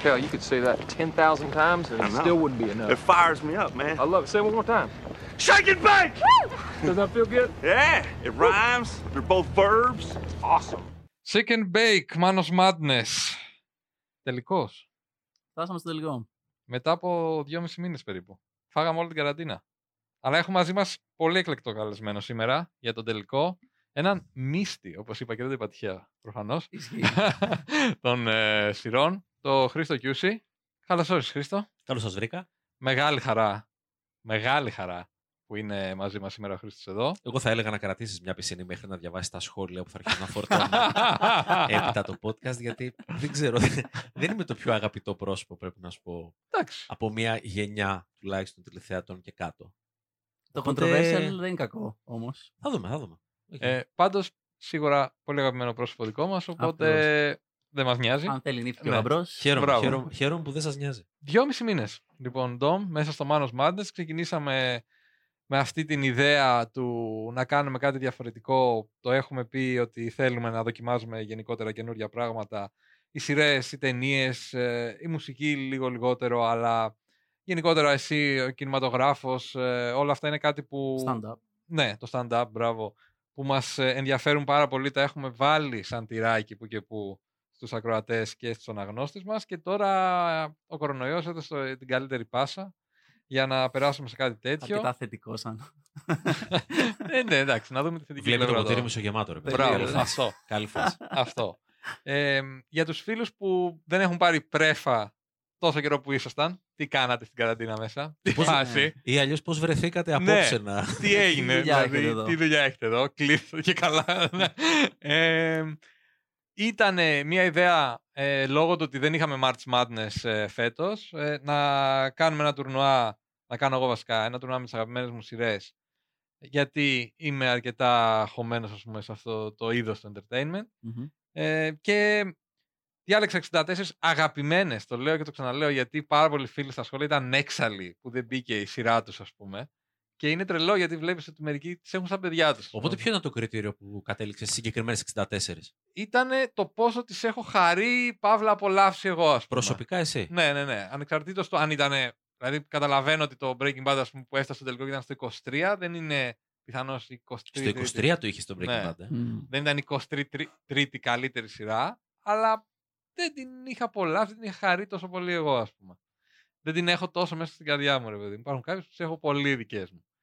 Hell, you could say that 10,000 times and it still wouldn't be enough. It fires me up, man. I love it. Say it one more time. Shake and bake! Does that feel good? Yeah, it rhymes. They're both verbs. Awesome. Chicken Bake, Manos Madness. Τελικός. Φτάσαμε στο τελικό. Μετά από 2,5 μήνες περίπου. Φάγαμε όλη την καραντίνα. Αλλά έχουμε μαζί μας πολύ εκλεκτό καλεσμένο σήμερα για τον τελικό. Έναν μύστη, όπως είπα και δεν το είπα τυχαία προφανώς, των σειρών, το Χρήστο Κιούση. Καλώς όρισες, Χρήστο. Καλώς σας βρήκα. Μεγάλη χαρά που είναι μαζί μας σήμερα ο Χρήστος εδώ. Εγώ θα έλεγα να κρατήσεις μια πισινή μέχρι να διαβάσεις τα σχόλια που θα αρχίσουν να φορτώνουν έπειτα το podcast, γιατί δεν ξέρω, δεν είμαι το πιο αγαπητό πρόσωπο, πρέπει να σου πω, Εντάξει. από μια γενιά τουλάχιστον τηλεθεατών και κάτω. Το Οπότε... controversial δεν είναι κακό όμως. Θα δούμε. Πάντως, σίγουρα πολύ αγαπημένο πρόσωπο δικό μας, οπότε δεν μας νοιάζει. Αν θέλει νύφη και ο γαμπρός. Χαίρομαι που δεν σας νοιάζει. 2,5 μήνες, λοιπόν, Ντόμ, μέσα στο Manos Madness. Ξεκινήσαμε με αυτή την ιδέα του να κάνουμε κάτι διαφορετικό. Το έχουμε πει ότι θέλουμε να δοκιμάζουμε γενικότερα καινούργια πράγματα. Οι σειρές, οι ταινίες, η μουσική λίγο λιγότερο, αλλά γενικότερα εσύ, ο κινηματογράφος, όλα αυτά είναι κάτι που... Stand-up. Ναι, το stand-up, μπράβο. Που μας ενδιαφέρουν πάρα πολύ, τα έχουμε βάλει σαν τυράκι που και που στους ακροατές και στους αναγνώστες μας, και τώρα ο κορονοϊός έδωσε την καλύτερη πάσα για να περάσουμε σε κάτι τέτοιο. Αρκετά θετικό σαν. Ναι, εντάξει, να δούμε τη θετική πλευρά. Βλέπετε το ποτήρι μισογεμάτο, ρε παιδί. Μπράβο, αυτό. Καλή φάση. Αυτό. Για τους φίλους που δεν έχουν πάρει πρέφα τόσο καιρό που ήσασταν, τι κάνατε στην καραντίνα μέσα, τι φάση. Ή αλλιώς πώς βρεθήκατε απόψε να... Τι έγινε, δηλαδή, τι δουλειά έχετε εδώ, κλείστε και καλά. Ήταν μια ιδέα, λόγω του ότι δεν είχαμε March Madness φέτος, να κάνουμε ένα τουρνουά, να κάνω εγώ βασικά, ένα τουρνουά με τις αγαπημένες μου σειρές, γιατί είμαι αρκετά χωμένος, ας πούμε, σε αυτό το είδος του entertainment. Και διάλεξα 64 αγαπημένες, το λέω και το ξαναλέω, γιατί πάρα πολλοί φίλοι στα σχόλια ήταν έξαλλοι που δεν μπήκε η σειρά τους, ας πούμε. Και είναι τρελό γιατί βλέπεις ότι μερικοί τις έχουν σαν παιδιά τους. Οπότε ποιο ήταν το κριτήριο που κατέληξε στις συγκεκριμένες 64? Ήτανε το πόσο τις έχω χαρεί, παύλα απολαύσει εγώ, ας πούμε. Προσωπικά εσύ. Ναι. Ανεξαρτήτως το αν ήτανε. Δηλαδή, καταλαβαίνω ότι το Breaking Bad, ας πούμε, που έφτασε στο τελικό και ήταν στο 23, δεν είναι πιθανώς 23. Στο 23 το είχε στο Breaking Bad. Δεν ήταν 23η καλύτερη σειρά, αλλά δεν την είχα απολαύσει, δεν την είχα χαρεί τόσο πολύ εγώ, ας πούμε. Δεν την έχω τόσο μέσα στην καρδιά μου, ρε παιδί. Υπάρχουν κάποιες που τις έχω πολύ δικές μου.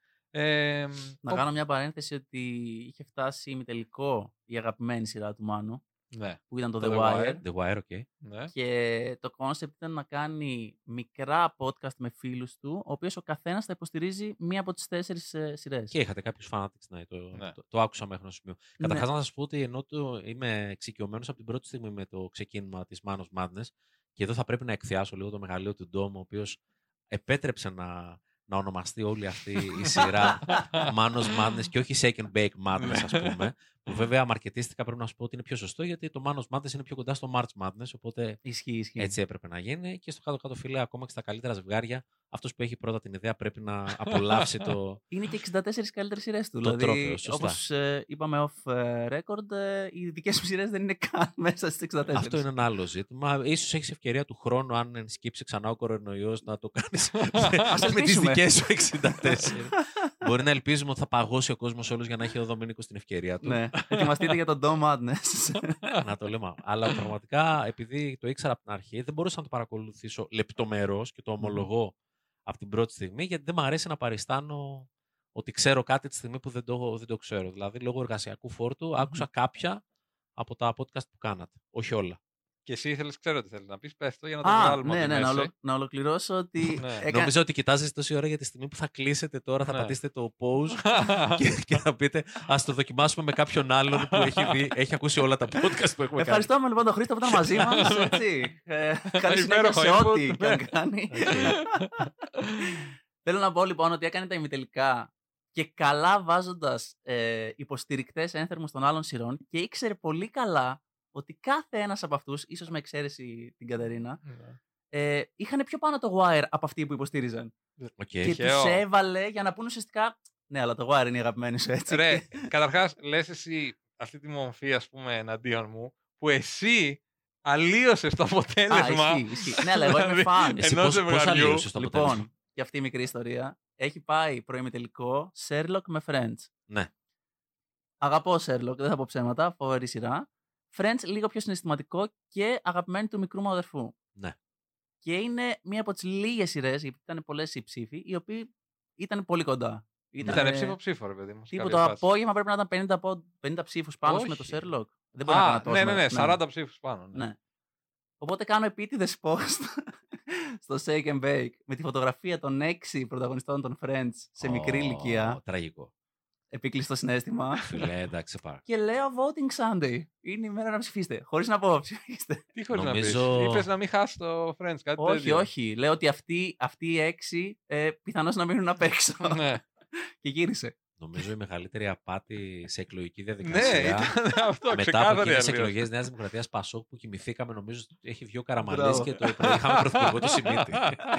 Να κάνω μια παρένθεση ότι είχε φτάσει ημιτελικό η αγαπημένη σειρά του Μάνου. Ναι. Που ήταν το The Wire. The Wire, okay. Ναι. Και το concept ήταν να κάνει μικρά podcast με φίλους του, ο οποίος ο καθένας θα υποστηρίζει μία από τις 4 σειρές. Και είχατε κάποιους fanatics, ναι, το άκουσα μέχρι ένα σημείο. Καταρχάς να σας πω ότι ενώ είμαι εξοικειωμένος από την πρώτη στιγμή με το ξεκίνημα της Manos Madness, και εδώ θα πρέπει να εκθιάσω λίγο το μεγαλείο του Ντόμ, ο οποίος επέτρεψε να ονομαστεί όλη αυτή η σειρά Manos Madness και όχι Shake and Bake Madness, ας πούμε. Που βέβαια μαρκετίστικα πρέπει να σου πω ότι είναι πιο σωστό, γιατί το Manos Madness είναι πιο κοντά στο March Madness, οπότε ισχύει. Έτσι έπρεπε να γίνει. Και στο κάτω-κάτω, φίλε, ακόμα και στα καλύτερα ζευγάρια, αυτός που έχει πρώτα την ιδέα πρέπει να απολαύσει το. Είναι και 64 καλύτερες σειρές του. Το δηλαδή, τρόπαιο, σωστά. Όπως είπαμε off record, οι δικές μου σειρές δεν είναι καν μέσα στις 64. Αυτό είναι ένα άλλο ζήτημα. Ίσως έχεις ευκαιρία του χρόνου, αν ενσκύψει ξανά ο κορονοϊός, να το κάνεις με τις δικές σου 64. Μπορεί να ελπίζουμε ότι θα παγώσει ο κόσμος όλος για να έχει ο Δομήνικος την ευκαιρία του. Ναι, ετοιμαστείτε για τον Dom Madness. Να το λέμε. Αλλά πραγματικά, επειδή το ήξερα από την αρχή, δεν μπορούσα να το παρακολουθήσω λεπτομερώς και το ομολογώ από την πρώτη στιγμή, γιατί δεν μου αρέσει να παριστάνω ότι ξέρω κάτι τη στιγμή που δεν το ξέρω. Δηλαδή, λόγω εργασιακού φόρτου, άκουσα κάποια από τα podcast που κάνατε. Όχι όλα. Και εσύ ξέρω τι θέλεις να πεις, πες το για να το βγάλουμε. Ναι, να ολοκληρώσω ότι. Νομίζω ότι κοιτάζεις τόση ώρα για τη στιγμή που θα κλείσετε τώρα, θα πατήσετε το pause και θα πείτε ας το δοκιμάσουμε με κάποιον άλλον που έχει ακούσει όλα τα podcast που έχουμε κάνει. Ευχαριστούμε λοιπόν τον Χρήστο που ήταν μαζί μας. Καλή συνέχεια σε ό,τι και αν κάνει. Θέλω να πω λοιπόν ότι έκανε τα ημιτελικά και καλά βάζοντας υποστηρικτές ένθερμους των άλλων σειρών, και ήξερε πολύ καλά ότι κάθε ένας από αυτούς, ίσως με εξαίρεση την Κατερίνα, είχαν πιο πάνω το Wire από αυτοί που υποστήριζαν. Και τους έβαλε για να πούν ουσιαστικά ναι, αλλά το Wire είναι η αγαπημένη σου, έτσι. Ρε, καταρχάς λες εσύ αυτή τη μορφή, ας πούμε, εναντίον μου, που εσύ αλλίωσε το αποτέλεσμα. Ισχύει. Ναι, αλλά εγώ είμαι φαν. Εσύ ενός πώς ζευγαριού. αλλίωσες το αποτέλεσμα? Λοιπόν, και αυτή η μικρή ιστορία. Έχει πάει προημιτελικό Sherlock με Friends. Ναι. Αγαπώ Sherlock, δεν θα πω ψέματα, φοβερή σειρά. Friends λίγο πιο συναισθηματικό και αγαπημένη του μικρού μου αδερφού. Ναι. Και είναι μία από τις λίγες σειρές, γιατί ήταν πολλές οι ψήφοι, οι οποίοι ήταν πολύ κοντά. Ήταν ψήφο-ψήφο, ρε παιδί μου. Τύπου το απόγευμα πρέπει να ήταν 50 ψήφους πάνω με το Sherlock. Δεν μπορεί να κάνω τόσο. Ναι, 40 ψήφους πάνω. Ναι. Οπότε κάνω επίτηδες post στο Shake and Bake με τη φωτογραφία των 6 πρωταγωνιστών των Friends σε μικρή ηλικία. Τραγικό. Επίκλειστο συναίσθημα. Φίλε, εντάξει, πάρα. Και λέω Voting Sunday. Είναι η μέρα να ψηφίσετε. Χωρίς να πω ψηφίστε. Τι χωρίς Νομίζω... να πεις? Είπες να μην χάσει το Friends, κάτι τέτοιο. Όχι. Λέω ότι αυτοί οι 6 πιθανώς να μείνουν απ' έξω. Ναι. Και γύρισε. Νομίζω η μεγαλύτερη απάτη σε εκλογική Ναι, διαδικασία. ήταν αυτό. Μετά από εκείνες τις εκλογές Νέας Δημοκρατίας Πασόκ που κοιμηθήκαμε, νομίζω έχει βγει ο Καραμανλής και το πρωί είχαμε πρωθυπουργό το Σιμίτη.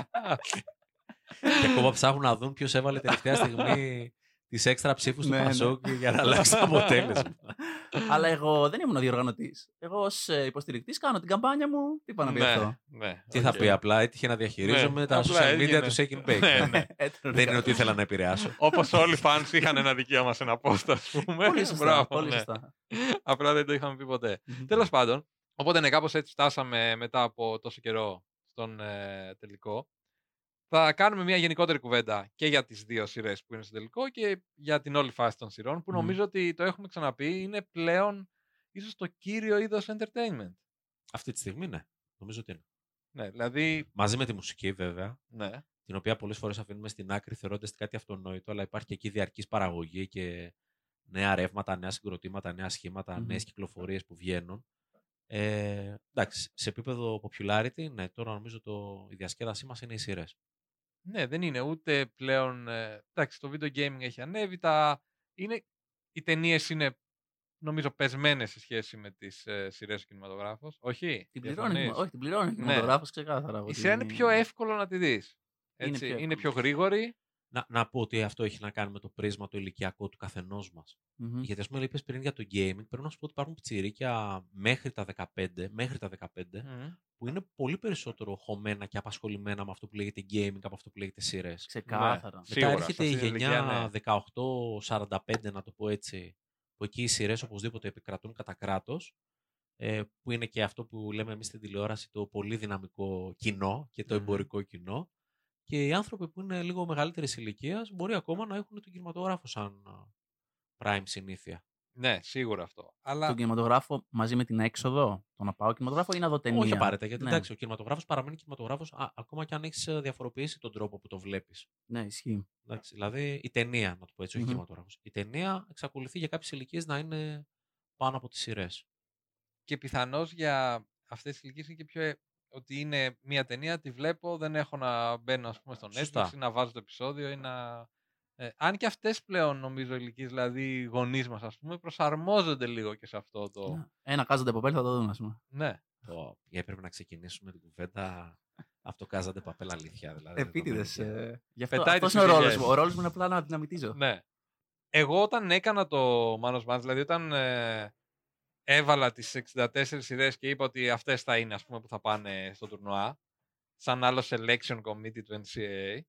Και ακόμα ψάχνουν να δουν ποιος έβαλε τελευταία στιγμή τις έξτρα ψήφους του Πασόκ για να αλλάξει το αποτέλεσμα. Αλλά εγώ δεν ήμουν ο διοργανωτής. Εγώ ως υποστηρικτής κάνω την καμπάνια μου. Τι πάνω να πει αυτό? Τι θα πει, απλά έτυχε να διαχειρίζομαι τα social media του Shake and Bake. Δεν είναι ότι ήθελα να επηρεάσω. Όπως όλοι οι fans είχαν ένα δικαίωμα σε ένα post, ας πούμε. Πολύ σωστά. Πολύ σωστά. Απλά δεν το είχαμε πει ποτέ. Τέλος πάντων, οπότε ναι, κάπως έτσι φτάσαμε μετά από τόσο καιρό στον τελικό. Θα κάνουμε μια γενικότερη κουβέντα και για τις δύο σειρές που είναι στο τελικό και για την όλη φάση των σειρών που νομίζω ότι το έχουμε ξαναπεί, είναι πλέον ίσως το κύριο είδος entertainment. Αυτή τη στιγμή ναι, νομίζω ότι είναι. Ναι, δηλαδή... Μαζί με τη μουσική βέβαια, ναι. Την οποία πολλές φορές αφήνουμε στην άκρη θεωρώντας κάτι αυτονόητο, αλλά υπάρχει και εκεί διαρκής παραγωγή και νέα ρεύματα, νέα συγκροτήματα, νέα σχήματα, νέες κυκλοφορίες που βγαίνουν. Εντάξει, σε επίπεδο popularity, ναι, τώρα νομίζω η διασκέδασή μας είναι οι σειρές. Ναι, δεν είναι ούτε πλέον. Εντάξει, το video gaming έχει ανέβει. Οι ταινίες είναι, νομίζω, πεσμένες σε σχέση με τις σειρές του κινηματογράφου. Όχι. Την πληρώνει ο κινηματογράφος, ξεκάθαρα. Η σειρά είναι πιο εύκολο να τη δεις. Είναι πιο γρήγορη. Να πω ότι αυτό έχει να κάνει με το πρίσμα το ηλικιακό του καθενός μας. Γιατί, ας πούμε, είπες πριν για το gaming, πρέπει να σου πω ότι υπάρχουν πιτσιρίκια μέχρι τα 15, που είναι πολύ περισσότερο χωμένα και απασχολημένα με αυτό που λέγεται gaming από αυτό που λέγεται σειρές. Ξεκάθαρα. Μετά έρχεται η γενιά 18-45, να το πω έτσι, που εκεί οι σειρές οπωσδήποτε επικρατούν κατά κράτος, που είναι και αυτό που λέμε εμείς στην τηλεόραση το πολύ δυναμικό κοινό και το εμπορικό κοινό. Και οι άνθρωποι που είναι λίγο μεγαλύτερης ηλικίας μπορεί ακόμα να έχουν τον κινηματογράφο σαν prime συνήθεια. Ναι, σίγουρα αυτό. Αλλά... Τον κινηματογράφο μαζί με την έξοδο, το να πάω κινηματογράφο ή να δω ταινία? Όχι απαραίτητα, γιατί εντάξει, ο κινηματογράφος παραμένει κινηματογράφος ακόμα και αν έχεις διαφοροποιήσει τον τρόπο που το βλέπεις. Ναι, ισχύει. Εντάξει, δηλαδή η ταινία, να το πω έτσι, όχι κινηματογράφος. Η ταινία εξακολουθεί για κάποιες ηλικίες να είναι πάνω από τις σειρές. Και πιθανώς για αυτές τις ηλικίες είναι και πιο. Ότι είναι μια ταινία, τη βλέπω, δεν έχω να μπαίνω, ας πούμε, στον Netflix ή να βάζω το επεισόδιο ή να... αν και αυτές πλέον, νομίζω, ηλικίες, δηλαδή οι γονείς μας, ας πούμε, προσαρμόζονται λίγο και σε αυτό το... Ένα κάζαντε παπέλ θα το δούμε, ας πούμε. Ναι. Έπρεπε να ξεκινήσουμε την κουβέντα αυτό κάζαντε παπέλ αλήθεια. Δηλαδή, επίτηδες. Γι' αυτός είναι ο ρόλος μου. Ο ρόλος μου είναι απλά να δυναμητίζω. Ναι. Εγώ όταν έκανα το Man of Man's, δηλαδή όταν... έβαλα τις 64 σειρές και είπα ότι αυτές θα είναι, ας πούμε, που θα πάνε στο τουρνουά, σαν άλλο selection committee του NCAA.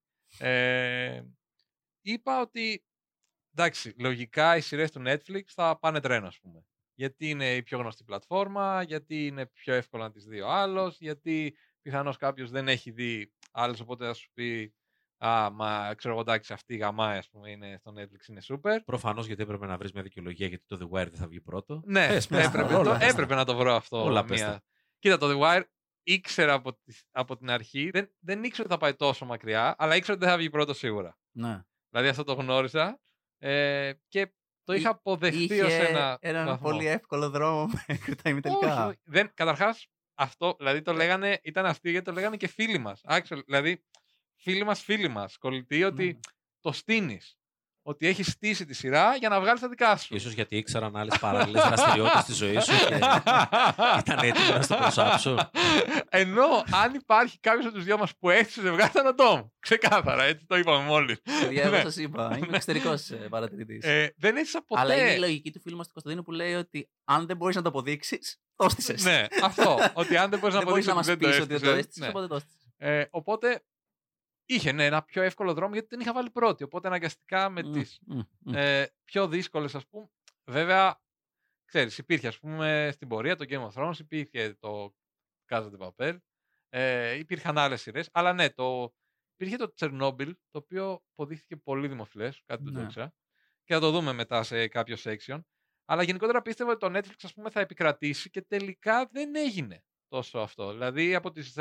Είπα ότι, εντάξει, λογικά οι σειρές του Netflix θα πάνε τρένο, ας πούμε. Γιατί είναι η πιο γνωστή πλατφόρμα, γιατί είναι πιο εύκολο να τις δει ο άλλος, γιατί πιθανώς κάποιος δεν έχει δει άλλος, οπότε θα σου πει μα ξέρω εγώ, εντάξει, αυτή η γαμάη, ας πούμε, είναι στο Netflix, είναι super. Προφανώς, γιατί έπρεπε να βρεις μια δικαιολογία γιατί το The Wire δεν θα βγει πρώτο. Ναι, έπρεπε να το βρω αυτό. Όλα πέστε. Κοίτα, το The Wire ήξερα από την αρχή, δεν ήξερα ότι θα πάει τόσο μακριά, αλλά ήξερα ότι δεν θα βγει πρώτο σίγουρα. Ναι. Δηλαδή αυτό το γνώριζα και το είχα αποδεχτεί ως έναν βαθμό. πολύ εύκολο δρόμο μέχρι τα ημιτελικά. Όχι. Καταρχάς, αυτό, δηλαδή το λέγανε, ήταν αστείο γιατί το λέγανε και φίλοι μας. Δηλαδή, φίλοι μας, κολλητοί, ότι το στείνεις. ότι έχει στήσει τη σειρά για να βγάλει τα δικά σου. Ίσως γιατί ήξεραν άλλες παράλληλες δραστηριότητες στη ζωή σου και ήταν έτοιμοι να στο προσάψουν. Ενώ αν υπάρχει κάποιος από τους δυο μας που έχει ζευγάρι, θα είναι ο Ντόμ. Ξεκάθαρα, έτσι το είπαμε μόλις. Παιδιά, εγώ σας είπα, είμαι εξωτερικός παρατηρητής. Δεν έζησα ποτέ. Αλλά είναι η λογική του φίλου μας του Κωνσταντίνου που λέει ότι αν δεν μπορείς να το αποδείξεις, το έστησες. Ναι, αυτό. Ότι αν δεν μπορείς να αποδείξεις ότι ότι δεν το ότι δεν το έστησες, ναι. οπότε το έστησες. Οπότε είχε ένα πιο εύκολο δρόμο γιατί την είχα βάλει πρώτη. Οπότε αναγκαστικά με τις πιο δύσκολες, ας πούμε. Βέβαια, ξέρεις, υπήρχε ας πούμε στην πορεία το Game of Thrones, υπήρχε το Casa de Papel, υπήρχαν άλλες σειρές. Αλλά ναι, υπήρχε το Chernobyl, το οποίο αποδείχθηκε πολύ δημοφιλές, κάτι που δεν το ήξερα. Και θα το δούμε μετά σε κάποιο section. Αλλά γενικότερα πίστευα ότι το Netflix ας πούμε, θα επικρατήσει και τελικά δεν έγινε τόσο αυτό. Δηλαδή από τις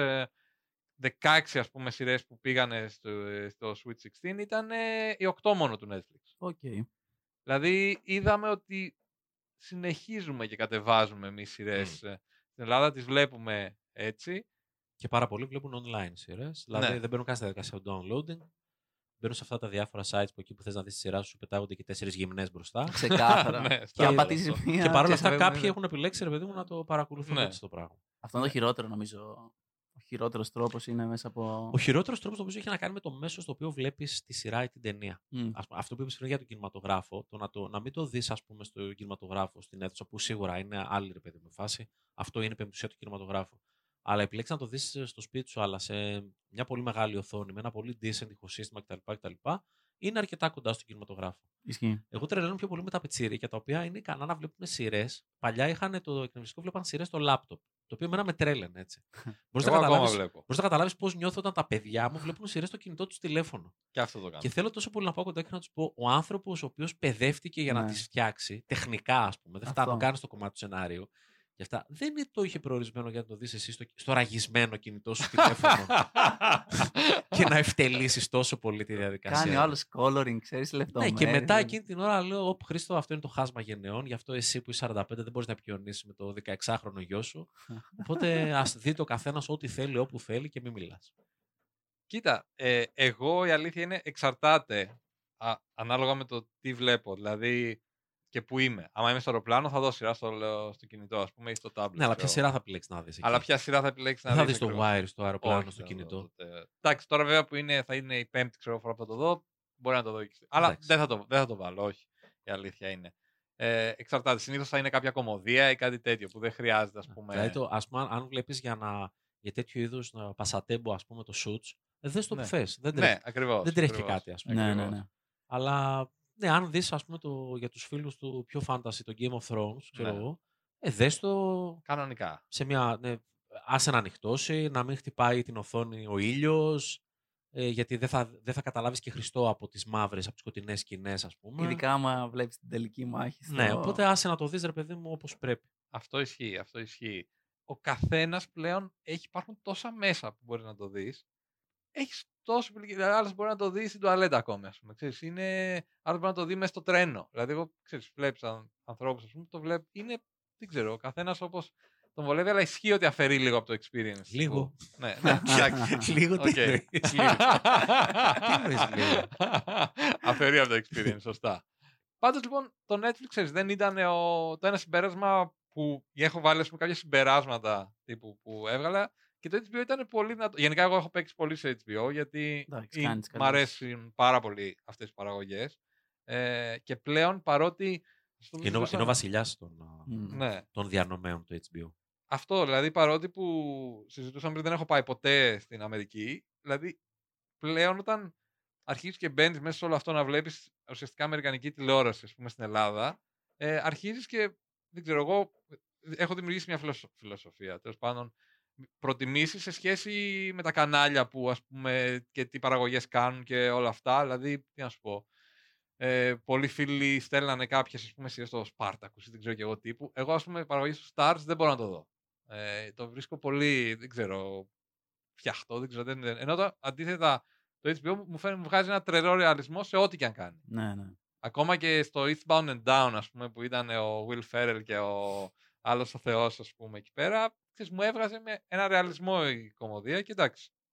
16 ας πούμε σειρές που πήγανε στο Sweet 16 ήταν οι 8 μόνο του Netflix. Okay. Δηλαδή είδαμε ότι συνεχίζουμε και κατεβάζουμε εμείς σειρές. Στην Ελλάδα τις βλέπουμε έτσι. Και πάρα πολλοί βλέπουν online σειρές. Δηλαδή δεν μπαίνουν καν στη διαδικασία downloading. Μπαίνουν σε αυτά τα διάφορα sites που εκεί που θες να δεις τη σειρά σου πετάγονται και 4 γυμνές μπροστά. Ξεκάθαρα. Και αν πατήσεις μία. Και παρόλα αυτά κάποιοι έχουν επιλέξει ρε παιδί μου να το παρακολουθούν έτσι το πράγμα. Αυτό είναι το χειρότερο νομίζω. Ο χειρότερος τρόπος είναι μέσα από. Ο χειρότερος τρόπος νομίζω έχει να κάνει με το μέσο στο οποίο βλέπεις τη σειρά ή την ταινία. Αυτό που είπες πριν για τον κινηματογράφο, να μην το δεις ας πούμε στο κινηματογράφο στην αίθουσα που σίγουρα είναι άλλη ρε παιδί μου φάση. Αυτό είναι η πεμπτουσία του κινηματογράφου. Αλλά επιλέξεις να το δεις στο σπίτι σου, αλλά σε μια πολύ μεγάλη οθόνη, με ένα πολύ decent ηχοσύστημα κτλ. Είναι αρκετά κοντά στον κινηματογράφο. Ισχύει. Εγώ τρελαίνω πιο πολύ με τα πιτσίρικα, τα οποία είναι ικανά να βλέπουν σειρές. Παλιά είχαν το εκνευριστικό, βλέπαν σειρές στο λάπτοπ. Το οποίο εμένα με τρέλαινε έτσι. Μπορείς να καταλάβεις πώς νιώθω όταν τα παιδιά μου βλέπουν σειρές στο κινητό του τηλέφωνο. Και αυτό το κάνω. Και θέλω τόσο πολύ να πάω κοντά και να τους πω: ο άνθρωπος ο οποίος παιδεύτηκε για να τις φτιάξει, τεχνικά ας πούμε, δεν φτάνω καν στο κομμάτι του σενάριου. Και αυτά δεν το είχε προορισμένο για να το δεις εσύ στο ραγισμένο κινητό σου τηλέφωνο και να ευτελίσεις τόσο πολύ τη διαδικασία. Κάνει άλλος coloring, ξέρεις λεπτομέρειες. Ναι, και μετά εκείνη την ώρα λέω: Χρήστο, αυτό είναι το χάσμα γενεών. Γι' αυτό εσύ που είσαι 45 δεν μπορείς να επικοινωνήσεις με το 16χρονο γιο σου. Οπότε ας δει το καθένας ό,τι θέλει, όπου θέλει και μην μιλάς. Κοίτα, εγώ η αλήθεια είναι εξαρτάται ανάλογα με το τι βλέπω. Δηλαδή. Και που είμαι. Άμα είμαι στο αεροπλάνο, θα δω σειρά στο κινητό, ας πούμε, ή στο tablet. Ναι, αλλά ποια σειρά θα επιλέξεις να δεις εκεί. Αλλά ποια σειρά θα επιλέξεις να δεις. Θα δεις το Wire στο αεροπλάνο, στο κινητό. Εντάξει, τώρα βέβαια που θα είναι η πέμπτη φορά που θα το δω, μπορεί να το δω. Αλλά δεν θα το βάλω, όχι. Η αλήθεια είναι. Εξαρτάται. Συνήθως θα είναι κάποια κομμωδία ή κάτι τέτοιο που δεν χρειάζεται, ας πούμε. Δηλαδή, ας πούμε, αν βλέπεις για τέτοιο είδους πασατέμπο, ας πούμε, το Suits, δες το που θες. Δεν τρέχει και κάτι, ας πούμε. Ναι. Αλλά. Ναι, αν δεις, ας πούμε, για τους φίλους του πιο fantasy, το Game of Thrones, ξέρω εγώ, δες το κανονικά. Σε μια, άσε να ανοιχτώσει, να μην χτυπάει την οθόνη ο ήλιος, γιατί δεν θα καταλάβεις και Χριστό από τις μαύρες, από τις σκοτεινές σκηνές, ας πούμε. Ειδικά άμα βλέπεις την τελική μάχη. Ναι, οπότε άσε να το δεις, ρε παιδί μου, όπως πρέπει. Αυτό ισχύει. Ο καθένας πλέον υπάρχουν τόσα μέσα που μπορεί να το δεις. Έχεις τόσο πολύ. Άλλος μπορεί να το δει στην τουαλέτα ακόμη, ας πούμε. Άλλος μπορεί να το δει μέσα στο τρένο. Δηλαδή, εγώ βλέπεις ανθρώπους, ας πούμε, το βλέπει. Είναι, δεν ξέρω, ο καθένας όπως τον βολεύει, αλλά ισχύει ότι αφαιρεί λίγο από το experience. Λίγο. Ναι, εντάξει. Λίγο τι εννοείς. Τι εννοείς λίγο. Αφαιρεί από το experience, σωστά. Πάντως, λοιπόν, το Netflix, δεν ήταν το ένα συμπέρασμα που έχω βάλει, ας πούμε, κάποια συμπεράσματα τύπου που έβγαλα. Και το HBO ήταν πολύ δυνατό. Γενικά, εγώ έχω παίξει πολύ σε HBO γιατί μ' αρέσουν πάρα πολύ αυτές οι παραγωγές. Και πλέον παρότι. Είναι ο βασιλιάς των διανομέων του HBO. Αυτό, δηλαδή παρότι που συζητούσαμε πριν, δεν έχω πάει ποτέ στην Αμερική. Δηλαδή πλέον όταν αρχίζεις και μπαίνεις μέσα σε όλο αυτό να βλέπεις ουσιαστικά αμερικανική τηλεόραση, ας πούμε, στην Ελλάδα, αρχίζεις και δεν ξέρω, εγώ έχω δημιουργήσει μια φιλοσοφία. Τέλος πάντων. Προτιμήσεις σε σχέση με τα κανάλια που, ας πούμε, και τι παραγωγές κάνουν και όλα αυτά. Δηλαδή, τι να σου πω, πολλοί φίλοι στέλνανε κάποιες, ας πούμε, σειρές στο Spartacus ή δεν ξέρω και εγώ τύπου. Εγώ, ας πούμε, παραγωγή στο Stars δεν μπορώ να το δω. Το βρίσκω πολύ, δεν ξέρω, φτιαχτό, δεν ξέρω. Ενώ αντίθετα το HBO μου βγάζει ένα τρελό ρεαλισμό σε ό,τι και αν κάνει. Ναι. Ακόμα και στο Eastbound and Down, ας πούμε, που ήταν ο Will Ferrell και ο άλλος ο Θεός, ας πούμε, εκεί πέρα, μου έβγαζε με ένα ρεαλισμό η κομμωδία και εντάξει.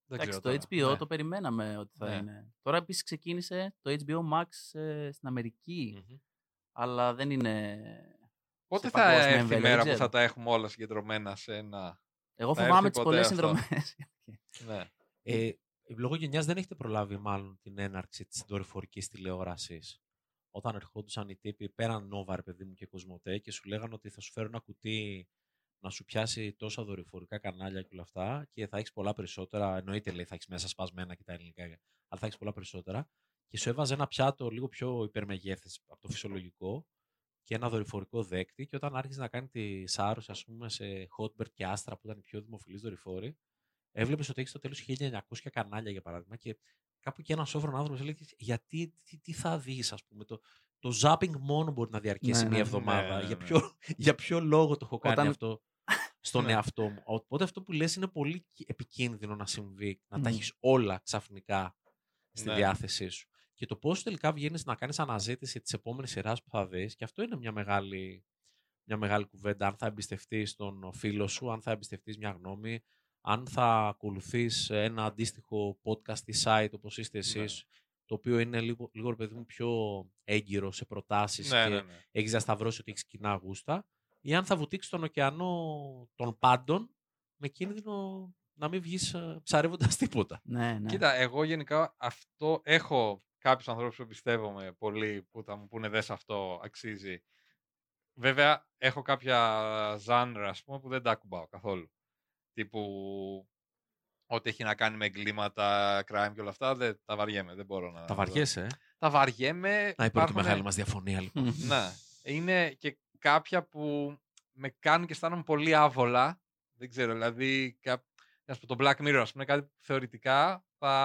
Εντάξει, το HBO το περιμέναμε ότι θα είναι. Τώρα επίσης ξεκίνησε το HBO Max στην Αμερική, αλλά δεν είναι. Πότε θα έρθει η μέρα που θα τα έχουμε όλα συγκεντρωμένα σε ένα. Εγώ φοβάμαι τις πολλές συνδρομές. Ναι. Λόγω γενιάς δεν έχετε προλάβει μάλλον την έναρξη της δορυφορικής τηλεόρασης. Όταν ερχόντουσαν οι τύποι πέραν Nova, παιδί μου, και Κοσμοτέ και σου λέγανε ότι θα σου φέρω ένα κουτί να σου πιάσει τόσα δορυφορικά κανάλια και όλα αυτά και θα έχεις πολλά περισσότερα. Εννοείται, λέει, θα έχεις μέσα σπασμένα και τα ελληνικά, αλλά θα έχεις πολλά περισσότερα. Και σου έβαζε ένα πιάτο λίγο πιο υπερμεγέθες από το φυσιολογικό και ένα δορυφορικό δέκτη. Και όταν άρχισε να κάνει τη σάρωση, ας πούμε, σε Hotbird και Astra, που ήταν οι πιο δημοφιλείς δορυφόροι, έβλεπες ότι έχεις στο τέλος 1900 κανάλια, για παράδειγμα. Και κάπου και ένας σόφρον άνθρωπος έλεγε: γιατί, τι θα δεις, ας πούμε. Το zapping μόνο μπορεί να διαρκέσει μία εβδομάδα. Για ποιο λόγο το έχω κάνει αυτό στον εαυτό μου. Οπότε αυτό που λες είναι πολύ επικίνδυνο να συμβεί, να τα έχεις όλα ξαφνικά στη διάθεσή σου. Και το πώς τελικά βγαίνεις να κάνεις αναζήτηση της επόμενης σειράς που θα δεις, και αυτό είναι μια μεγάλη κουβέντα. Αν θα εμπιστευτείς τον φίλο σου, αν θα εμπιστευτείς μια γνώμη, αν θα ακολουθείς ένα αντίστοιχο podcast ή site όπως είστε εσείς, το οποίο είναι λίγο ρε παιδί μου πιο έγκυρο σε προτάσεις και έχεις διασταυρώσει ότι έχεις κοινά γούστα, ή αν θα βουτήξεις τον ωκεανό των πάντων με κίνδυνο να μην βγεις ψαρεύοντας τίποτα. Ναι. Κοίτα, εγώ γενικά αυτό έχω κάποιους ανθρώπους που εμπιστεύομαι πολύ που θα μου πούνε δες αυτό αξίζει. Βέβαια, έχω κάποια ζάνρα, ας πούμε, που δεν τα ακουμπάω καθόλου. Τύπου ό,τι έχει να κάνει με εγκλήματα, crime και όλα αυτά, δεν τα βαριέμαι. Δεν μπορώ να. Τα βαριέσαι, Τα βαριέμαι. Να, η πρώτη μεγάλη μας διαφωνία, λοιπόν. Ναι. Είναι και κάποια που με κάνουν και αισθάνομαι πολύ άβολα. Δεν ξέρω, δηλαδή. Το Black Mirror, ας πούμε, κάτι που θεωρητικά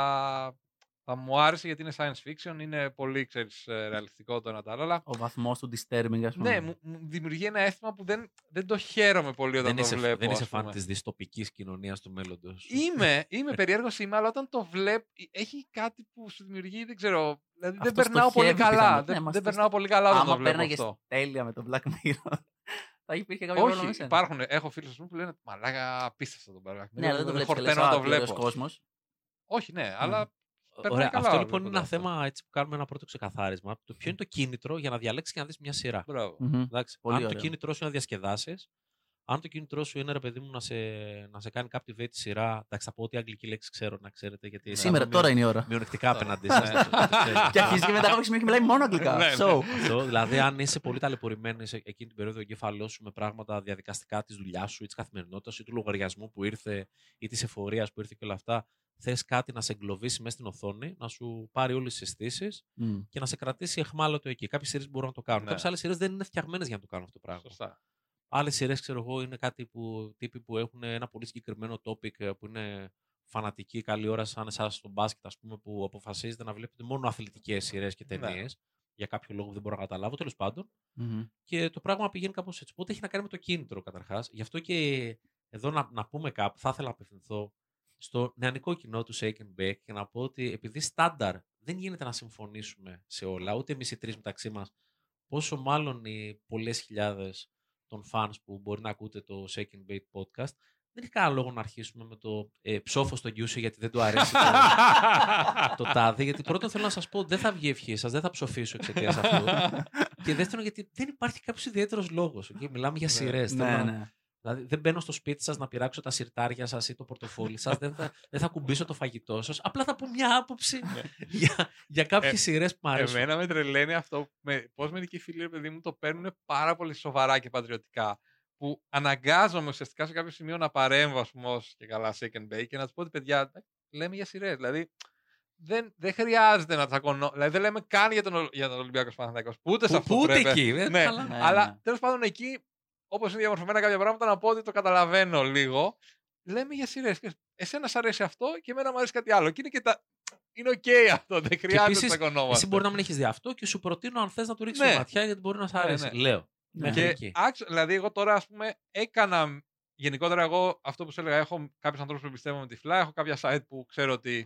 θα μου άρεσε γιατί είναι science fiction, είναι πολύ, ξέρεις, ρεαλιστικό το ένα το άλλο. Αλλά ο βαθμός του disturbing, ας πούμε. Ναι, μου δημιουργεί ένα αίσθημα που δεν το χαίρομαι πολύ όταν το βλέπω. Δεν είσαι φαν της δυστοπικής κοινωνίας του μέλλοντος. Είμαι περίεργος, αλλά όταν το βλέπω έχει κάτι που σου δημιουργεί, δεν ξέρω. Δηλαδή δεν περνάω πολύ καλά. Δεν περνάω πολύ καλά όταν το βλέπω αυτό. Άμα πέρναγες τέλεια με το Black Mirror, θα υπήρχε κάποιο πρόβλημα μέσα. Υπάρχουν, έχω φίλους που λένε μαλάκα απίστευτο τον Black Mirror. Ναι, αλλά δεν το βλέπεις να το βλέπω. Κόσμος. Όχι, ναι, αλλά. Ωραία, αυτό λοιπόν είναι ένα θέμα έτσι, που κάνουμε ένα πρώτο ξεκαθάρισμα. Το ποιο είναι το κίνητρο για να διαλέξεις και να δεις μια σειρά. Αν το κίνητρό σου είναι να διασκεδάσεις, αν το κίνητρό σου είναι, ρε παιδί μου, να σε κάνει captivate τη σειρά. Εντάξει, θα πω ότι αγγλική λέξη ξέρω, να ξέρετε. Γιατί σήμερα, τώρα είναι η ώρα. Μειονεκτικά απέναντί σας. Και αρχίζει και μετά από σημείο και μιλάει μόνο αγγλικά. Δηλαδή, αν είσαι πολύ ταλαιπωρημένη εκείνη την περίοδο, ο εγκέφαλός σου με πράγματα διαδικαστικά τη δουλειά σου ή τη καθημερινότητας ή του λογαριασμού που ήρθε ή τη εφορία που ήρθε και όλα αυτά. Θες κάτι να σε εγκλωβίσει μέσα στην οθόνη, να σου πάρει όλες τις αισθήσεις και να σε κρατήσει εχμάλωτο εκεί. Κάποιες σειρές μπορούν να το κάνουν. Κάποιες άλλες σειρές δεν είναι φτιαγμένες για να το κάνουν αυτό το πράγμα. Σωστά. Άλλες σειρές, ξέρω εγώ, είναι κάτι τύποι που έχουν ένα πολύ συγκεκριμένο topic που είναι φανατικοί, καλή ώρα, σαν εσάς στο μπάσκετ, ας πούμε, που αποφασίζετε να βλέπετε μόνο αθλητικές σειρές και ταινίες. Για κάποιο λόγο δεν μπορώ να καταλάβω, τέλος πάντων. Και το πράγμα πηγαίνει κάπως έτσι. Οπότε έχει να κάνει με το κίνητρο καταρχάς. Γι' αυτό και εδώ να πούμε κάπου, θα ήθελα να απευθυνθώ στο νεανικό κοινό του Shake and Bake και να πω ότι επειδή στάνταρ δεν γίνεται να συμφωνήσουμε σε όλα, ούτε εμείς οι τρεις μεταξύ μας, πόσο μάλλον οι πολλές χιλιάδες των fans που μπορεί να ακούτε το Shake and Bake podcast, δεν έχει κανένα λόγο να αρχίσουμε με το ψόφο στο Γιούσι γιατί δεν του αρέσει το τάδι. Γιατί πρώτον θέλω να σας πω, δεν θα βγει ευχή σας, δεν θα ψοφήσω εξαιτίας αυτού. Και δεύτερον, γιατί δεν υπάρχει κάποιος ιδιαίτερος λόγος. Μιλάμε για σειρές. Δηλαδή, δεν μπαίνω στο σπίτι σας να πειράξω τα σιρτάρια σας ή το πορτοφόλι σας, δεν θα κουμπίσω το φαγητό σας. Απλά θα πω μια άποψη για κάποιες σειρές που μου αρέσουν. Εμένα με τρελαίνει αυτό. Πώς μερικοί φίλοι, παιδί μου, το παίρνουν πάρα πολύ σοβαρά και πατριωτικά. Που αναγκάζομαι ουσιαστικά σε κάποιο σημείο να παρέμβω, ας πούμε, ως και καλά Shake and Bake και να του πω ότι παιδιά, λέμε για σειρές. Δηλαδή, δεν χρειάζεται να τσακωνώ. Δηλαδή, δεν λέμε καν για τον Ολυμπιακό Παναθηναϊκός. Ούτε σε αυτό ούτε πρέπει. εκεί. Ναι, αλλά τέλος πάντων εκεί. Όπως είναι διαμορφωμένα κάποια πράγματα, να πω ότι το καταλαβαίνω λίγο. Λέμε για σειρές. Εσένα σ' αρέσει αυτό και εμένα μου αρέσει κάτι άλλο. Και είναι οκ αυτό. Δεν χρειάζεται να τσακωνόμαστε. Εσύ μπορεί να μην έχεις δει αυτό και σου προτείνω αν θες να του ρίξεις μια ματιά γιατί μπορεί να σ' αρέσει. Λέω. Δηλαδή, εγώ τώρα, ας πούμε, έκανα. Γενικότερα, εγώ αυτό που σου έλεγα, έχω κάποιους ανθρώπους που εμπιστεύομαι τυφλά. Έχω κάποια site που ξέρω ότι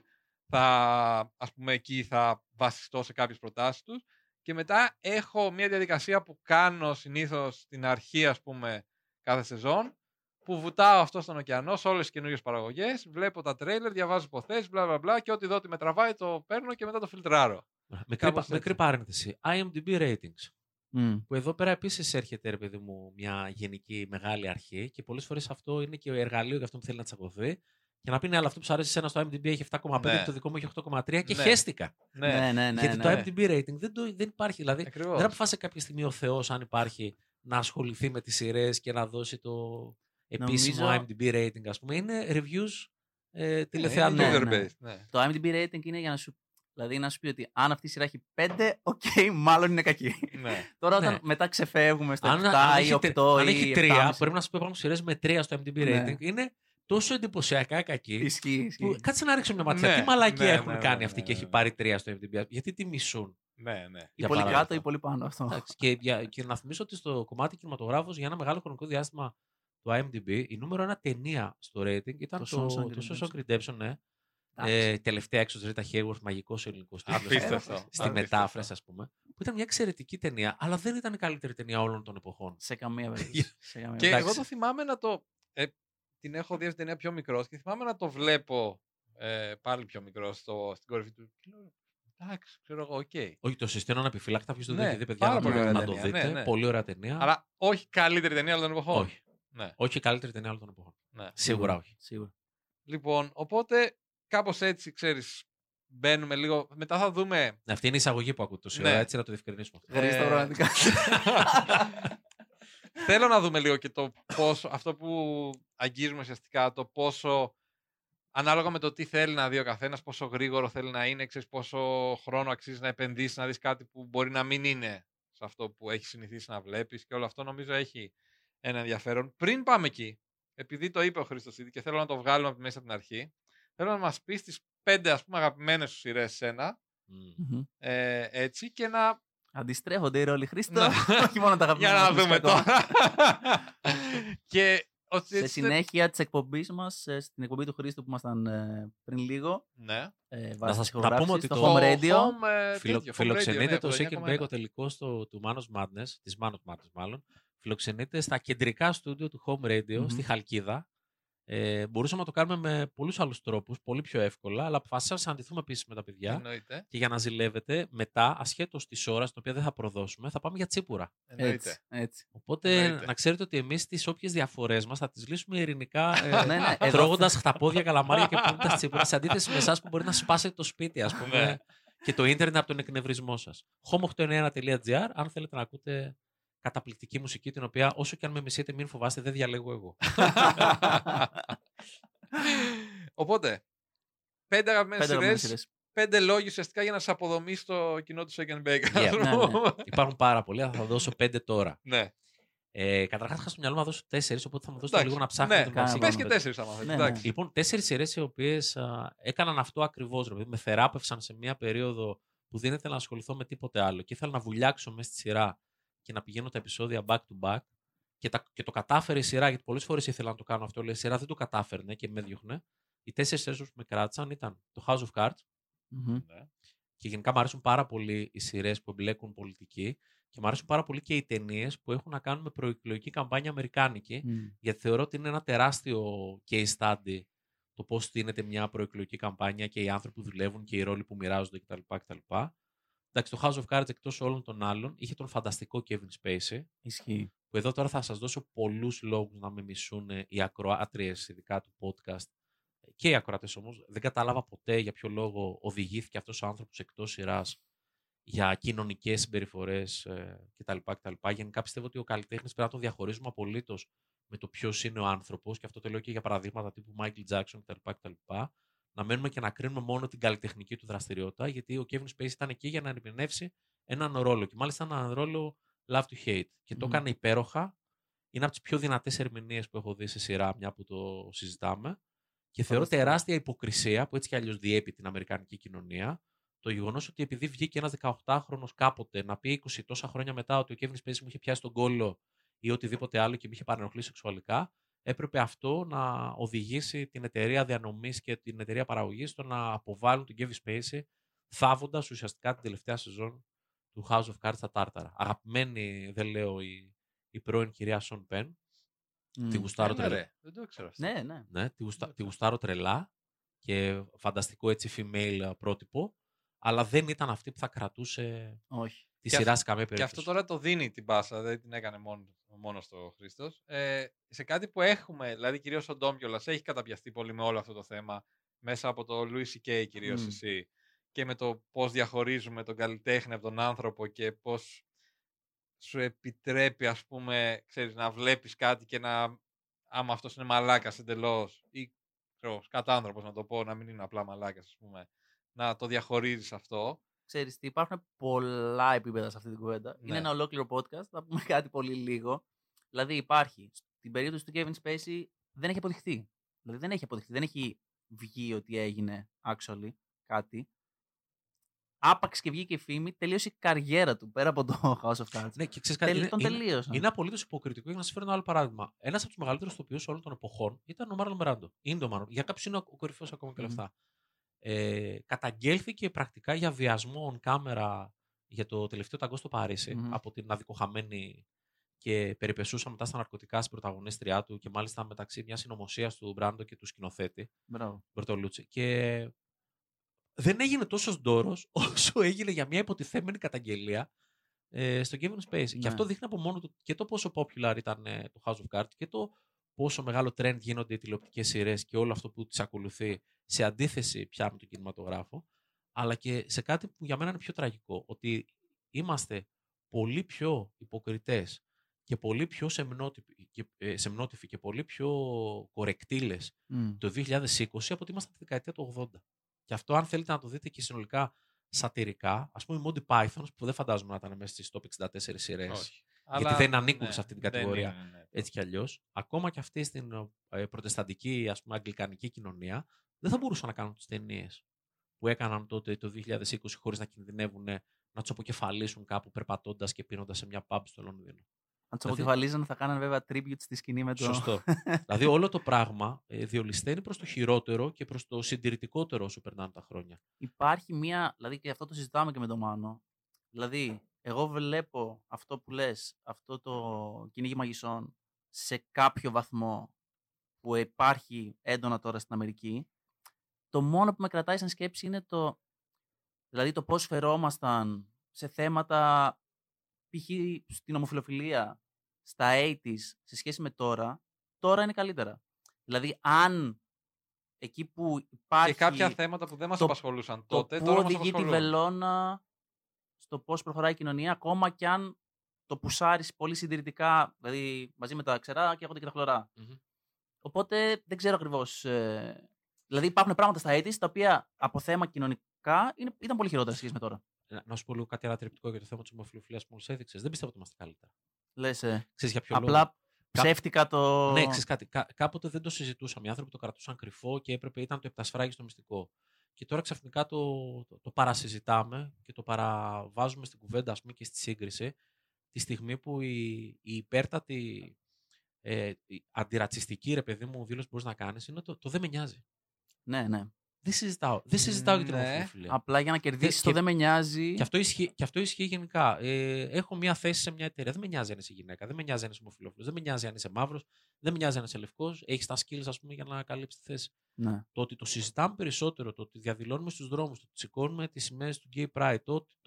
ας πούμε, εκεί θα βασιστώ σε κάποιες προτάσεις τους. Και μετά έχω μια διαδικασία που κάνω συνήθως στην αρχή, ας πούμε, κάθε σεζόν, που βουτάω αυτό στον ωκεανό σε όλες τις καινούριες παραγωγές, βλέπω τα τρέιλερ, διαβάζω υποθέσεις, μπλα μπλα μπλα και ό,τι δω ότι με τραβάει το παίρνω και μετά το φιλτράρω. Μικρή παρένθεση. IMDb ratings. Που εδώ πέρα επίσης έρχεται, ρε παιδί μου, μια γενική μεγάλη αρχή και πολλές φορές αυτό είναι και εργαλείο για αυτό που θέλει να τσακωθεί. Και να πει ναι, αλλά αυτό που σου αρέσει εσένα στο IMDb έχει 7,5 και το δικό μου έχει 8,3 και χέστηκα. Γιατί το IMDb rating δεν υπάρχει. Δηλαδή δεν αποφάσισε κάποια στιγμή ο Θεός, αν υπάρχει, να ασχοληθεί με τις σειρές και να δώσει το επίσημο IMDb rating, ας πούμε. Είναι reviews τηλεθεατών. Το IMDb rating είναι για να σου. Δηλαδή να σου πει ότι αν αυτή η σειρά έχει 5, μάλλον είναι κακή. Τώρα όταν μετά ξεφεύγουμε στο 7 ή 8 αν ή έχει 3, πρέπει να σου πει υπάρχουν σειρές με 3 στο IMDb rating. Είναι τόσο εντυπωσιακά κακή. Ισχύει. Κάτσε να ρίξω μια ματιά. Τι μαλακία έχουν κάνει αυτοί και έχει πάρει 3 στο IMDb. Γιατί τη μισούν. Ή πολύ κάτω ή πολύ πάνω αυτό. Και να θυμίσω ότι στο κομμάτι κινηματογράφος για ένα μεγάλο χρονικό διάστημα του IMDb η νούμερο 1 ταινία στο rating ήταν το Shawshank Redemption. Τελευταία έξω Ρίτα Χέιουαρθ, μαγικός ελληνικός τίτλος στη μετάφραση, ας πούμε. Που ήταν μια εξαιρετική ταινία, αλλά δεν ήταν η καλύτερη ταινία όλων των εποχών. Σε καμία περίπτωση. Και εγώ το θυμάμαι να το. Την έχω δει στην ταινία πιο μικρός και θυμάμαι να το βλέπω πάλι πιο μικρός στην κορυφή του. Εντάξει, ξέρω εγώ, οκ. Όχι, το συστήνω ανεπιφύλακτα. Ποιος δεν το έχει δει, παιδιά, να το δείτε. Πολύ ωραία ταινία. Αλλά όχι καλύτερη ταινία όλων των εποχών. Όχι. Όχι καλύτερη ταινία όλων των εποχών. Σίγουρα όχι. Λοιπόν, οπότε. Κάπως έτσι, ξέρεις, μπαίνουμε λίγο. Μετά θα δούμε. Αυτή είναι η εισαγωγή που ακούτε τόση ώρα, έτσι να το διευκρινίσουμε. Ευχαριστώ πραγματικά. Θέλω να δούμε λίγο και το πόσο. Αυτό που αγγίζουμε ουσιαστικά, το πόσο. Ανάλογα με το τι θέλει να δει ο καθένας, πόσο γρήγορο θέλει να είναι, ξέρεις, πόσο χρόνο αξίζει να επενδύσει, να δεις κάτι που μπορεί να μην είναι σε αυτό που έχει συνηθίσει να βλέπεις και όλο αυτό νομίζω έχει ένα ενδιαφέρον. Πριν πάμε εκεί, επειδή το είπε ο Χρήστος ήδη και θέλω να το βγάλουμε από μέσα από την αρχή. Θέλω να μας πεις τις 5 ας πούμε αγαπημένες σου σειρές σένα, έτσι και να... Αντιστρέφονται οι ρόλοι, Χρήστο, όχι μόνο τα αγαπημένα. Για να δούμε τώρα. Και, σε συνέχεια της εκπομπής μας, στην εκπομπή του Χρήστου που ήμασταν πριν λίγο, να σας πούμε ότι το Home Radio φιλοξενείται το Shake and Bake ο τελικός του Manos Madness, της Manos Madness μάλλον, φιλοξενείται στα κεντρικά στούντιο του Home Radio στη Χαλκίδα. Μπορούσαμε να το κάνουμε με πολλούς άλλους τρόπους, πολύ πιο εύκολα, αλλά αποφασίσαμε να συναντηθούμε επίσης με τα παιδιά. Εννοείται. Και για να ζηλεύετε, μετά, ασχέτως της ώρας, την οποία δεν θα προδώσουμε, θα πάμε για τσίπουρα. Έτσι. Οπότε να ξέρετε ότι εμείς τις όποιες διαφορές μας θα τις λύσουμε ειρηνικά, τρώγοντας χταπόδια, καλαμάρια και πίνοντας τσίπουρα, σε αντίθεση με εσάς που μπορεί να σπάσετε το σπίτι, ας πούμε, και το ίντερνετ από τον εκνευρισμό σας. home891.gr, αν θέλετε να ακούτε καταπληκτική μουσική, την οποία όσο και αν με μισείτε, μην φοβάστε, δεν διαλέγω εγώ. Οπότε, 5 αγαπημένες σειρές, 5 λόγοι ουσιαστικά για να σε αποδομήσει το κοινό του Shake and Bake. Υπάρχουν πάρα πολλοί, θα δώσω 5 τώρα. Ναι. Καταρχάς, είχα στο μυαλό μου να δώσω 4, οπότε θα μου δώσετε λίγο να ψάχνετε. Πες και 4 άμα θέλεις. Λοιπόν, 4 σειρές οι οποίες έκαναν αυτό ακριβώς. Με θεράπευσαν σε μια περίοδο που δεν ήθελα να ασχοληθώ με τίποτε άλλο και ήθελα να βουλιάξω μέσα στη σειρά και να πηγαίνω τα επεισόδια back to back. Και το κατάφερε η σειρά, γιατί πολλές φορές ήθελα να το κάνω αυτό, αλλά η σειρά δεν το κατάφερνε και με διώχνε. Οι 4 σειρές που με κράτησαν ήταν το House of Cards. Και γενικά μου αρέσουν πάρα πολύ οι σειρές που εμπλέκουν πολιτική. Και μου αρέσουν πάρα πολύ και οι ταινίες που έχουν να κάνουν με προεκλογική καμπάνια αμερικάνικη. Γιατί θεωρώ ότι είναι ένα τεράστιο case study το πώς στείνεται μια προεκλογική καμπάνια και οι άνθρωποι που δουλεύουν και οι ρόλοι που μοιράζονται κτλ. Εντάξει, το House of Cards εκτός όλων των άλλων είχε τον φανταστικό Kevin Spacey. Ισχύει. Που εδώ τώρα θα σας δώσω πολλούς λόγους να με μισούν οι ακροάτριες, ειδικά του podcast. Και οι ακροατές όμως. Δεν κατάλαβα ποτέ για ποιο λόγο οδηγήθηκε αυτός ο άνθρωπος εκτός σειράς για κοινωνικές συμπεριφορές κτλ. Γενικά πιστεύω ότι ο καλλιτέχνης πρέπει να τον διαχωρίζουμε απολύτως με το ποιος είναι ο άνθρωπος. Και αυτό το λέω και για παραδείγματα τύπου Michael Jackson κτλ. Να μένουμε και να κρίνουμε μόνο την καλλιτεχνική του δραστηριότητα, γιατί ο Kevin Spacey ήταν εκεί για να ερμηνεύσει έναν ρόλο. Και μάλιστα έναν ρόλο love to hate. Και το έκανε υπέροχα. Είναι από τις πιο δυνατές ερμηνείες που έχω δει σε σειρά, μια που το συζητάμε. Και θεωρώ τεράστια υποκρισία που έτσι κι αλλιώς διέπει την αμερικανική κοινωνία. Το γεγονός ότι επειδή βγήκε ένας 18χρονος κάποτε να πει 20 τόσα χρόνια μετά ότι ο Kevin Spacey μου είχε πιάσει τον κόλλο ή οτιδήποτε άλλο και με είχε παρενοχλήσει σεξουαλικά, έπρεπε αυτό να οδηγήσει την εταιρεία διανομής και την εταιρεία παραγωγής στο να αποβάλουν τον Kevin Spacey, θάβοντας ουσιαστικά την τελευταία σεζόν του House of Cards στα τάρταρα. Αγαπημένη, δεν λέω, η πρώην κυρία Σον Πεν. Τη γουστάρω τρελά. Δεν το ξέρω αυτό. Ναι. Τη γουστάρω τρελά και φανταστικό έτσι female πρότυπο, αλλά δεν ήταν αυτή που θα κρατούσε Όχι. τη σειρά σε καμία Και περίπτωση. αυτό τώρα το δίνει την πάσα, δεν την έκανε μόνο στο Χρήστος. Σε κάτι που έχουμε, δηλαδή κυρίως ο Ντόμ κιόλας έχει καταπιαστεί πολύ με όλο αυτό το θέμα, μέσα από το Louis C.K. κυρίως εσύ, και με το πώς διαχωρίζουμε τον καλλιτέχνη από τον άνθρωπο και πώς σου επιτρέπει, ας πούμε, ξέρεις, να βλέπεις κάτι και να, άμα αυτός είναι μαλάκας εντελώς ή κατάνθρωπος να το πω, να μην είναι απλά μαλάκας, ας πούμε, να το διαχωρίζεις αυτό. Ξέρεις τι, υπάρχουν πολλά επίπεδα σε αυτή την κουβέντα. Ναι. Είναι ένα ολόκληρο podcast, θα πούμε κάτι πολύ λίγο. Δηλαδή υπάρχει, στην περίπτωση του Kevin Spacey δεν έχει αποδειχθεί. Δηλαδή δεν έχει βγει ότι έγινε actually κάτι. Άπαξ και βγήκε η φήμη, τελείωσε η καριέρα του πέρα από το House of Cards. Ναι, και ξέρεις κάτι, Τον τελείωσαν. είναι απολύτως υποκριτικό. Για να σας φέρω ένα άλλο παράδειγμα. Ένας από τους μεγαλύτερους ηθοποιούς όλων των εποχών ήταν ο Μάρλον Μπράντο. Για κάποιους είναι ο κορυφαίος ακόμα και όλα αυτά. Καταγγέλθηκε πρακτικά για βιασμό on camera για το τελευταίο ταγκό στο Παρίσι από την αδικοχαμένη και περιπεσούσα μετά στα ναρκωτικά στην πρωταγωνίστριά του και μάλιστα μεταξύ μιας συνωμοσίας του Μπράντο και του σκηνοθέτη Μπερτολούτσι. Και δεν έγινε τόσο ντόρος όσο έγινε για μια υποτιθέμενη καταγγελία στο Kevin Spacey. Ναι. Και αυτό δείχνει από μόνο του και το πόσο popular ήταν το House of Cards και το πόσο μεγάλο trend γίνονται οι τηλεοπτικές σειρές και όλο αυτό που τις ακολουθεί σε αντίθεση πια με τον κινηματογράφο, αλλά και σε κάτι που για μένα είναι πιο τραγικό, ότι είμαστε πολύ πιο υποκριτές και πολύ πιο σεμνότυφοι και πολύ πιο κορεκτήλες το 2020 από ότι ήμασταν τη δεκαετία του 80. Και αυτό, αν θέλετε να το δείτε και συνολικά σατιρικά, ας πούμε, οι Monty Pythons, που δεν φαντάζομαι να ήταν μέσα στις top 64 σειρές, γιατί δεν ανήκουν σε αυτή την κατηγορία, έτσι κι αλλιώς, ακόμα και αυτοί στην προτεσταντική, ας πούμε, αγγλικανική κοινωνία, δεν θα μπορούσαν να κάνουν τις ταινίες που έκαναν τότε το 2020 χωρίς να κινδυνεύουν να τους αποκεφαλίσουν κάπου περπατώντας και πίνοντας σε μια pub στο Λονδίνο. Αν τους αποκεφαλίζαν θα κάνανε βέβαια tribute στη σκηνή με το... Σωστό. Δηλαδή όλο το πράγμα διολυσθένει προς το χειρότερο και προς το συντηρητικότερο όσο περνάνε τα χρόνια. Υπάρχει μία, δηλαδή και αυτό το συζητάμε και με τον Μάνο, δηλαδή εγώ βλέπω αυτό που λες, αυτό το κυνήγι μαγισσών σε κάποιο βαθμό που υπάρχει έντονα τώρα στην Αμερική. Το μόνο που με κρατάει σαν σκέψη είναι δηλαδή το πώς φερόμασταν σε θέματα π.χ. στην ομοφυλοφιλία στα 80s σε σχέση με τώρα είναι καλύτερα. Δηλαδή αν εκεί που υπάρχει... Και κάποια θέματα που δεν μας απασχολούσαν τότε, τώρα μας απασχολούν. Πού οδηγεί τη βελόνα στο πώς προχωράει η κοινωνία, ακόμα κι αν το πουσάρεις πολύ συντηρητικά, δηλαδή μαζί με τα ξερά και έχονται και τα χλωρά. Οπότε δεν ξέρω ακριβώς. Δηλαδή υπάρχουν πράγματα στα 80s τα οποία από θέμα κοινωνικά ήταν πολύ χειρότερα σχέση με τώρα. Να σου πω λίγο κάτι ανατρεπτικό για το θέμα της ομοφυλοφιλίας που μόλις έδειξες. Δεν πιστεύω ότι είμαστε καλύτερα. Λες, ξέρεις για ποιο απλά λόγο. ψεύτικα το... Ναι, ξέρεις κάτι. Κάποτε δεν το συζητούσαμε. Οι άνθρωποι το κρατούσαν κρυφό και ήταν το επτασφράγιστο μυστικό. Και τώρα ξαφνικά το παρασυζητάμε και το παραβάζουμε στην κουβέντα, ας πούμε, και στη σύγκριση, τη στιγμή που η υπέρτατη αντιρατσιστική, ρε παιδί μου, δήλωση που μπορείς να κάνεις είναι το δεν με νοιάζει. Ναι. Δεν συζητάω για την ομοφυλοφιλία. Απλά για να κερδίσεις το δεν με νοιάζει. Και αυτό ισχύει γενικά. Έχω μια θέση σε μια εταιρεία. Δεν με νοιάζει αν είσαι γυναίκα, δεν με νοιάζει αν είσαι ομοφυλόφιλος, δεν με νοιάζει αν είσαι μαύρος, δεν με νοιάζει αν είσαι λευκός. Έχεις τα skills, ας πούμε, για να καλύψεις τη θέση. Ναι. Το ότι το συζητάμε περισσότερο, το ότι διαδηλώνουμε στους δρόμους, το ότι σηκώνουμε τις σημαίες του Gay Pride,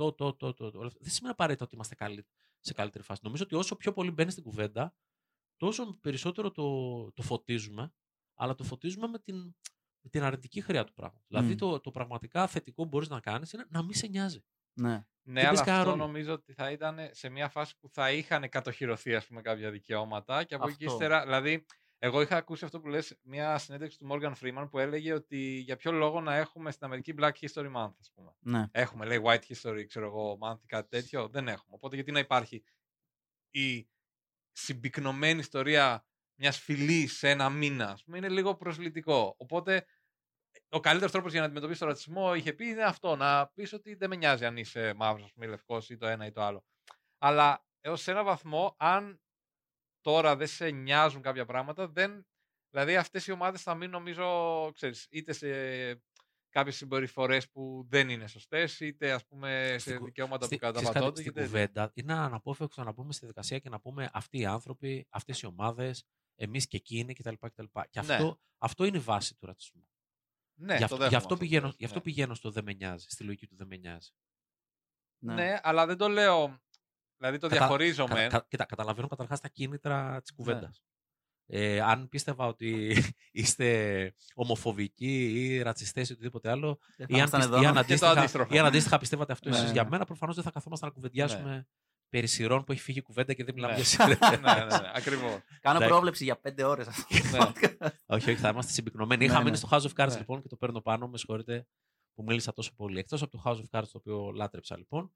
δεν σημαίνει απαραίτητα ότι είμαστε σε καλύτερη φάση. Νομίζω ότι όσο πιο πολύ μπαίνει στην κουβέντα, τόσο περισσότερο το φωτίζουμε, αλλά το φωτίζουμε με την αρνητική χρειά του πράγματος. Δηλαδή το πραγματικά θετικό που μπορείς να κάνεις είναι να μην σε νοιάζει. Ναι, αλλά αυτό νομίζω ότι θα ήταν σε μια φάση που θα είχαν κατοχυρωθεί, ας πούμε, κάποια δικαιώματα και από εκεί ύστερα, δηλαδή, εγώ είχα ακούσει αυτό που λες, μια συνέντευξη του Morgan Freeman που έλεγε ότι για ποιο λόγο να έχουμε στην Αμερική Black History Month, ας πούμε. Ναι. Έχουμε, λέει, White History, ξέρω εγώ, Month ή κάτι τέτοιο. Δεν έχουμε. Οπότε γιατί να υπάρχει η συμπυκνωμένη ιστορία μιας φυλής σε ένα μήνα, ας πούμε, είναι λίγο προσλητικό. Οπότε ο καλύτερος τρόπος για να αντιμετωπίσεις τον ρατσισμό, είχε πει, είναι αυτό. Να πεις ότι δεν με νοιάζει αν είσαι μαύρος, ας πούμε, ή λευκός ή το ένα ή το άλλο. Αλλά έως σε ένα βαθμό, αν τώρα δεν σε νοιάζουν κάποια πράγματα, δηλαδή αυτές οι ομάδες θα μείνουν, νομίζω, ξέρεις, είτε σε κάποιες συμπεριφορές που δεν είναι σωστές, είτε, ας πούμε, σε δικαιώματα που καταπατώνται. Στην κουβέντα είναι αναπόφευκτο να πούμε στη δικασία και να πούμε αυτοί οι άνθρωποι, αυτές οι ομάδες εμείς και εκείνοι κτλ. Και Ναι. αυτό είναι η βάση του ρατσισμού. Ναι, Γι' αυτό πηγαίνω στο δεν με νοιάζει, στη λογική του δεν με νοιάζει. Ναι, αλλά δεν το λέω. Δηλαδή το διαχωρίζω Κοίτα, καταλαβαίνω καταρχάς τα κίνητρα της κουβέντας. Αν πίστευα ότι είστε ομοφοβικοί ή ρατσιστές ή οτιδήποτε άλλο, ή αν αντίστοιχα πιστεύατε αυτό εσείς για μένα, προφανώς δεν θα καθόμασταν να κουβεντιάσουμε περί σειρών που έχει φύγει η κουβέντα και δεν μιλάμε για σειρές. Ναι, ακριβώς. Κάνω πρόβλεψη για 5 ώρες. Όχι, θα είμαστε συμπυκνωμένοι. Είχα μείνει στο House of Cards λοιπόν και το παίρνω πάνω. Με συγχωρείτε που μίλησα τόσο πολύ. Εκτός από το House of Cards, το οποίο λάτρεψα λοιπόν,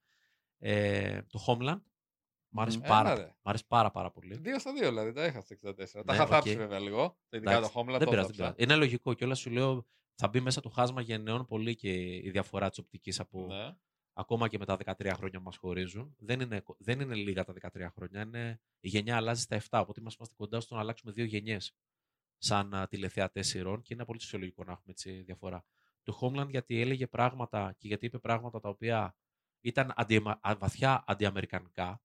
το Homeland. Μ' άρεσε πάρα πολύ. 2-2 δηλαδή, τα είχα στο 64. Τα είχα θάψει βέβαια λίγο. Ειδικά το Homeland. Δεν πειράζει. Είναι λογικό και όλα σου λέω θα μπει μέσα το χάσμα γενναιών πολύ και η διαφορά της οπτικής από. Ακόμα και με τα 13 χρόνια που μας χωρίζουν. Δεν είναι λίγα τα 13 χρόνια. Η γενιά αλλάζει στα 7. Οπότε είμαστε κοντά στο να αλλάξουμε 2 γενιές σαν τηλεθεατές σειρών και είναι πολύ φυσιολογικό να έχουμε έτσι διαφορά. Το Homeland γιατί έλεγε πράγματα και γιατί είπε πράγματα τα οποία ήταν βαθιά αντιαμερικανικά.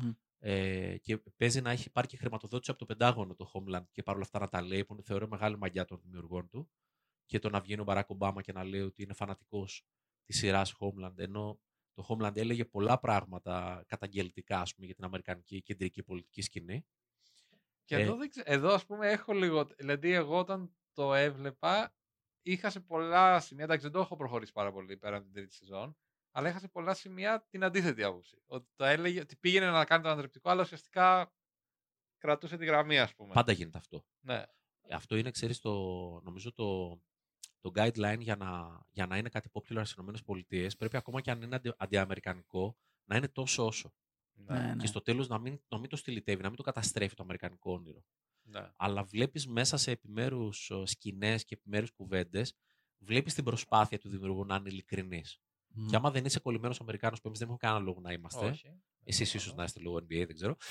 Και παίζει να έχει πάρει και χρηματοδότηση από το Πεντάγωνο το Homeland και παρόλα αυτά να τα λέει, που θεωρώ μεγάλη μαγιά των δημιουργών του. Και το να βγαίνει ο Μπαράκ Ομπάμα και να λέει ότι είναι φανατικός της σειράς Homeland, ενώ το Homeland έλεγε πολλά πράγματα καταγγελτικά, ας πούμε, για την αμερικανική κεντρική πολιτική σκηνή. Και εδώ ας πούμε έχω λίγο, δηλαδή εγώ όταν το έβλεπα είχα σε πολλά σημεία, εντάξει δεν το έχω προχωρήσει πάρα πολύ πέραν την τρίτη σεζόν, αλλά είχα σε πολλά σημεία την αντίθετη άποψη. Ότι το έλεγε, ότι πήγαινε να κάνει τον ανατρεπτικό, αλλά ουσιαστικά κρατούσε τη γραμμή, ας πούμε. Πάντα γίνεται αυτό. Ναι. Αυτό είναι, ξέρεις, νομίζω το guideline για να είναι κάτι popular στις ΗΠΑ. Πρέπει ακόμα και αν είναι αντιαμερικανικό να είναι τόσο όσο. Ναι. Και στο τέλος να μην το στυλιτεύει, να μην το καταστρέφει το αμερικανικό όνειρο. Ναι. Αλλά βλέπεις μέσα σε επιμέρους σκηνές και επιμέρους κουβέντες, βλέπεις την προσπάθεια του δημιουργού να είναι ειλικρινής. Και άμα δεν είσαι κολλημένος Αμερικάνος, που εμείς δεν έχουμε κανένα λόγο να είμαστε, εσείς ίσως να είστε λόγω NBA, δεν ξέρω.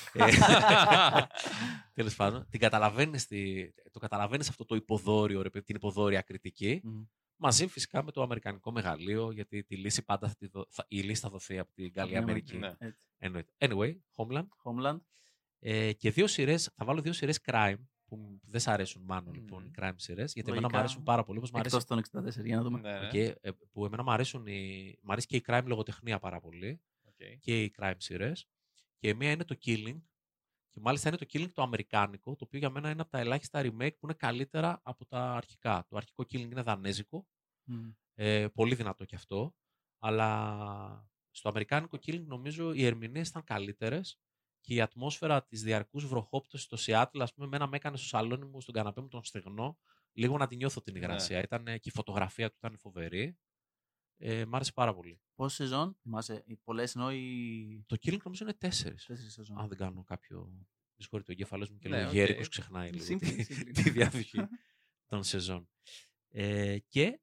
Τέλος πάντων, το καταλαβαίνεις αυτό το υποδόριο, την υποδόρια κριτική, μαζί φυσικά με το αμερικανικό μεγαλείο, γιατί τη λύση πάντα η λύση θα δοθεί από την καλή Αμερική. Anyway, Homeland. Και θα βάλω 2 σειρές crime, που δεν σ' αρέσουν μάλλον λοιπόν οι crime σειρές, γιατί εμένα μου αρέσουν πάρα πολύ. Εκτός των 64, για να δούμε. Που εμένα μου αρέσει και η crime λογοτεχνία πάρα πολύ και οι crime σειρές. Και μία είναι το Killing, και μάλιστα είναι το Killing το αμερικάνικο, το οποίο για μένα είναι από τα ελάχιστα remake που είναι καλύτερα από τα αρχικά. Το αρχικό Killing είναι δανέζικο, πολύ δυνατό κι αυτό, αλλά στο αμερικάνικο Killing νομίζω οι ερμηνείες ήταν καλύτερες. Και η ατμόσφαιρα της διαρκούς βροχόπτωσης στο Σιάτλ, ας πούμε, μένα με έκανε στο σαλόνι μου, στον καναπέ μου τον στεγνό, λίγο να τη νιώθω την υγρασία. Και η φωτογραφία του ήταν φοβερή. Μ' άρεσε πάρα πολύ. Πόσες σεζόν, θυμάσαι, πολλές εννοώ Το Killing νομίζω είναι 4 σεζόν. Αν δεν κάνω κάποιο. Δυσκολεί το εγκέφαλός μου και λίγο γέρικος ξεχνάει λίγο τη διαδοχή των σεζόν. Και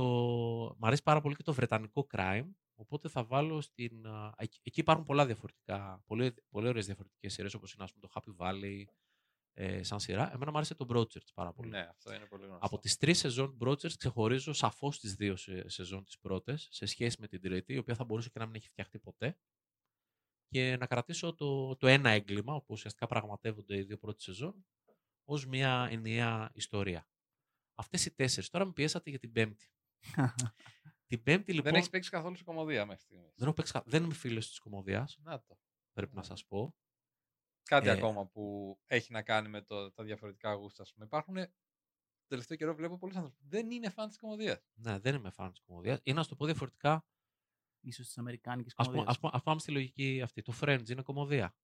μ' αρέσει πάρα πολύ και το βρετανικό crime. Οπότε θα βάλω εκεί υπάρχουν πολλά διαφορετικά, πολύ ωραίες διαφορετικές σειρές, όπως είναι, ας πούμε, το Happy Valley σαν σειρά. Εμένα μου άρεσε το Broadchurch πάρα πολύ. Ναι, αυτό είναι πολύ γνωστό. Από τις 3 σεζόν Broadchurch ξεχωρίζω σαφώς τις 2 σεζόν τις πρώτες, σε σχέση με την τρίτη, η οποία θα μπορούσε και να μην έχει φτιαχτεί ποτέ. Και να κρατήσω το ένα έγκλημα, όπου ουσιαστικά πραγματεύονται οι 2 πρώτες σεζόν, ως μια ενιαία ιστορία. Αυτές οι 4. Τώρα με πιέσατε για την 5η. Την Πέμπτη, λοιπόν, δεν έχεις παίξει καθόλου σε κομμωδία μέχρι στιγμής. Δεν είμαι φίλος της κομμωδίας. Να το. Πρέπει να σας πω. Κάτι ακόμα που έχει να κάνει με τα διαφορετικά γούστα. Υπάρχουν. Το τελευταίο καιρό βλέπω πολλούς άνθρωπους που δεν είναι φαν της κομμωδίας. Ναι, δεν είμαι φαν της κομμωδίας. Ή να σου το πω διαφορετικά. Ίσως της αμερικάνικης κομμωδίας. Ας πάμε στη λογική αυτή. Το Friends είναι κομμωδία.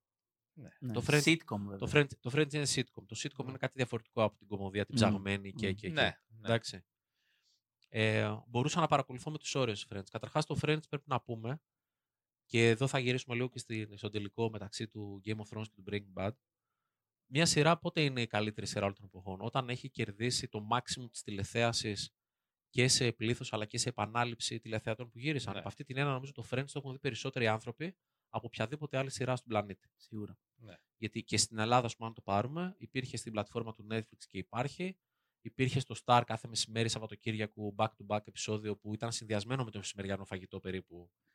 Ναι. Το sitcom, βέβαια. Το Friends είναι sitcom. Το sitcom είναι κάτι διαφορετικό από την κομμωδία, την ψαγμένη και. Ναι. Εντάξει. Μπορούσα να παρακολουθώ με τους όρους Friends. Καταρχάς το Friends πρέπει να πούμε, και εδώ θα γυρίσουμε λίγο και στον τελικό μεταξύ του Game of Thrones και του Breaking Bad. Μια σειρά πότε είναι η καλύτερη σειρά όλων των εποχών? Όταν έχει κερδίσει το maximum της τηλεθέασης και σε πλήθος αλλά και σε επανάληψη τηλεθεατών που γύρισαν. Από αυτή την έννοια νομίζω το Friends το έχουν δει περισσότεροι άνθρωποι από οποιαδήποτε άλλη σειρά στον πλανήτη. Σίγουρα. Ναι. Γιατί και στην Ελλάδα, αν το πάρουμε, υπήρχε στην πλατφόρμα του Netflix και υπάρχει. Υπήρχε στο Star κάθε μεσημέρι Σαββατοκύριακο back-to-back επεισόδιο που ήταν συνδυασμένο με το μεσημεριανό φαγητό περίπου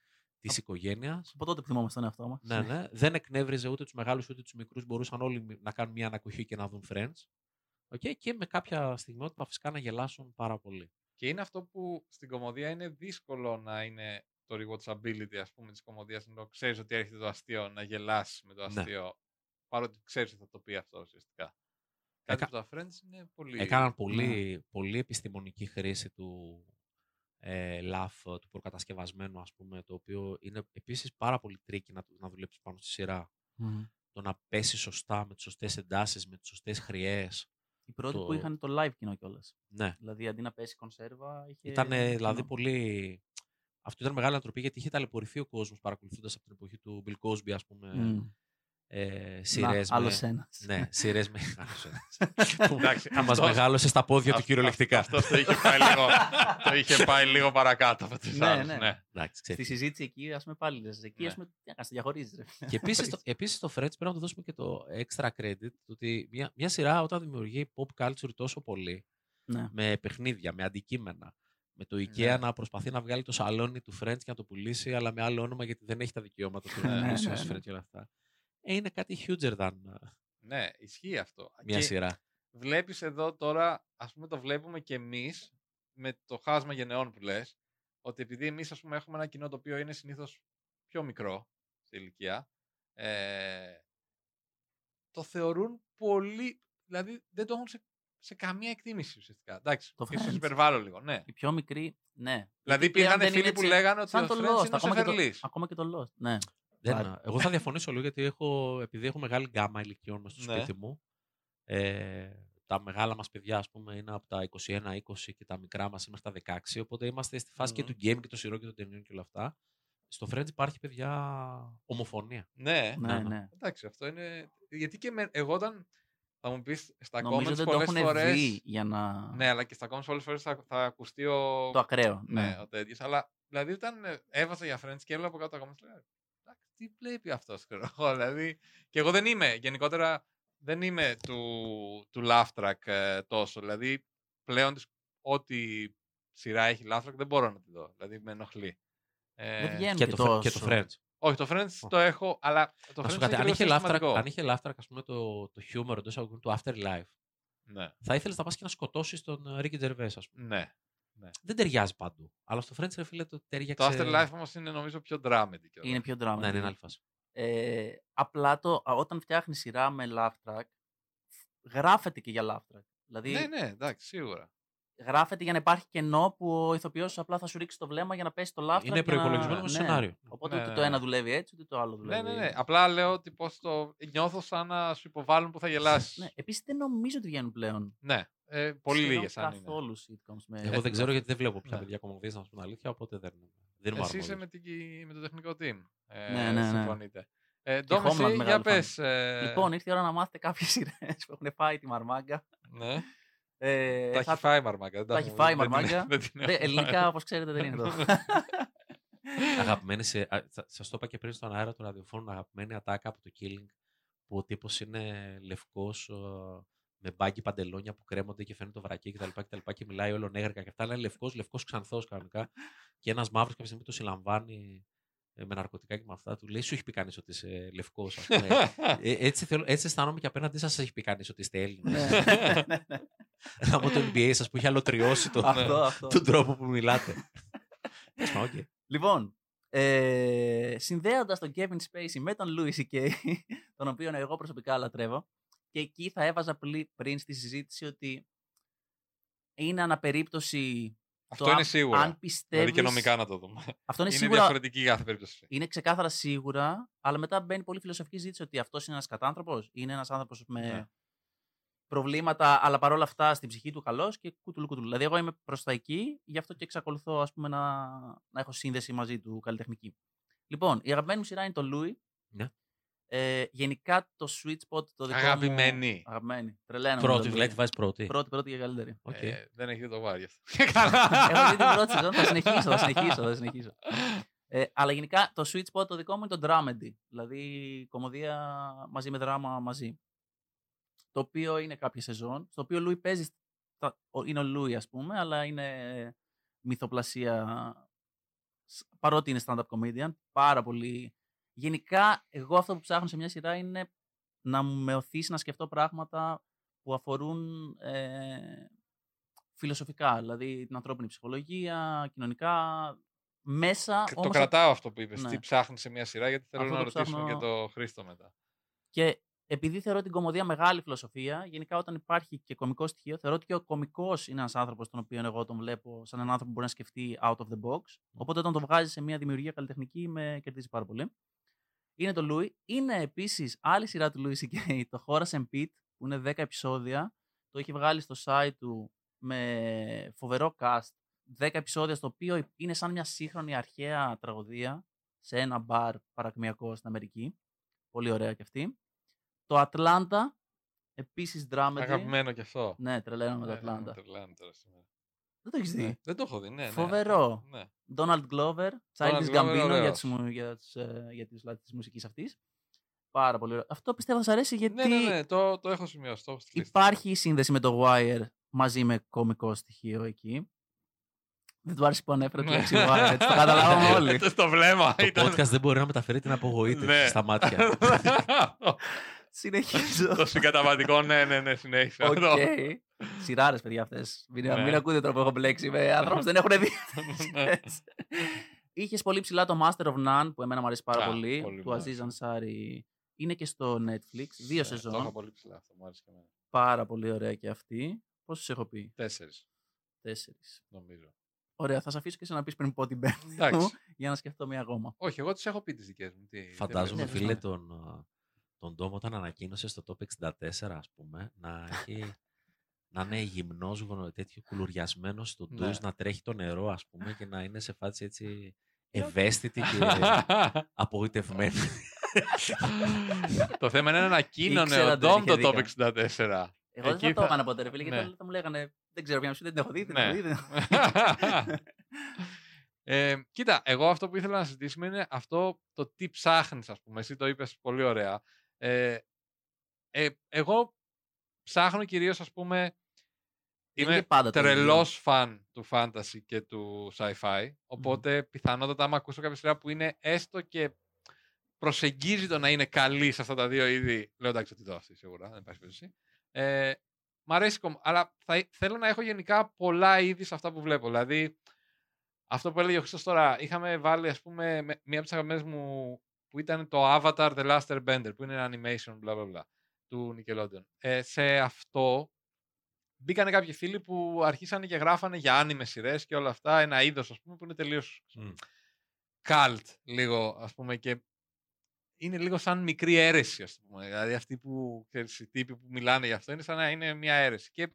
της οικογένειας. Από τότε που θυμόμαστε τον εαυτό μας. Ναι. Δεν εκνεύριζε ούτε τους μεγάλους ούτε τους μικρούς. Μπορούσαν όλοι να κάνουν μια ανακοχή και να δουν Friends. Okay, και με κάποια στιγμιότυπα φυσικά να γελάσουν πάρα πολύ. Και είναι αυτό που στην κωμωδία είναι δύσκολο να είναι το rewatchability, ας πούμε, της κωμωδίας. Να ξέρεις ότι έρχεται το αστείο, να γελάσεις με το αστείο. Παρότι ξέρεις ότι θα το πει αυτό ουσιαστικά. Κάτι που τα Friends είναι πολύ... Έκαναν πολύ επιστημονική χρήση του laugh, του προκατασκευασμένου, ας πούμε, το οποίο είναι επίσης πάρα πολύ τρίκι να δουλέψεις πάνω στη σειρά. Το να πέσει σωστά, με τις σωστές εντάσεις, με τις σωστές χρειές. Οι πρώτοι που είχαν το live κοινό κιόλας. Ναι. Δηλαδή αντί να πέσει κονσέρβα, είχε... Ήταν δηλαδή πολύ... Αυτό ήταν μεγάλη ανατροπή γιατί είχε ταλαιπωρηθεί ο κόσμος παρακολουθώντας από την εποχή του Bill Cosby, ας πούμε. Σειρές με... Άλλος ένας. Ναι, σειρές με... που μας μεγάλωσε στα πόδια του κυριολεκτικά. Αυτό το είχε πάει λίγο παρακάτω από τους άλλους. Ναι. Στη συζήτηση εκεί, ας πούμε, πάλι λες. Εκεί, ας πούμε, να διαχωρίζεις. Και επίσης το Friends πρέπει να του δώσουμε και το extra credit ότι μια σειρά όταν δημιουργεί pop culture τόσο πολύ, με παιχνίδια, με αντικείμενα, με το IKEA να προσπαθεί να βγάλει το σαλόνι του Friends και να το πουλήσει, αλλά με άλλο όνομα γιατί δεν έχει τα δικαιώματα του Friends και όλα αυτά. Είναι κάτι huger than. Ναι, ισχύει αυτό. Μια σειρά. Βλέπεις εδώ τώρα, ας πούμε, το βλέπουμε και εμείς με το χάσμα γενεών που λες, ότι επειδή εμείς, ας πούμε, έχουμε ένα κοινό το οποίο είναι συνήθως πιο μικρό σε ηλικία, το θεωρούν πολύ. Δηλαδή δεν το έχουν σε καμία εκτίμηση ουσιαστικά. Εντάξει, ίσως υπερβάλλω λίγο. Ναι. Οι πιο μικροί, ναι. Δηλαδή υπήρχαν φίλοι που λέγανε ότι ο Friends είναι ο Σεφερλής. Ακόμα και το Lost, ναι. Εγώ θα διαφωνήσω λίγο γιατί επειδή έχω μεγάλη γκάμα ηλικιών μες στο σπίτι μου. Τα μεγάλα μας παιδιά, ας πούμε, είναι από τα 21-20 και τα μικρά μας είναι μέχρι τα 16. Οπότε είμαστε στη φάση και του game και των σειρών και των ταινιών και όλα αυτά. Στο Friends υπάρχει, παιδιά, ομοφωνία. Ναι. Εντάξει, αυτό είναι. Γιατί και εγώ όταν. Θα μου πεις στα comments πολλές φορές. Για να... Ναι, αλλά και στα comments πολλές φορές θα ακουστεί το ακραίο. Ναι, ο τέτοιος. Αλλά δηλαδή όταν έβαζα για Friends και έβλεπα από κάτω τα comments, λέω, τι βλέπει αυτός, δηλαδή. Και εγώ δεν είμαι, γενικότερα δεν είμαι του laugh track τόσο. Δηλαδή πλέον ό,τι σειρά έχει laugh track δεν μπορώ να τη δω. Δηλαδή με ενοχλεί. Και το Friends. Όχι, το Friends το έχω, αλλά το Friends αν είχε laugh track, ας πούμε, το humor εντός αγωγικών του Afterlife, θα ήθελες να πας και να σκοτώσεις τον Ricky Gervais, ας πούμε. Ναι. Δεν ταιριάζει παντού. Αλλά στο Friends, ρε φίλε, το ταιριάξε. Το Afterlife όμως είναι νομίζω πιο dramedy. Είναι πιο dramedy. Ναι, είναι άλλη φάση. Απλά όταν φτιάχνει σειρά με laugh track, γράφεται και για laugh track. Δηλαδή, ναι, εντάξει, σίγουρα. Γράφεται για να υπάρχει κενό που ο ηθοποιός απλά θα σου ρίξει το βλέμμα για να πέσει το laugh track. Είναι προϋπολογισμένο με σενάριο. Οπότε ούτε το ένα δουλεύει έτσι, ούτε το άλλο δουλεύει. Ναι. Απλά λέω ότι πώς το νιώθω σαν να σου υποβάλλουν που θα γελάσεις. Ναι. Επίσης δεν νομίζω ότι βγαίνουν πλέον. Ναι. Πολύ λίγες αν είναι. Καθόλου sitcoms. Εγώ δεν ξέρω γιατί δεν βλέπω πια παιδιά κομμωδίες, να σου πω την αλήθεια, οπότε δεν μου εσύ είσαι με το τεχνικό team. Ναι. Συμφωνείτε. Ντόμεση, για πες. Λοιπόν, ήρθε η ώρα να μάθετε κάποιες σειρές που έχουν φάει τη μαρμάγκα. Ναι. Τα έχει φάει η μαρμάγκα. Τα έχει φάει η μαρμάγκα. Ελληνικά, όπως ξέρετε, δεν είναι εδώ. Αγαπημένη, σας το είπα και πριν στον αέρα του ραδιοφώνου, αγαπημένη ατάκα από το Killing, που ο τύπος είναι λευκός, με μπάγκι παντελόνια που κρέμονται και φαίνεται το βρακί κτλ. Και μιλάει όλο νέγρικα και αυτά. Είναι λευκός ξανθός κανονικά. Και ένας μαύρος κάποια στιγμή το συλλαμβάνει με ναρκωτικά και με αυτά. Του λέει: σου έχει πει κανείς ότι είσαι λευκός. Έτσι αισθάνομαι και απέναντί σας έχει πει κανείς ότι είστε Έλληνες. Από το NBA σας που έχει αλωτριώσει τον τρόπο που μιλάτε. Λοιπόν, συνδέοντας τον Kevin Spacey με τον Louis C.K., τον οποίο εγώ προσωπικά λατρεύω, και εκεί θα έβαζα πριν στη συζήτηση ότι είναι αναπερίπτωση. Αυτό είναι σίγουρα. Αν πιστεύεις... Δηλαδή και νομικά να το δούμε. Αυτό είναι σίγουρα... διαφορετική κάθε περίπτωση. Είναι ξεκάθαρα σίγουρα, αλλά μετά μπαίνει πολύ φιλοσοφική συζήτηση ότι αυτός είναι ένας κατάνθρωπος, είναι ένας άνθρωπος με προβλήματα, αλλά παρόλα αυτά στην ψυχή του καλός και κουτουλού. Δηλαδή, εγώ είμαι προς τα εκεί, γι' αυτό και εξακολουθώ ας πούμε, να έχω σύνδεση μαζί του καλλιτεχνική. Λοιπόν, η αγαπημένη μου σειρά είναι το Louis. Ναι. Γενικά το sweet spot το δικό αγαπημένη. μου... Αγαπημένη. Τρελαίνω. Πρώτη, δηλαδή τη βάζεις πρώτη. Πρώτη και καλύτερη. Δεν έχει δει το βάρη αυτό. Έχω δει την πρώτη σεζόν, θα συνεχίσω. Αλλά γενικά το sweet spot το δικό μου είναι το dramedy. Δηλαδή κωμωδία μαζί με δράμα μαζί. Το οποίο είναι κάποια σεζόν. Στο οποίο ο Λούι παίζει. Είναι ο Λούι, ας πούμε, αλλά είναι μυθοπλασία παρότι είναι stand-up comedian, πάρα πολύ. Γενικά, εγώ αυτό που ψάχνω σε μια σειρά είναι να με οθήσει να σκεφτώ πράγματα που αφορούν φιλοσοφικά, δηλαδή την ανθρώπινη ψυχολογία, κοινωνικά, μέσα. Το όμως, κρατάω αυτό που είπες. Ναι. Τι ψάχνεις σε μια σειρά, γιατί θέλω Αυτό να το ρωτήσουμε ψάχνω- και το Χρήστο μετά. Και επειδή θεωρώ την κωμωδία μεγάλη φιλοσοφία, γενικά όταν υπάρχει και κωμικό στοιχείο, θεωρώ ότι και ο κωμικός είναι ένας άνθρωπος τον οποίο εγώ τον βλέπω σαν έναν άνθρωπο που μπορεί να σκεφτεί out of the box. Οπότε όταν το βγάζει σε μια δημιουργία καλλιτεχνική, με κερδίζει πάρα πολύ. Είναι το Louis. Είναι επίσης άλλη σειρά του Louis C.K., το Horace and Pete, που είναι 10 επεισόδια. Το έχει βγάλει στο site του με φοβερό cast. 10 επεισόδια, στο οποίο είναι σαν μια σύγχρονη αρχαία τραγωδία σε ένα μπαρ παρακμιακό στην Αμερική. Πολύ ωραία κι αυτή. Το Ατλάντα, επίσης dramedy. Αγαπημένο κι αυτό. Ναι, τρελαίνω με το Ναι, Ατλάντα. τρελάνε τώρα σήμερα. Δεν το έχεις δει. Ναι, δεν το έχω δει, ναι. Φοβερό. Ναι. Donald Glover, Childish Glover, Gambino ωραίος. για τις μουσικής αυτής. Πάρα πολύ ωραίο. Αυτό πιστεύω θα σας αρέσει γιατί Ναι, το έχω σημειώσει. Το έχω στη λίστα. υπάρχει η σύνδεση με το Wire μαζί με κωμικό στοιχείο εκεί. Δεν του άρεσε που ανέφερα τη Ναι. λέξη Wire, έτσι το καταλάβαμε όλοι. Στο βλέμμα. Το podcast δεν μπορεί να μεταφέρει την απογοήτευση Ναι. στα μάτια. Συνεχίζω. Το συγκαταβατικό, ναι, συνέχισε. Οκ. αυτό. Σειράρες, παιδιά, αυτές. Μην Ναι. ακούτε τώρα που έχω μπλέξει με άνθρωπους που δεν έχουν δει. Ναι. Είχες πολύ ψηλά το Master of None, που εμένα μου αρέσει πάρα Α, πολύ, πολύ του μου Aziz άρεσε. Ansari. Είναι και στο Netflix, 2 Το έχω σεζόν. πολύ ψηλά αυτό, μου άρεσε και εμένα. Πάρα πολύ ωραία και αυτή. Πόσους έχω πει? 4, 4. νομίζω. Ωραία, θα σε αφήσω και σε να πεις πριν πω την πέμπτη μου, Εντάξει. για να σκεφτώ μία ακόμα. Όχι, εγώ τις έχω πει τις δικές μου. Φαντάζομαι, Ναι, φίλε, σωστά. τον Ντόμ όταν ανακοίνωσε στο Top 64, ας πούμε, να είναι γυμνός, τέτοιο κουλουριασμένος στο Ναι. ντουζ, να τρέχει το νερό, ας πούμε, και να είναι σε φάση έτσι ευαίσθητη και απογοητευμένη. Το θέμα είναι να ανακοίνωνε Ήξερα ο ότι Ντόμ το είχε Top δίκα. 64. Εγώ δεν Εκεί θα το έκανα ποτέ, ρε φίλε, γιατί Ναι. όλοι θα μου λέγανε δεν ξέρω ποια να σου δεν την έχω δει, δεν την Ναι. έχω δει. δεν την έχω δει». Κοίτα, εγώ αυτό που ήθελα να συζητήσουμε είναι αυτό το τι ψάχνεις, ας πούμε. Εσύ το είπες πολύ ωραία. Εγώ ψάχνω κυρίως, ας πούμε, Είναι είμαι και πάντα το ίδιο. τρελός φαν του fantasy και του sci-fi, οπότε πιθανότατα άμα ακούσω κάποια σειρά που είναι έστω και προσεγγίζει το να είναι καλή σε αυτά τα δύο είδη, λέω εντάξει ότι το αυτή σίγουρα, δεν υπάρχει περίπτωση. Μ' αρέσει, αλλά θέλω να έχω γενικά πολλά είδη σε αυτά που βλέπω. Δηλαδή, αυτό που έλεγε ο Χρήστος τώρα, είχαμε βάλει, ας πούμε, μία από τις αγαπημένες μου που ήταν το Avatar The Last Airbender, που είναι ένα animation, bla bla bla, του Nickelodeon. Σε αυτό μπήκανε κάποιοι φίλοι που αρχίσανε και γράφανε για άνιμε σειρές και όλα αυτά, ένα είδος, ας πούμε, που είναι τελείως cult, λίγο, ας πούμε, και είναι λίγο σαν μικρή αίρεση, ας πούμε. Δηλαδή, αυτοί που, ξέρεις, οι τύποι που μιλάνε για αυτό, είναι σαν να είναι μια αίρεση. Και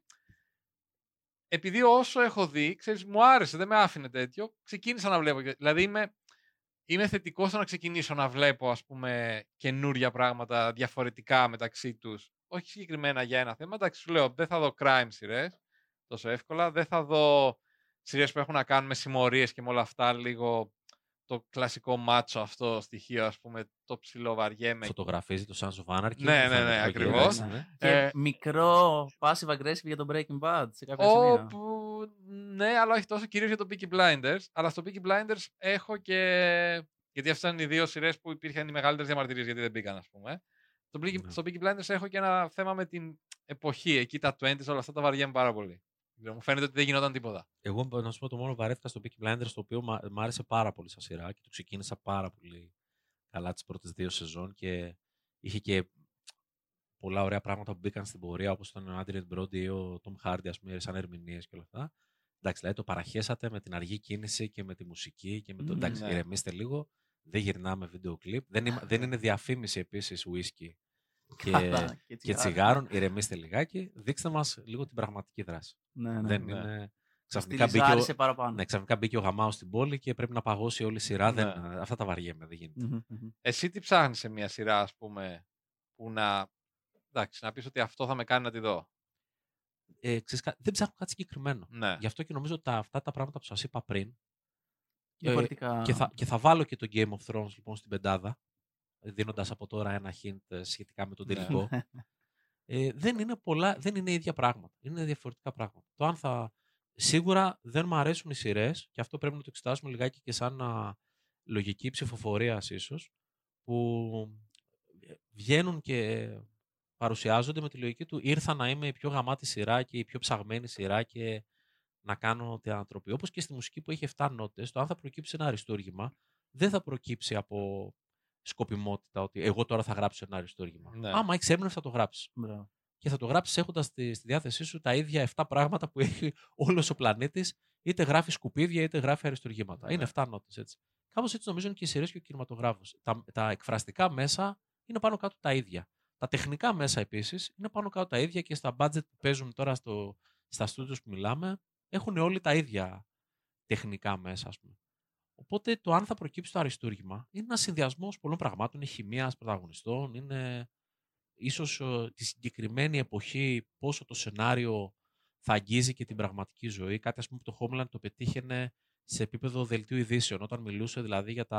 επειδή όσο έχω δει, ξέρεις, μου άρεσε, δεν με άφηνε τέτοιο, ξεκίνησα να βλέπω. Δηλαδή, είμαι θετικός στο να ξεκινήσω να βλέπω, ας πούμε, καινούρια πράγματα διαφορετικά μεταξύ τους. Όχι συγκεκριμένα για ένα θέμα. Εντάξει, σου λέω, δεν θα δω crime σειρές τόσο εύκολα. Δεν θα δω σειρές που έχουν να κάνουν με συμμορίες και με όλα αυτά, λίγο το κλασικό μάτσο αυτό στοιχείο, ας πούμε, το ψιλοβαριέμαι. Φωτογραφίζει το Sons of Anarchy. Ναι, ακριβώς. Και μικρό passive aggressive για το Breaking Bad σε κάποια σημεία. Όπου, ναι, αλλά όχι τόσο, κυρίως για το Peaky Blinders. Αλλά στο Peaky Blinders έχω και... Γιατί αυτές ήταν οι δύο σειρές που υπήρχαν οι μεγαλύτερες διαμαρτυρίες, γιατί δεν μπήκαν, ας πούμε. Στο Peaky Blinders έχω και ένα θέμα με την εποχή. Εκεί τα 20s, όλα αυτά τα βαριέμαι πάρα πολύ. Μου φαίνεται ότι δεν γινόταν τίποτα. Εγώ να σου πω, το μόνο βαρέθηκα στο Peaky Blinders, το οποίο μου άρεσε πάρα πολύ σαν σειρά και το ξεκίνησα πάρα πολύ καλά τις πρώτες 2 σεζόν και είχε και πολλά ωραία πράγματα που μπήκαν στην πορεία, όπως ήταν ο Adrian Brody ή ο Tom Hardy, ας πούμε, σαν ερμηνείες και όλα αυτά. Εντάξει, δηλαδή το παραχέσατε με την αργή κίνηση και με τη μουσική και με το. Εντάξει, ναι. ηρεμήστε λίγο. Δεν γυρνάμε βίντεο κλιπ. Δεν είναι διαφήμιση επίσης whisky και τσιγάρων. Ηρεμήστε λιγάκι. Δείξτε μας λίγο την πραγματική δράση. Ναι. Δεν είναι. Στυλιζάρισε παραπάνω. Ναι, ξαφνικά μπήκε ο γαμάος στην πόλη και πρέπει να παγώσει όλη η σειρά. Ναι. Αυτά τα βαριέμαι, δεν γίνεται. Εσύ τι ψάχνεις σε μια σειρά, ας πούμε, που να πεις ότι αυτό θα με κάνει να τη δω. Δεν ψάχνω κάτι συγκεκριμένο. Ναι. Γι' αυτό και νομίζω ότι αυτά τα πράγματα που σας είπα πριν. Διαφορετικά. Και θα βάλω και το Game of Thrones λοιπόν στην πεντάδα, δίνοντας από τώρα ένα hint σχετικά με τον τελικό. Δεν είναι ίδια πράγματα. Είναι διαφορετικά πράγματα. Το αν θα Σίγουρα δεν μου αρέσουν οι σειρές και αυτό πρέπει να το εξετάσουμε λιγάκι και σαν λογική ψηφοφορίας ίσως, που βγαίνουν και παρουσιάζονται με τη λογική του ήρθα να είμαι η πιο γαμάτη σειρά και η πιο ψαγμένη σειρά και να κάνω την ανατροπή. Όπως και στη μουσική που έχει 7 νότες, το αν θα προκύψει ένα αριστούργημα δεν θα προκύψει από σκοπιμότητα ότι εγώ τώρα θα γράψω ένα αριστούργημα. Ναι. Άμα έχεις έμπνευση θα το γράψεις. Μπράβο. Και θα το γράψεις έχοντας στη διάθεσή σου τα ίδια 7 πράγματα που έχει όλος ο πλανήτης, είτε γράφει σκουπίδια είτε γράφει αριστουργήματα. Ναι. Είναι 7 νότες έτσι. Κάπως έτσι νομίζω είναι και οι σειρές και ο κινηματογράφος. Τα εκφραστικά μέσα είναι πάνω κάτω τα ίδια. Τα τεχνικά μέσα επίσης είναι πάνω κάτω τα ίδια και στα budget που παίζουν τώρα στα studios που μιλάμε έχουν όλοι τα ίδια τεχνικά μέσα, ας πούμε. Οπότε το αν θα προκύψει το αριστούργημα είναι ένα συνδυασμός πολλών πραγμάτων, είναι χημείας πρωταγωνιστών, είναι ίσως τη συγκεκριμένη εποχή πόσο το σενάριο θα αγγίζει και την πραγματική ζωή. Κάτι, ας πούμε, που το Homeland το πετύχαινε σε επίπεδο δελτίου ειδήσεων, όταν μιλούσε δηλαδή για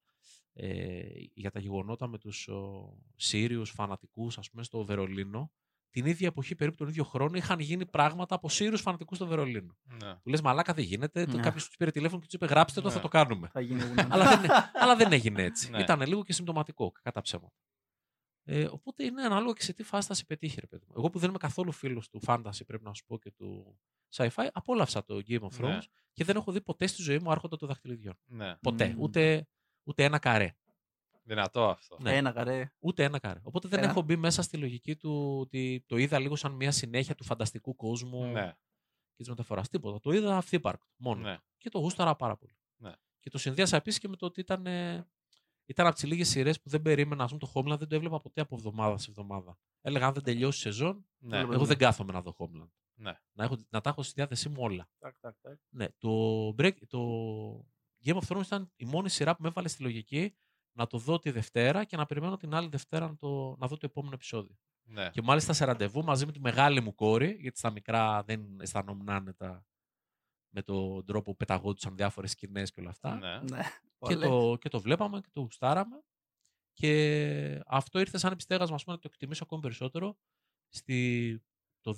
τα γεγονότα με τους Σύριους φανατικούς, ας πούμε, στο Βερολίνο. Την ίδια εποχή, περίπου τον ίδιο χρόνο, είχαν γίνει πράγματα από Σύριους φανατικούς στο Βερολίνο. Ναι. Που λες, μαλάκα δεν γίνεται. Ναι. Κάποιος τους πήρε τηλέφωνο και τους είπε, γράψτε το, Ναι. θα το κάνουμε. Θα γίνει. αλλά δεν έγινε έτσι. Ναι. Ήταν λίγο και συμπτωματικό, κατά ψέματα. Οπότε είναι ανάλογα και σε τι φάση θα σε πετύχει, ρε παιδί μου. Εγώ που δεν είμαι καθόλου φίλος του fantasy, πρέπει να σου πω, και του sci-fi, απόλαυσα το Game of Thrones Ναι. και δεν έχω δει ποτέ στη ζωή μου Άρχοντα των Δαχτυλιδιών. Ναι. Ποτέ. Μμμ. Ούτε ένα καρέ. Δυνατό αυτό. Ναι. Ένα καρέ. Ούτε ένα καρέ. Οπότε δεν Ένα. έχω μπει μέσα στη λογική του ότι το είδα λίγο σαν μια συνέχεια του φανταστικού κόσμου Ναι. και τη μεταφορά. Τίποτα. Το είδα αυθύπαρκτο μόνο. Ναι. Και το γούσταρα πάρα πολύ. Ναι. Και το συνδυάσα επίσης και με το ότι ήταν από τις λίγες σειρές που δεν περίμενα. Ας πούμε, το Homeland δεν το έβλεπα ποτέ από εβδομάδα σε εβδομάδα. Έλεγα, αν δεν τελειώσει η σεζόν, Ναι. εγώ δεν κάθομαι να δω Homeland. Ναι. Να τα έχω στη διάθεσή μου όλα. Τακ, τακ, τακ. Ναι, το Game of Thrones ήταν η μόνη σειρά που με έβαλε στη λογική να το δω τη Δευτέρα και να περιμένω την άλλη Δευτέρα να δω το επόμενο επεισόδιο. Ναι. Και μάλιστα σε ραντεβού μαζί με τη μεγάλη μου κόρη, γιατί στα μικρά δεν αισθανόμουν άνετα με τον τρόπο που πεταγόντουσαν διάφορες σκηνές και όλα αυτά. Ναι. Ναι. Και το βλέπαμε και το γουστάραμε. Και αυτό ήρθε σαν επιστέγασμα, ας πούμε, να το εκτιμήσω ακόμη περισσότερο. Το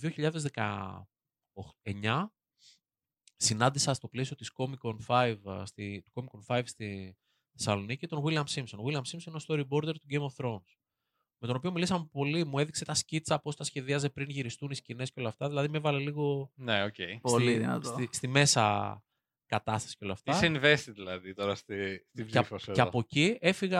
2019 συνάντησα στο πλαίσιο της Comic-Con 5, του Comic-Con 5 στη Θεσσαλονίκη τον William Simpson. Ο William Simpson είναι ο storyboarder του Game of Thrones, με τον οποίο μιλήσαμε πολύ, μου έδειξε τα σκίτσα, πώς τα σχεδιάζε πριν γυριστούν οι σκηνές και όλα αυτά. Δηλαδή με έβαλε λίγο Ναι, οκ. Πολύ δυνατό. στη μέσα κατάσταση και όλα αυτά. Είσαι invested δηλαδή τώρα στη ψήφο σου. Και από εκεί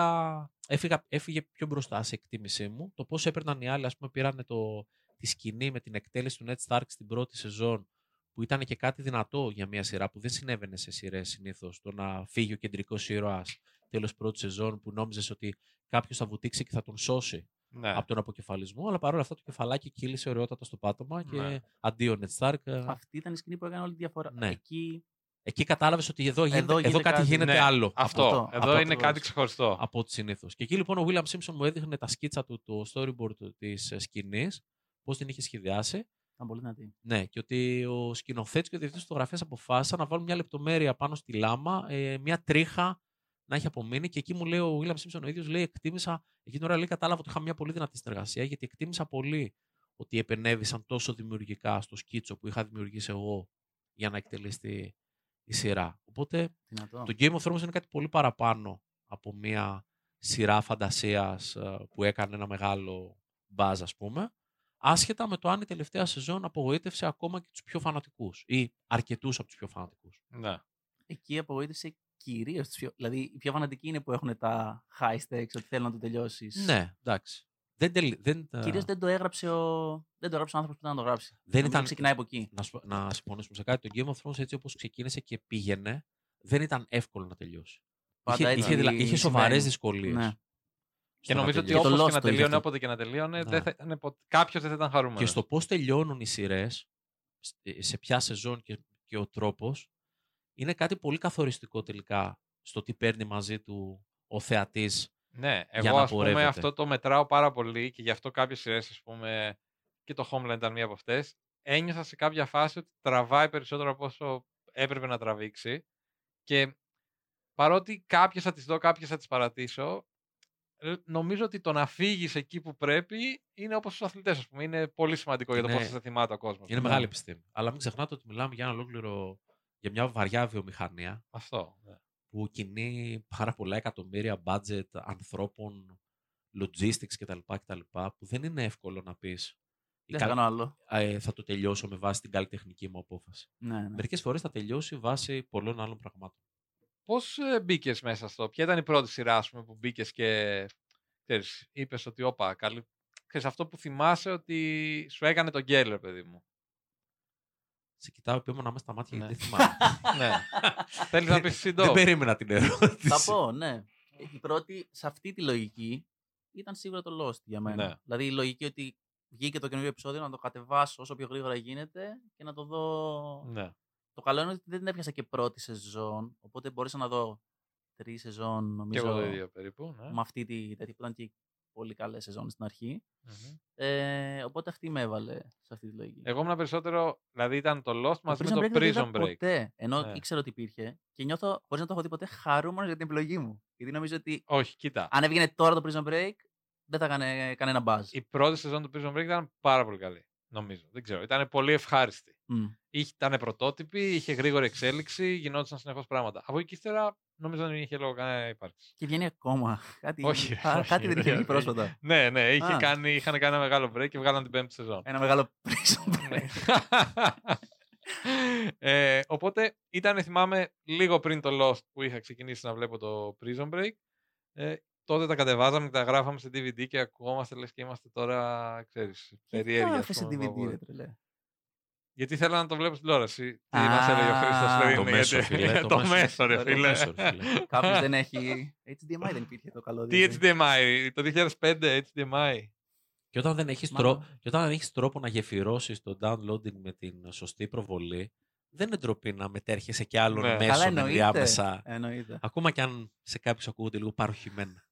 έφυγε πιο μπροστά σε εκτίμησή μου. Το πώς έπαιρναν οι άλλοι, ας πούμε, πήραν τη σκηνή με την εκτέλεση του Ned Stark στην πρώτη σεζόν, που ήταν και κάτι δυνατό για μια σειρά που δεν συνέβαινε σε σειρές συνήθως. Το να φύγει ο κεντρικός ήρωας τέλος πρώτη σεζόν, που νόμιζες ότι κάποιος θα βουτήξει και θα τον σώσει Ναι. από τον αποκεφαλισμό. Αλλά παρόλα αυτά το κεφαλάκι κύλησε ωραιότατα στο πάτωμα και Ναι. αντίο Ned Stark. Αυτή ήταν η σκηνή που έκανε όλη τη διαφορά. Ναι. Εκεί κατάλαβες ότι εδώ γίνεται κάτι κάτι. γίνεται Ναι. άλλο. Αυτό. Αυτό. Εδώ Αυτό είναι ακριβώς. κάτι ξεχωριστό. Από ό,τι συνήθως. Και εκεί λοιπόν ο William Simpson μου έδειχνε τα σκίτσα του, το storyboard της σκηνής, πώς την είχε σχεδιάσει. ήταν πολύ δυνατή. Ναι, και ότι ο σκηνοθέτης και ο διευθυντής φωτογραφίας αποφάσισαν να βάλουν μια λεπτομέρεια πάνω στη λάμα, μια τρίχα να έχει απομείνει. Και εκεί μου λέει ο William Simpson ο ίδιος, λέει, εκτίμησα, εκείνη την ώρα λέει, κατάλαβα ότι είχα μια πολύ δυνατή συνεργασία, γιατί εκτίμησα πολύ ότι επενέβησαν τόσο δημιουργικά στο σκίτσο που είχα δημιουργήσει εγώ για να εκτελέσει η σειρά. Οπότε Δυνατό. το Game of Thrones είναι κάτι πολύ παραπάνω από μια σειρά φαντασίας που έκανε ένα μεγάλο μπάζ, ας πούμε. Άσχετα με το αν η τελευταία σεζόν απογοήτευσε ακόμα και τους πιο φανατικούς ή αρκετούς από τους πιο φανατικούς. Ναι. Εκεί απογοήτευσε κυρίως τους πιο. Δηλαδή, οι πιο φανατικοί είναι που έχουν τα high stakes, ότι θέλουν να το τελειώσεις. Ναι, εντάξει. Κυρίως δεν το έγραψε ο άνθρωπος που ήταν να το γράψει. Δεν Νομίζω ήταν- ξεκινάει από εκεί. Να συμφωνήσουμε σε κάτι. Το Game of Thrones, έτσι όπως ξεκίνησε και πήγαινε, δεν ήταν εύκολο να τελειώσει. Πάντα έτσι Είχε σοβαρές συμβαίνει. δυσκολίες. Ναι. Και νομίζω ότι τελειώσει. όπως Και το και Lost να το είχε τελείωνε, αυτό. όποτε και να τελείωνε, Ναι. κάποιος δεν θα ήταν χαρούμενος. Και στο πώς τελειώνουν οι σειρές, σε ποια σεζόν και ο τρόπος, είναι κάτι πολύ καθοριστικό τελικά στο τι παίρνει μαζί του ο θεατής. Ναι, για εγώ να ας πούμε πορεύεται. αυτό το μετράω πάρα πολύ και γι' αυτό κάποιες σειρές, ας πούμε, και το Homeland ήταν μία από αυτές, ένιωθα σε κάποια φάση ότι τραβάει περισσότερο από όσο έπρεπε να τραβήξει και παρότι κάποιες θα τις δω, κάποιες θα τις παρατήσω, νομίζω ότι το να φύγεις εκεί που πρέπει είναι όπως στους αθλητές, ας πούμε. Είναι πολύ σημαντικό για το πώς θα σε θυμάται ο κόσμος. Είναι μεγάλη επιστήμη. Αλλά μην ξεχνάτε ότι μιλάμε για για μια βαριά βιομηχανία. Αυτό. Ναι. Που κινεί πάρα πολλά εκατομμύρια budget ανθρώπων, logistics κτλ. Που δεν είναι εύκολο να πεις. Δεν θα κάνω άλλο. Θα το τελειώσω με βάση την καλλιτεχνική μου απόφαση. Ναι. Μερικές φορές θα τελειώσει βάσει πολλών άλλων πραγμάτων. Πώς μπήκες μέσα στο, ποια ήταν η πρώτη σειρά, ας πούμε, που μπήκες και ξέρεις, είπες ότι όπα, ξέρεις αυτό που θυμάσαι ότι σου έκανε τον γκέλερ, παιδί μου. Σε κοιτάω επίμονα μέσα στα μάτια γιατί δεν θυμάμαι. Ναι. Θέλεις να πεις σύντομα. Δεν περίμενα την ερώτηση. Θα πω, ναι. Η πρώτη, σε αυτή τη λογική, ήταν σίγουρα το Lost για μένα. Ναι. Δηλαδή η λογική ότι βγήκε το καινούργιο επεισόδιο, να το κατεβάσω όσο πιο γρήγορα γίνεται και να το δω. Ναι. Το καλό είναι ότι δεν έπιασα και πρώτη σεζόν, οπότε μπορούσα να δω 3 σεζόν, νομίζω. Και εγώ το ίδιο περίπου. Ναι. Με αυτή τη τέτοια που ήταν και πολύ καλές σεζόν στην αρχή. Mm-hmm. Οπότε αυτή με έβαλε σε αυτή τη λογική. Εγώ ήμουν περισσότερο, δηλαδή ήταν το Lost μαζί με το δεν Prison Break. Ποτέ, ενώ Ναι. ήξερα ότι υπήρχε και νιώθω, χωρίς να το έχω δει ποτέ, χαρούμενος για την επιλογή μου. Γιατί νομίζω ότι Όχι, κοίτα. αν έβγαινε τώρα το Prison Break, δεν θα έκανε κανένα buzz. Η πρώτη σεζόν του Prison Break ήταν πάρα πολύ καλή. Νομίζω. Δεν ξέρω. Ήταν πολύ ευχάριστη. Ήταν πρωτότυπη, είχε γρήγορη εξέλιξη, γινόντουσαν συνεχώς πράγματα. Από εκεί ύστερα νομίζω δεν είχε λόγο κανένα ύπαρξη. Και βγαίνει ακόμα. Κάτι, όχι, κάτι δεν είχε βγει πρόσφατα. Ναι, είχαν κάνει ένα μεγάλο break και βγάλαν την 5η σεζόν. Ένα μεγάλο Prison Break. Οπότε θυμάμαι, λίγο πριν το Lost που είχα ξεκινήσει να βλέπω το Prison Break. Τότε τα κατεβάζαμε και τα γράφαμε σε DVD και ακουγόμαστε λες και είμαστε τώρα, ξέρεις, περίεργοι. Τι σε DVD, ρε τρελέ. Γιατί θέλω να το βλέπω στην τηλεόραση. Τι μας έλεγε ο Χρήστος Το μέσο, φίλε. Το μέσο, ρε φίλε. Κάποιος δεν έχει... HDMI δεν υπήρχε το καλό. Τι HDMI, το 2005 HDMI. Και όταν δεν έχεις τρόπο να γεφυρώσεις το downloading με την σωστή προβολή, δεν είναι ντροπή να μετέρχεσαι και άλλων μέσων ενδιάμεσα. Εννοείται. Ακόμα κι αν σε κάποιους ακούγονται λίγο παροχημένα.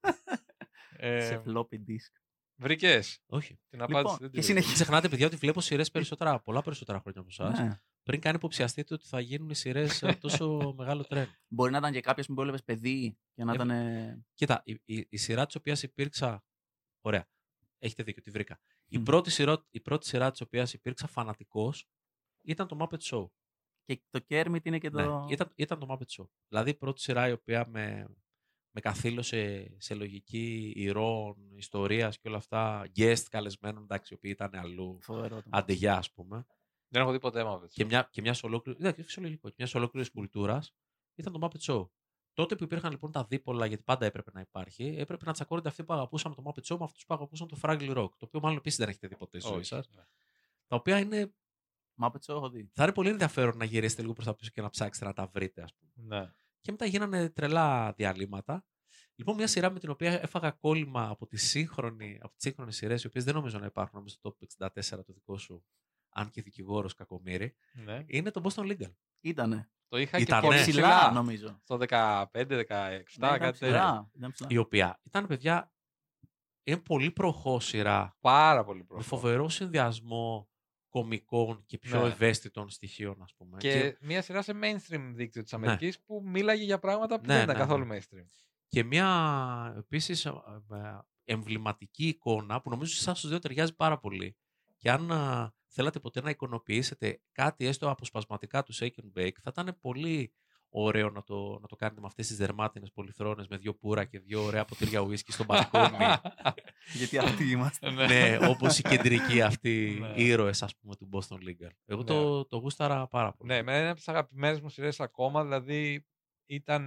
Σε floppy disk. Βρήκες. Όχι. Την απάντηση δεν την βρήκα. Ξεχνάτε, παιδιά, ότι βλέπω σειρές πολλά περισσότερα χρόνια από εσάς. Πριν καν υποψιαστείτε ότι θα γίνουν οι σειρές τόσο μεγάλο τρέν. Μπορεί να ήταν και κάποιος που έβλεπες παιδί και να ήταν. Κοίτα, η σειρά της οποίας υπήρξα. Ωραία. Έχετε δίκιο, τη βρήκα. Η πρώτη σειρά της οποίας υπήρξα φανατικός ήταν το Muppet Show. Και το Kermit είναι και το. Ναι, ήταν το Muppet Show. Δηλαδή η πρώτη σειρά η οποία με καθήλωσε σε λογική ηρών, ιστορίας και όλα αυτά, guest καλεσμένων, εντάξει, οι οποίοι ήταν αλλού, αντεγιά, ας πούμε. Δεν έχω δει ποτέ Muppet. Και μια ολόκληρη κουλτούρα ήταν το Muppet Show. Τότε που υπήρχαν λοιπόν τα δίπολα, γιατί πάντα έπρεπε να υπάρχει, έπρεπε να τσακώνονται αυτοί που αγαπούσαν το Muppet Show με αυτούς που αγαπούσαν το Fraggle Rock. Το οποίο μάλλον επίσης δεν έχετε δει ποτέ στη ζωή σας. Τα οποία είναι. Muppet Show έχω δει. Θα είναι πολύ ενδιαφέρον να γυρίσετε λίγο προς τα πίσω και να ψάξετε να τα βρείτε, ας πούμε. Ναι. Και μετά γίνανε τρελά διαλύματα. Λοιπόν, μια σειρά με την οποία έφαγα κόλλημα από τις σύγχρονες σειρές, οι οποίες δεν νομίζω να υπάρχουν νομίζω στο top 64 το δικό σου, αν και δικηγόρος κακομοίρη, ναι. Είναι το Boston Legal. Ήτανε. Το είχα και πολύ ψηλά, νομίζω. Στο 15-17, κάτι τέτοιο. Η οποία ήταν, παιδιά, είναι πολύ προχώ σειρά. Πάρα πολύ προχώ. Με φοβερό συνδυασμό κωμικών και πιο ευαίσθητων στοιχείων, ας πούμε. Και μια σειρά σε mainstream δίκτυο της Αμερικής που μίλαγε για πράγματα που δεν ήταν καθόλου mainstream. Και μια επίσης εμβληματική εικόνα που νομίζω σε εσάς τους δύο ταιριάζει πάρα πολύ. Και αν θέλατε ποτέ να εικονοποιήσετε κάτι έστω αποσπασματικά του Shake and Bake, θα ήταν πολύ ωραίο να το κάνετε με αυτές τις δερμάτινες πολυθρόνες με 2 πουρα και 2 ωραία ποτήρια ουίσκι στο μπαλκόνι. Γιατί αυτοί είμαστε. Ναι, όπως οι κεντρικοί αυτοί ήρωες, ας πούμε, του Boston Legal. Εγώ το γούσταρα πάρα πολύ. Ναι, με ένα από τις αγαπημένες μου σειρές ακόμα, δηλαδή ήταν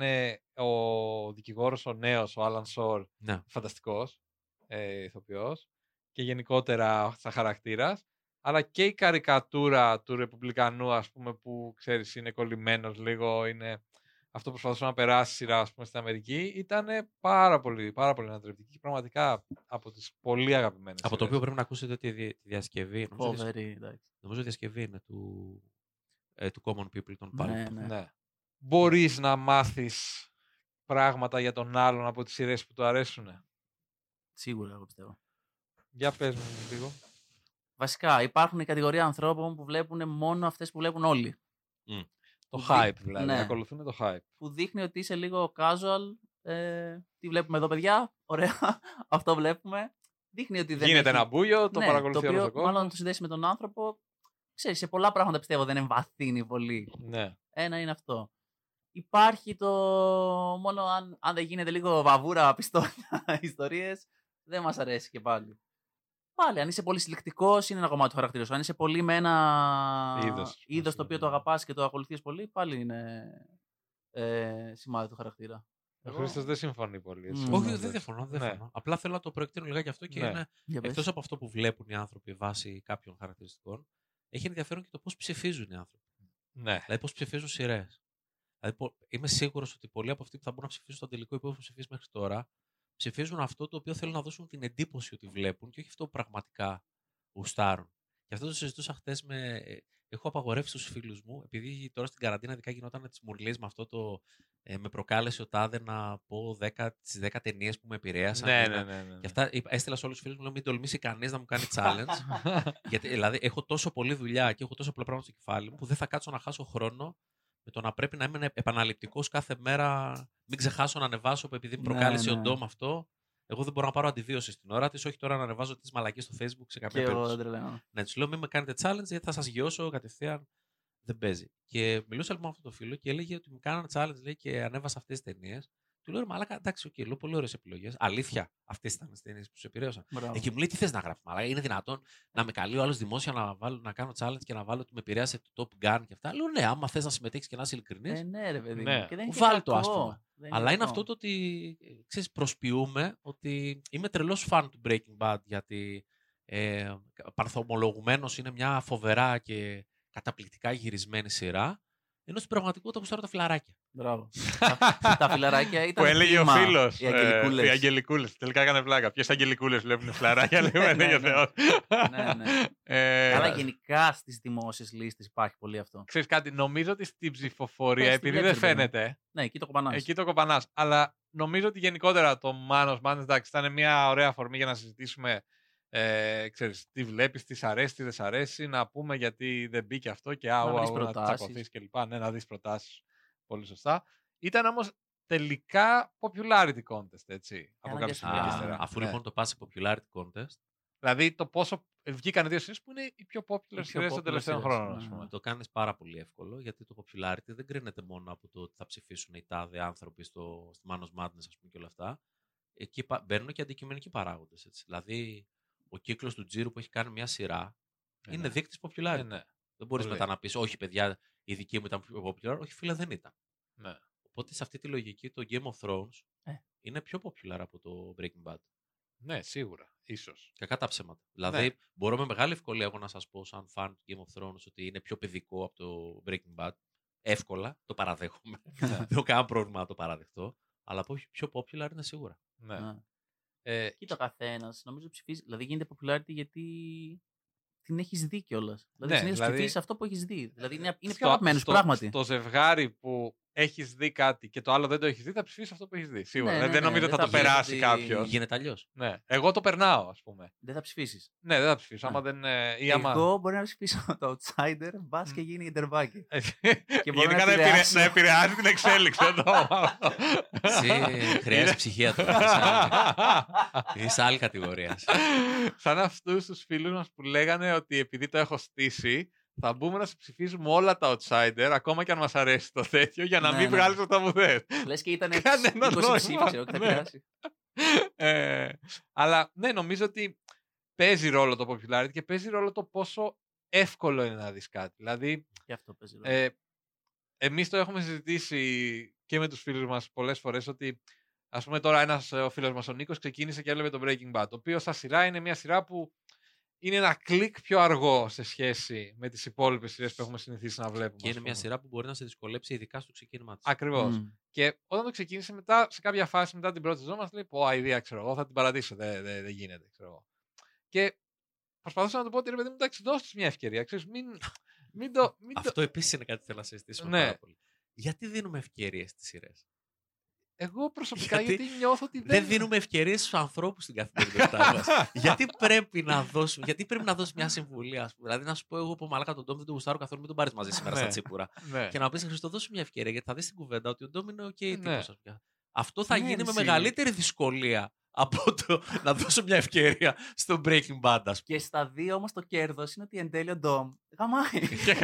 ο δικηγόρος ο νέος, ο Άλαν Σορ, φανταστικός ηθοποιός και γενικότερα σαν χαρακτήρας, αλλά και η καρικατούρα του Ρεπουμπλικανού, ας πούμε, που ξέρεις είναι κολλημένος λίγο, είναι αυτό που προσπαθούσε να περάσει σειρά, ας πούμε, στην Αμερική, ήταν πάρα πολύ ανατρεπτική και πραγματικά από τις πολύ αγαπημένες από σειρές. το οποίο πρέπει να ακούσετε τη διασκευή. Φοβερή, νομίζω η διασκευή είναι του Common People των Pulp. Ναι. Μπορείς να μάθεις πράγματα για τον άλλον από τις σειρές που του αρέσουν. Σίγουρα, εγώ πιστεύω. Για πες μου λίγο. Βασικά, υπάρχουν η κατηγορία ανθρώπων που βλέπουν μόνο αυτές που βλέπουν όλοι. Το hype, δηλαδή. Ναι. Ακολουθούν το hype. Που δείχνει ότι είσαι λίγο casual Τι βλέπουμε εδώ, παιδιά? Ωραία. Αυτό βλέπουμε. Δείχνει ότι δεν Γίνεται έχει... ένα μπούλιο, το παρακολουθεί όλος ο κόσμος. Μάλλον να το συνδέσει με τον άνθρωπο. Ξέρεις, σε πολλά πράγματα πιστεύω δεν εμβαθύνει πολύ. Ναι. Ένα είναι αυτό. Υπάρχει το. Μόνο αν δεν γίνεται λίγο βαβούρα, πιστόλια, ιστορίες, δεν μας αρέσει και πάλι. Πάλι, αν είσαι πολύ συλλεκτικός, είναι ένα κομμάτι του χαρακτήρα σου. Αν είσαι πολύ με ένα είδος το οποίο το αγαπάς και το ακολουθείς πολύ, πάλι είναι σημάδι του χαρακτήρα. Ο Χρήστος δεν συμφωνεί πολύ. Έτσι. Όχι, δεν διαφωνώ. Απλά θέλω να το προεκτείνω λιγάκι αυτό και είναι. Εκτός από αυτό που βλέπουν οι άνθρωποι βάσει κάποιων χαρακτηριστικών, έχει ενδιαφέρον και το πώς ψηφίζουν οι άνθρωποι. Ναι. Δηλαδή, πώς ψηφίζουν σειρές. Δηλαδή, είμαι σίγουρος ότι πολλοί από αυτοί που θα μπορούν να ψηφίσουν στον τελικό ή που έχουν ψηφίσει μέχρι τώρα, ψηφίζουν αυτό το οποίο θέλουν να δώσουν την εντύπωση ότι βλέπουν και όχι αυτό που πραγματικά γουστάρουν. Και αυτό το συζητούσα χτες με. Έχω απαγορεύσει στους φίλους μου, επειδή τώρα στην καραντίνα ειδικά γινόταν τις μουρλίες με αυτό το. Με προκάλεσε ο τάδε να πω τις 10 ταινίες που με επηρέασαν. Ναι. Και αυτά έστειλα σε όλους τους φίλους μου, λέω μην τολμήσει κανείς να μου κάνει challenge. Γιατί δηλαδή έχω τόσο πολλή δουλειά και έχω τόσο πολλά πράγματα στο κεφάλι μου που δεν θα κάτσω να χάσω χρόνο με το να πρέπει να είμαι επαναληπτικός κάθε μέρα. Μην ξεχάσω να ανεβάσω επειδή με προκάλεσε ο Ντόμ αυτό. Εγώ δεν μπορώ να πάρω αντιβίωση στην ώρα της, όχι τώρα να ανεβάζω τις μαλακίες στο Facebook σε κάποια περίπτωση. Ναι, τους λέω μην με κάνετε challenge γιατί θα σας γιώσω κατευθείαν. Δεν παίζει. Και μιλούσα λοιπόν με αυτό το φίλο και έλεγε ότι μου κάνανε challenge λέει, και ανέβασα αυτές τις ταινίες. Του λέω μαλάκα, εντάξει, οκ, λέω πολύ ωραίες επιλογές. Αλήθεια, αυτές ήταν τις ταινίες που σου επηρέασαν. Εκεί μου λέει τι θες να γράψει, μαλάκα. Είναι δυνατόν να με καλεί ο άλλος δημόσια να κάνω challenge και να βάλω ότι με επηρέασε το Top Gun και αυτά. Λέω ναι, άμα θες να συμμετέχεις και να είσαι ειλικρινής. Ναι, ρε παιδί. Ναι. Βάλ το ας πούμε. Αλλά είναι αυτό το ότι ξέρεις, προσποιούμε ότι είμαι τρελός φαν του Breaking Bad γιατί παρθομολογουμένως είναι μια φοβερά και καταπληκτικά γυρισμένη σειρά. Ενώ στην πραγματικότητα γουστάρω τα φιλαράκια. Μπράβο. Τα φιλαράκια ήταν. Που έλεγε ο φίλος. Οι αγγελικούλες. Οι αγγελικούλες. Τελικά έκανε πλάκα. Ποιες αγγελικούλες βλέπουν φιλαράκια, λέμε για Θεό. Ναι. Αλλά γενικά στις δημόσιες λίστες υπάρχει πολύ αυτό. Ξέρεις κάτι, νομίζω ότι στην ψηφοφορία, επειδή δεν φαίνεται. Ναι, εκεί το κοπανάς. Εκεί το κοπανάς. Αλλά νομίζω ότι γενικότερα το Manos Madness, εντάξει, ήταν μια ωραία αφορμή για να συζητήσουμε. Ξέρεις, τι βλέπεις, τι σ' αρέσει, τι δεν σ' αρέσει, να πούμε γιατί δεν μπήκε αυτό και να τσακωθείς και λοιπά. Ναι, να δεις προτάσεις. Πολύ σωστά. Ήταν όμως τελικά popularity contest, έτσι. Από κάποια στιγμή και ύστερα. Αφού λοιπόν το πας σε popularity contest. Δηλαδή το πόσο βγήκαν οι δύο σειρές που είναι οι πιο popular σειρές των τελευταίων χρόνων. Το κάνεις πάρα πολύ εύκολο γιατί το popularity δεν κρίνεται μόνο από το ότι θα ψηφίσουν οι τάδε άνθρωποι στη Manos Madness, ας πούμε και όλα αυτά. Εκεί μπαίνουν και αντικειμενικοί παράγοντες. Δηλαδή ο κύκλος του Τζίρου που έχει κάνει μια σειρά είναι δείκτης popularity. Δεν μπορείς μετά να πεις, όχι παιδιά, η δική μου ήταν πιο popular. Όχι, φίλε, δεν ήταν. Ναι. Οπότε σε αυτή τη λογική το Game of Thrones είναι πιο popular από το Breaking Bad. Ναι, σίγουρα. Ίσως. Κακά τα ψέματα. Δηλαδή, μπορώ με μεγάλη ευκολία εγώ να σας πω, σαν fan του Game of Thrones, ότι είναι πιο παιδικό από το Breaking Bad. Εύκολα, το παραδέχομαι. Δεν έχω κανένα πρόβλημα να το παραδεχτώ. Αλλά πιο popular είναι σίγουρα. Ναι. Κοίτα, ο καθένας νομίζω ψηφίζει. Δηλαδή γίνεται popularity γιατί την έχεις δει κιόλας. Δηλαδή συνήθως ψηφίζεις αυτό που έχεις δει. Δηλαδή είναι πιο αγαπημένος πράγματι. Στο ζευγάρι που έχεις δει κάτι και το άλλο δεν το έχεις δει, θα ψηφίσεις αυτό που έχεις δει. Σίγουρα. Δεν νομίζω ότι θα το περάσει κάποιος. Γίνεται αλλιώς. Ναι. Εγώ το περνάω, ας πούμε. Δεν θα ψηφίσεις. Ναι, δεν θα ψηφίσω. Εγώ μπορεί να ψηφίσω το outsider, μπας και γίνει Ιντερβάκι. Γενικά να επηρεάζει την εξέλιξη εδώ. Χρειάζεται ψυχία του. Είσαι άλλη κατηγορία. Σαν αυτούς τους φίλους μας που λέγανε ότι επειδή το έχω στήσει, θα μπούμε να σε ψηφίζουμε όλα τα outsider, ακόμα και αν μας αρέσει το τέτοιο, για να μην βγάλεις αυτά που θες. Λες και ήταν 20 ψήφοι, ξέρω, θα πειράσει. Αλλά ναι, νομίζω ότι παίζει ρόλο το popularity και παίζει ρόλο το πόσο εύκολο είναι να δεις κάτι. Δηλαδή, εμείς το έχουμε συζητήσει και με τους φίλους μας πολλές φορές ότι ας πούμε τώρα ο φίλος μας ο Νίκος ξεκίνησε και έβλεπε το Breaking Bad, το οποίο σαν σειρά είναι μια σειρά που είναι ένα κλικ πιο αργό σε σχέση με τις υπόλοιπες σειρές που έχουμε συνηθίσει να βλέπουμε. Και είναι μια σειρά που μπορεί να σε δυσκολέψει ειδικά στο ξεκίνημα της. Ακριβώς. Και όταν το ξεκίνησε μετά, σε κάποια φάση μετά την πρώτη σεζόν μας λέει πω αηδία, ξέρω εγώ, θα την παρατήσω, δεν γίνεται, ξέρω εγώ. Και προσπαθούσα να του πω ότι ρε παιδί μου, εντάξει, δώσ' της μια ευκαιρία, ξέρεις, Αυτό επίσης είναι κάτι που θέλω να συζητήσουμε πάρα πολύ. Γιατί δίνουμε ευκαιρίες στις σειρές? Εγώ προσωπικά γιατί νιώθω ότι δεν δίνουμε ευκαιρίες στους ανθρώπους στην καθημερινότητά μας. γιατί πρέπει να δώσουμε μια συμβουλή, ας πούμε. Δηλαδή να σου πω εγώ που μαλάκα τον Ντόμ δεν τον γουστάρω καθόλου, μην τον πάρεις μαζί σήμερα στα τσίπουρα. Και να πεις Χριστό, δώσου μια ευκαιρία γιατί θα δεις την κουβέντα ότι ο Ντόμ είναι οκ τύπος. Αυτό θα γίνει με Ένση. μεγαλύτερη δυσκολία από το να δώσω μια ευκαιρία στο Breaking Bad, ας πούμε. Και στα δύο όμως το κέρδος είναι ότι εν τέλει ο Ντόμ γαμάει.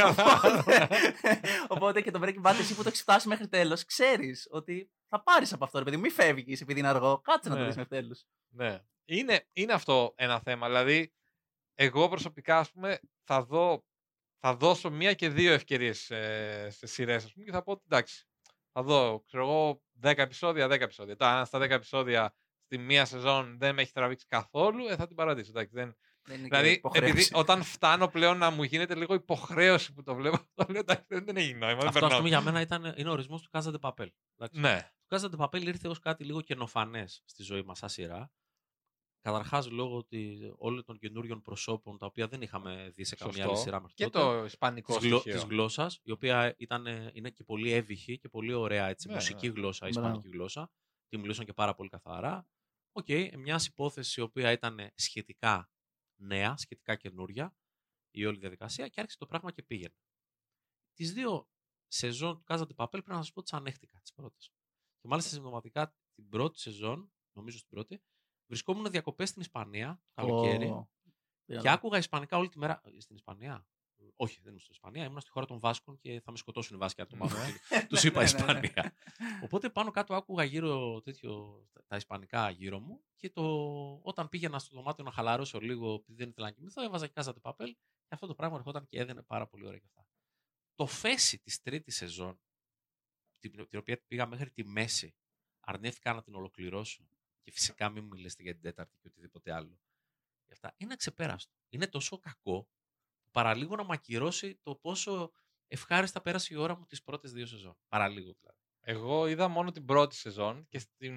Οπότε και το Breaking Bad, εσύ που το έχεις φτάσει μέχρι τέλος, ξέρεις ότι θα πάρεις από αυτό, ρε παιδί. Μη φεύγεις επειδή είναι αργό. Κάτσε να το Ναι. δεις μέχρι τέλους. Ναι. Είναι αυτό ένα θέμα. Δηλαδή, εγώ προσωπικά, ας πούμε, θα δώσω 1 και 2 ευκαιρίες σε σειρές, ας πούμε, και θα πω ότι εντάξει, θα δω, ξέρω εγώ, 10 επεισόδια, 10 επεισόδια. Τώρα, αν στα 10 επεισόδια στη μία σεζόν δεν με έχει τραβήξει καθόλου, θα την παρατήσω. Εντάξει, Δεν είναι και δηλαδή, υποχρέωση. επειδή όταν φτάνω πλέον να μου γίνεται λίγο υποχρέωση που το βλέπω, το λέω εντάξει, δεν έχει νόημα. δεν Αυτό, ας περνάω. πούμε, για μένα είναι ο ορισμός του Casa de Papel. Εντάξει. Ναι. Το Casa de Papel ήρθε ως κάτι λίγο καινοφανές στη ζωή μας σαν σειρά. Καταρχάς, λόγω όλων των καινούριων προσώπων, τα οποία δεν είχαμε δει σε καμία άλλη σειρά μέχρι Και τότε. το ισπανικό στοιχείο. Της γλώσσας, η οποία είναι και πολύ εύυχη και πολύ ωραία έτσι, Ναι, μουσική ναι. γλώσσα, Μπράβο. ισπανική γλώσσα. Τη μιλούσαν και πάρα πολύ καθαρά. Οκ, μιας υπόθεσης η οποία ήταν σχετικά νέα, σχετικά καινούρια η όλη διαδικασία και άρχισε το πράγμα και πήγαινε. Τις 2 σεζόν του Casa de Papel πρέπει να σας πω τις ανέχτηκα, τις πρώτες. Και μάλιστα συμπτωματικά την πρώτη σεζόν, νομίζω στην πρώτη, βρισκόμουν διακοπές στην Ισπανία το καλοκαίρι. Και άκουγα Ισπανικά όλη τη μέρα. Στην Ισπανία. Όχι, δεν ήμουν στην Ισπανία. Ήμουν στη χώρα των Βάσκων και θα με σκοτώσουν οι Βάσκοι αν το μάθουν. Τους είπα Ισπανία. Οπότε πάνω κάτω άκουγα γύρω τα Ισπανικά γύρω μου και όταν πήγαινα στο δωμάτιο να χαλαρώσω λίγο επειδή δεν ήθελα να κοιμηθώ, έβαζα και Casa de Papel και αυτό το πράγμα ερχόταν και έδαινε πάρα πολύ ωραία και αυτά. Το φέση της τρίτης σεζόν, την οποία πήγα μέχρι τη μέση, αρνήθηκα να την ολοκληρώσω και φυσικά μην μου μιλήσετε για την τέταρτη και οτιδήποτε άλλο. Αυτά είναι αξεπέραστο. Είναι τόσο κακό που παραλίγο να μ' ακυρώσει το πόσο ευχάριστα πέρασε η ώρα μου τις πρώτες 2 σεζόν. Παραλίγο δηλαδή. Εγώ είδα μόνο την πρώτη σεζόν και στην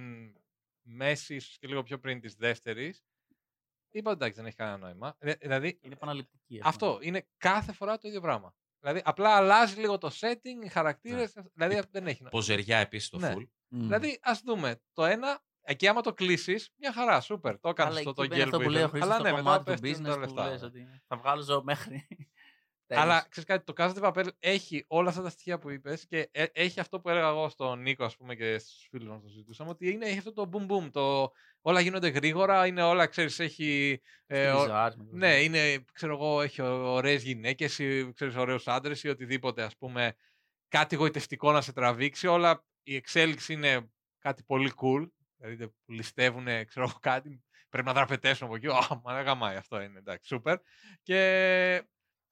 μέση, ίσως και λίγο πιο πριν της δεύτερης, είπα εντάξει, δεν έχει κανένα νόημα. Δηλαδή, Είναι επαναληπτική. αυτό είναι κάθε φορά το ίδιο πράγμα. Δηλαδή, απλά αλλάζει λίγο το setting, οι χαρακτήρες, δηλαδή δεν έχει νόημα. Ποζεριά επίσης το Ναι. full. Δηλαδή, ας δούμε το ένα. Εκεί άμα το κλείσεις, μια χαρά, σούπερ. Το έκανες το γέλ αυτό που λέει ο Χρήστος Αλλά στο ναι, μετά κομμάτι του πέφτουν τα business που λεφτά. λες ότι θα βγάλω ζώο μέχρι. Αλλά ξέρεις κάτι, το Casa de Papel έχει όλα αυτά τα στοιχεία που είπες και έχει αυτό που έλεγα εγώ στον Νίκο, ας πούμε, και στους φίλους μας το συζητούσαμε, ότι έχει αυτό το boom boom. Όλα γίνονται γρήγορα, είναι όλα, ξέρεις, έχει. Ναι, είναι, ξέρω εγώ, έχει ωραίες γυναίκες ή ξέρεις, ωραίους άντρες ή οτιδήποτε, ας πούμε, κάτι γοητευτικό να σε τραβήξει. Όλα η εξέλιξη είναι κάτι πολύ cool. Δηλαδή ληστεύουν, ξέρω εγώ, κάτι. Πρέπει να δραπετέσουν από εκεί. Μα δεν γαμάει, αυτό είναι, εντάξει, σούπερ. Και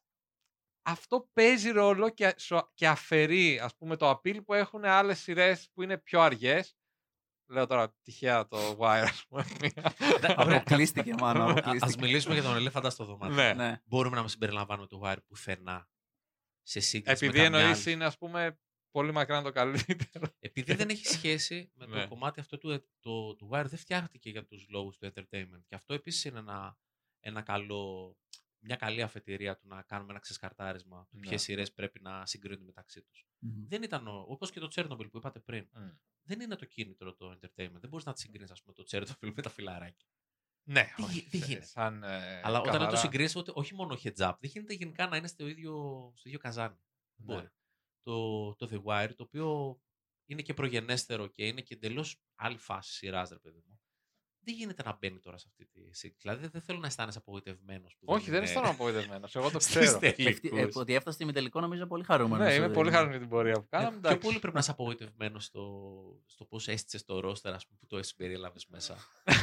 αυτό παίζει ρόλο και αφαιρεί, ας πούμε, το appeal που έχουν άλλες σειρές που είναι πιο αργές. Λέω τώρα τυχαία το Wire, ας πούμε. Αποκλείστηκε, μάλλον. Ας μιλήσουμε για τον ελέφαντα στο δωμάτιο. Ναι. Μπορούμε να μας συμπεριλαμβάνουμε το Wire πουθενά σε σύγκριση Επειδή με καμιά εννοείς άλλη. είναι, ας πούμε, πολύ μακράν το καλύτερο. Επειδή δεν έχει σχέση με το Ναι. κομμάτι αυτό του Wire, δεν φτιάχτηκε για τους λόγους του entertainment. Και αυτό επίσης είναι μια καλή αφετηρία του να κάνουμε ένα ξεσκαρτάρισμα του Ναι. ποιες σειρές πρέπει να συγκρίνουν μεταξύ τους. Δεν ήταν όπως και το Chernobyl που είπατε πριν. Δεν είναι το κίνητρο το entertainment. Δεν μπορείς να τη συγκρίνεις, ας πούμε, το Chernobyl με τα φιλαράκια. Ναι, Δεν όχι, γίνεται. σαν, Αλλά όταν καθαρά. το συγκρίνεις, όχι μόνο heads up, δεν γίνεται γενικά να είναι στο ίδιο καζάνι. Δεν Ναι. μπορεί. Το The Wire, το οποίο είναι και προγενέστερο και είναι και εντελώς άλλη φάση σειράς, ρε παιδί μου. Δεν γίνεται να μπαίνει τώρα σε αυτή τη σύγκριση. Δηλαδή δεν θέλω να αισθάνεσαι απογοητευμένος. Όχι, δεν αισθάνομαι απογοητευμένος. Εγώ το ξέρω. Ότι έφτασε στη ημιτελικό νομίζω πολύ χαρούμενο. Ναι, είμαι πολύ χαρούμενος για την πορεία που κάναμε. Πιο πολύ πρέπει να είσαι απογοητευμένος στο πώς έστησες το ρόστερ, ας πούμε, που το συμπεριέλαβες μέσα.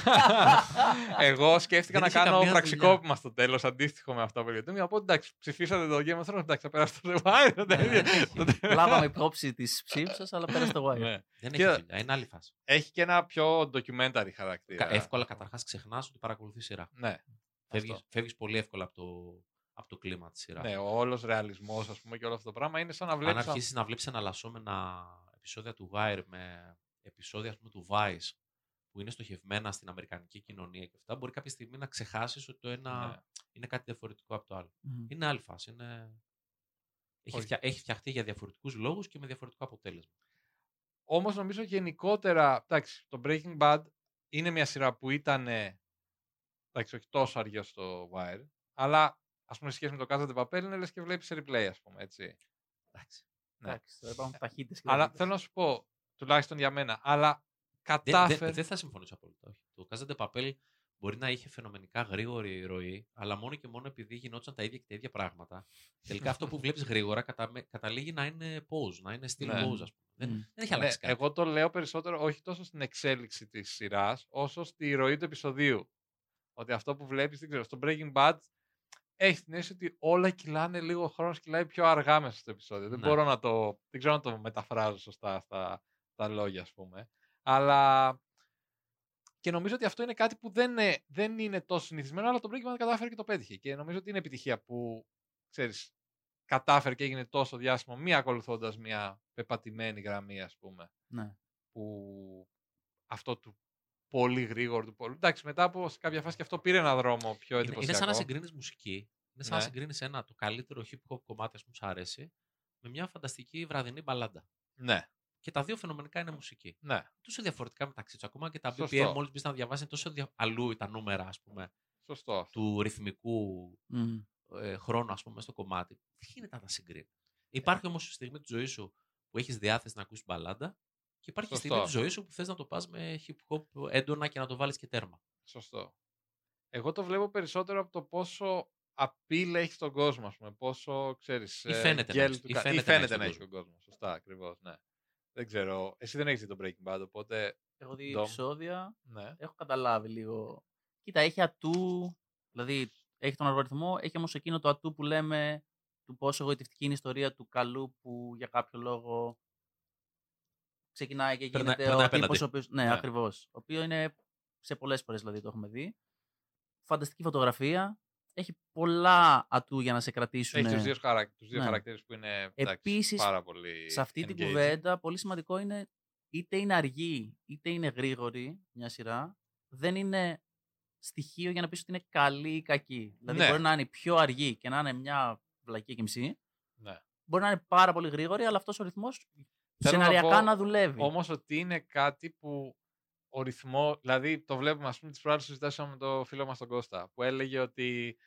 Εγώ σκέφτηκα Δεν να είχε κάνω καμία πραξικόπημα στο τέλος, αντίστοιχο με αυτό που λέτε. Να πω εντάξει, ψηφίσατε το Game of Thrones, εντάξει, θα περάσει το The Wire. Λάβαμε υπόψη τις ψήφισες, αλλά πέρασε το Wire. Ναι. Δεν Και- έχει δουλειά, είναι άλλη φάση. Έχει και ένα πιο documentary χαρακτήρα. Εύκολα καταρχάς ξεχνάς ότι παρακολουθεί σειρά. Ναι. Αυτό. Φεύγεις πολύ εύκολα από το κλίμα της σειράς. Ναι, ο όλος ρεαλισμός, ας πούμε, και όλο αυτό το πράγμα είναι σαν να Αν βλέπεις. αρχίσεις να βλέπεις εναλλασσόμενα επεισόδια του Wire με επεισόδια, ας πούμε, του Vice που είναι στοχευμένα στην αμερικανική κοινωνία και αυτά, μπορεί κάποια στιγμή να ξεχάσεις ότι το ένα Ναι. είναι κάτι διαφορετικό από το άλλο. Μμμ. Είναι άλλη φάση. Έχει φτιαχτεί για διαφορετικούς λόγους και με διαφορετικό αποτέλεσμα. Όμως νομίζω γενικότερα, εντάξει, το Breaking Bad είναι μια σειρά που ήταν, εντάξει, όχι τόσο αργία στο Wire, αλλά ας πούμε, σε σχέση με το Casa de Papel είναι λες και βλέπεις σε replay, ας πούμε, έτσι. Εντάξει. Ναι. Εντάξει, τώρα υπάρχουν ταχύτητες και Αλλά ταχύτητες. θέλω να σου πω, τουλάχιστον για μένα, αλλά κατάφερε. Δεν θα συμφωνήσω απόλυτα. Όχι. Το Casa de Papel μπορεί να είχε φαινομενικά γρήγορη ροή, αλλά μόνο και μόνο επειδή γινόταν τα ίδια και τα ίδια πράγματα. Τελικά αυτό που βλέπεις γρήγορα καταλήγει να είναι pause, να είναι still pause, ας πούμε. Δεν έχει αλλάξει κάτι. Εγώ το λέω περισσότερο όχι τόσο στην εξέλιξη της σειράς, όσο στη ροή του επεισοδίου. Ότι αυτό που βλέπεις, δεν ξέρω, στο Breaking Bad έχει την αίσθηση ότι όλα κυλάνε λίγο, ο χρόνος κυλάει πιο αργά μέσα στο επεισόδιο. Δεν ξέρω να το μεταφράζω σωστά στα λόγια, ας πούμε. Αλλά και νομίζω ότι αυτό είναι κάτι που δεν είναι τόσο συνηθισμένο, αλλά το Breaking Bad κατάφερε και το πέτυχε. Και νομίζω ότι είναι επιτυχία που, ξέρεις, κατάφερε και έγινε τόσο διάσημο, μία ακολουθώντας μία πεπατημένη γραμμή, ας πούμε. Ναι. Που αυτό του πολύ γρήγορο του πολύ. Εντάξει, μετά από σε κάποια φάση και αυτό πήρε ένα δρόμο πιο εντυπωσιακό. Είναι σαν να συγκρίνεις μουσική. Είναι σαν να συγκρίνεις το καλύτερο hip hop κομμάτι που σου αρέσει με μια φανταστική βραδινή μπαλάντα. Ναι. Και τα δύο φαινομενικά είναι μουσική. Ναι. Τόσο διαφορετικά μεταξύ του. Ακόμα και τα BPM, μόλις μπεις να διαβάσεις, τόσο αλλού τα νούμερα, ας πούμε. Σωστό. Του ρυθμικού χρόνου, ας πούμε, στο κομμάτι. Δεν γίνεται να τα συγκρίνει. Υπάρχει όμως η στιγμή της ζωής σου που έχεις διάθεση να ακούσεις μπαλάντα και υπάρχει η στιγμή της ζωής σου που θες να το πας με hip hop έντονα και να το βάλεις και τέρμα. Σωστό. Εγώ το βλέπω περισσότερο από το πόσο appeal έχει στον κόσμο, ας πούμε. Πόσο, ξέρεις, ή φαίνεται να έχει τον κόσμο. Σωστά, ακριβώς, ναι. Δεν ξέρω. Εσύ δεν έχεις δει το Breaking Bad, οπότε. Έχω δει επεισόδια. Ναι. Έχω καταλάβει λίγο. Κοίτα, έχει ατού. Δηλαδή, έχει τον αλγοριθμό, έχει όμως εκείνο το ατού που λέμε του πόσο εγωιτευτική είναι η ιστορία του καλού που για κάποιο λόγο ξεκινάει και γίνεται ο τύπος ο οποίος. Ναι, ακριβώς. Ο οποίο είναι σε πολλές φορές δηλαδή το έχουμε δει. Φανταστική φωτογραφία. Έχει πολλά ατού για να σε κρατήσουν. Έχει τους δύο χαρακτήρες που είναι επίσης, πάρα πολύ. Σε αυτή την κουβέντα, πολύ σημαντικό είναι είτε είναι αργή είτε είναι γρήγορη μια σειρά. Δεν είναι στοιχείο για να πεις ότι είναι καλή ή κακή. Δηλαδή μπορεί να είναι πιο αργή και να είναι μια βλακή και μισή. Ναι. Μπορεί να είναι πάρα πολύ γρήγορη, αλλά αυτός ο ρυθμός σεναριακά να δουλεύει. Όμως ότι είναι κάτι που ο ρυθμό, δηλαδή το βλέπουμε, ας πούμε, τις προάλλες συζητάσαμε με το φίλο μας τον Κώστα, που έλεγε ότι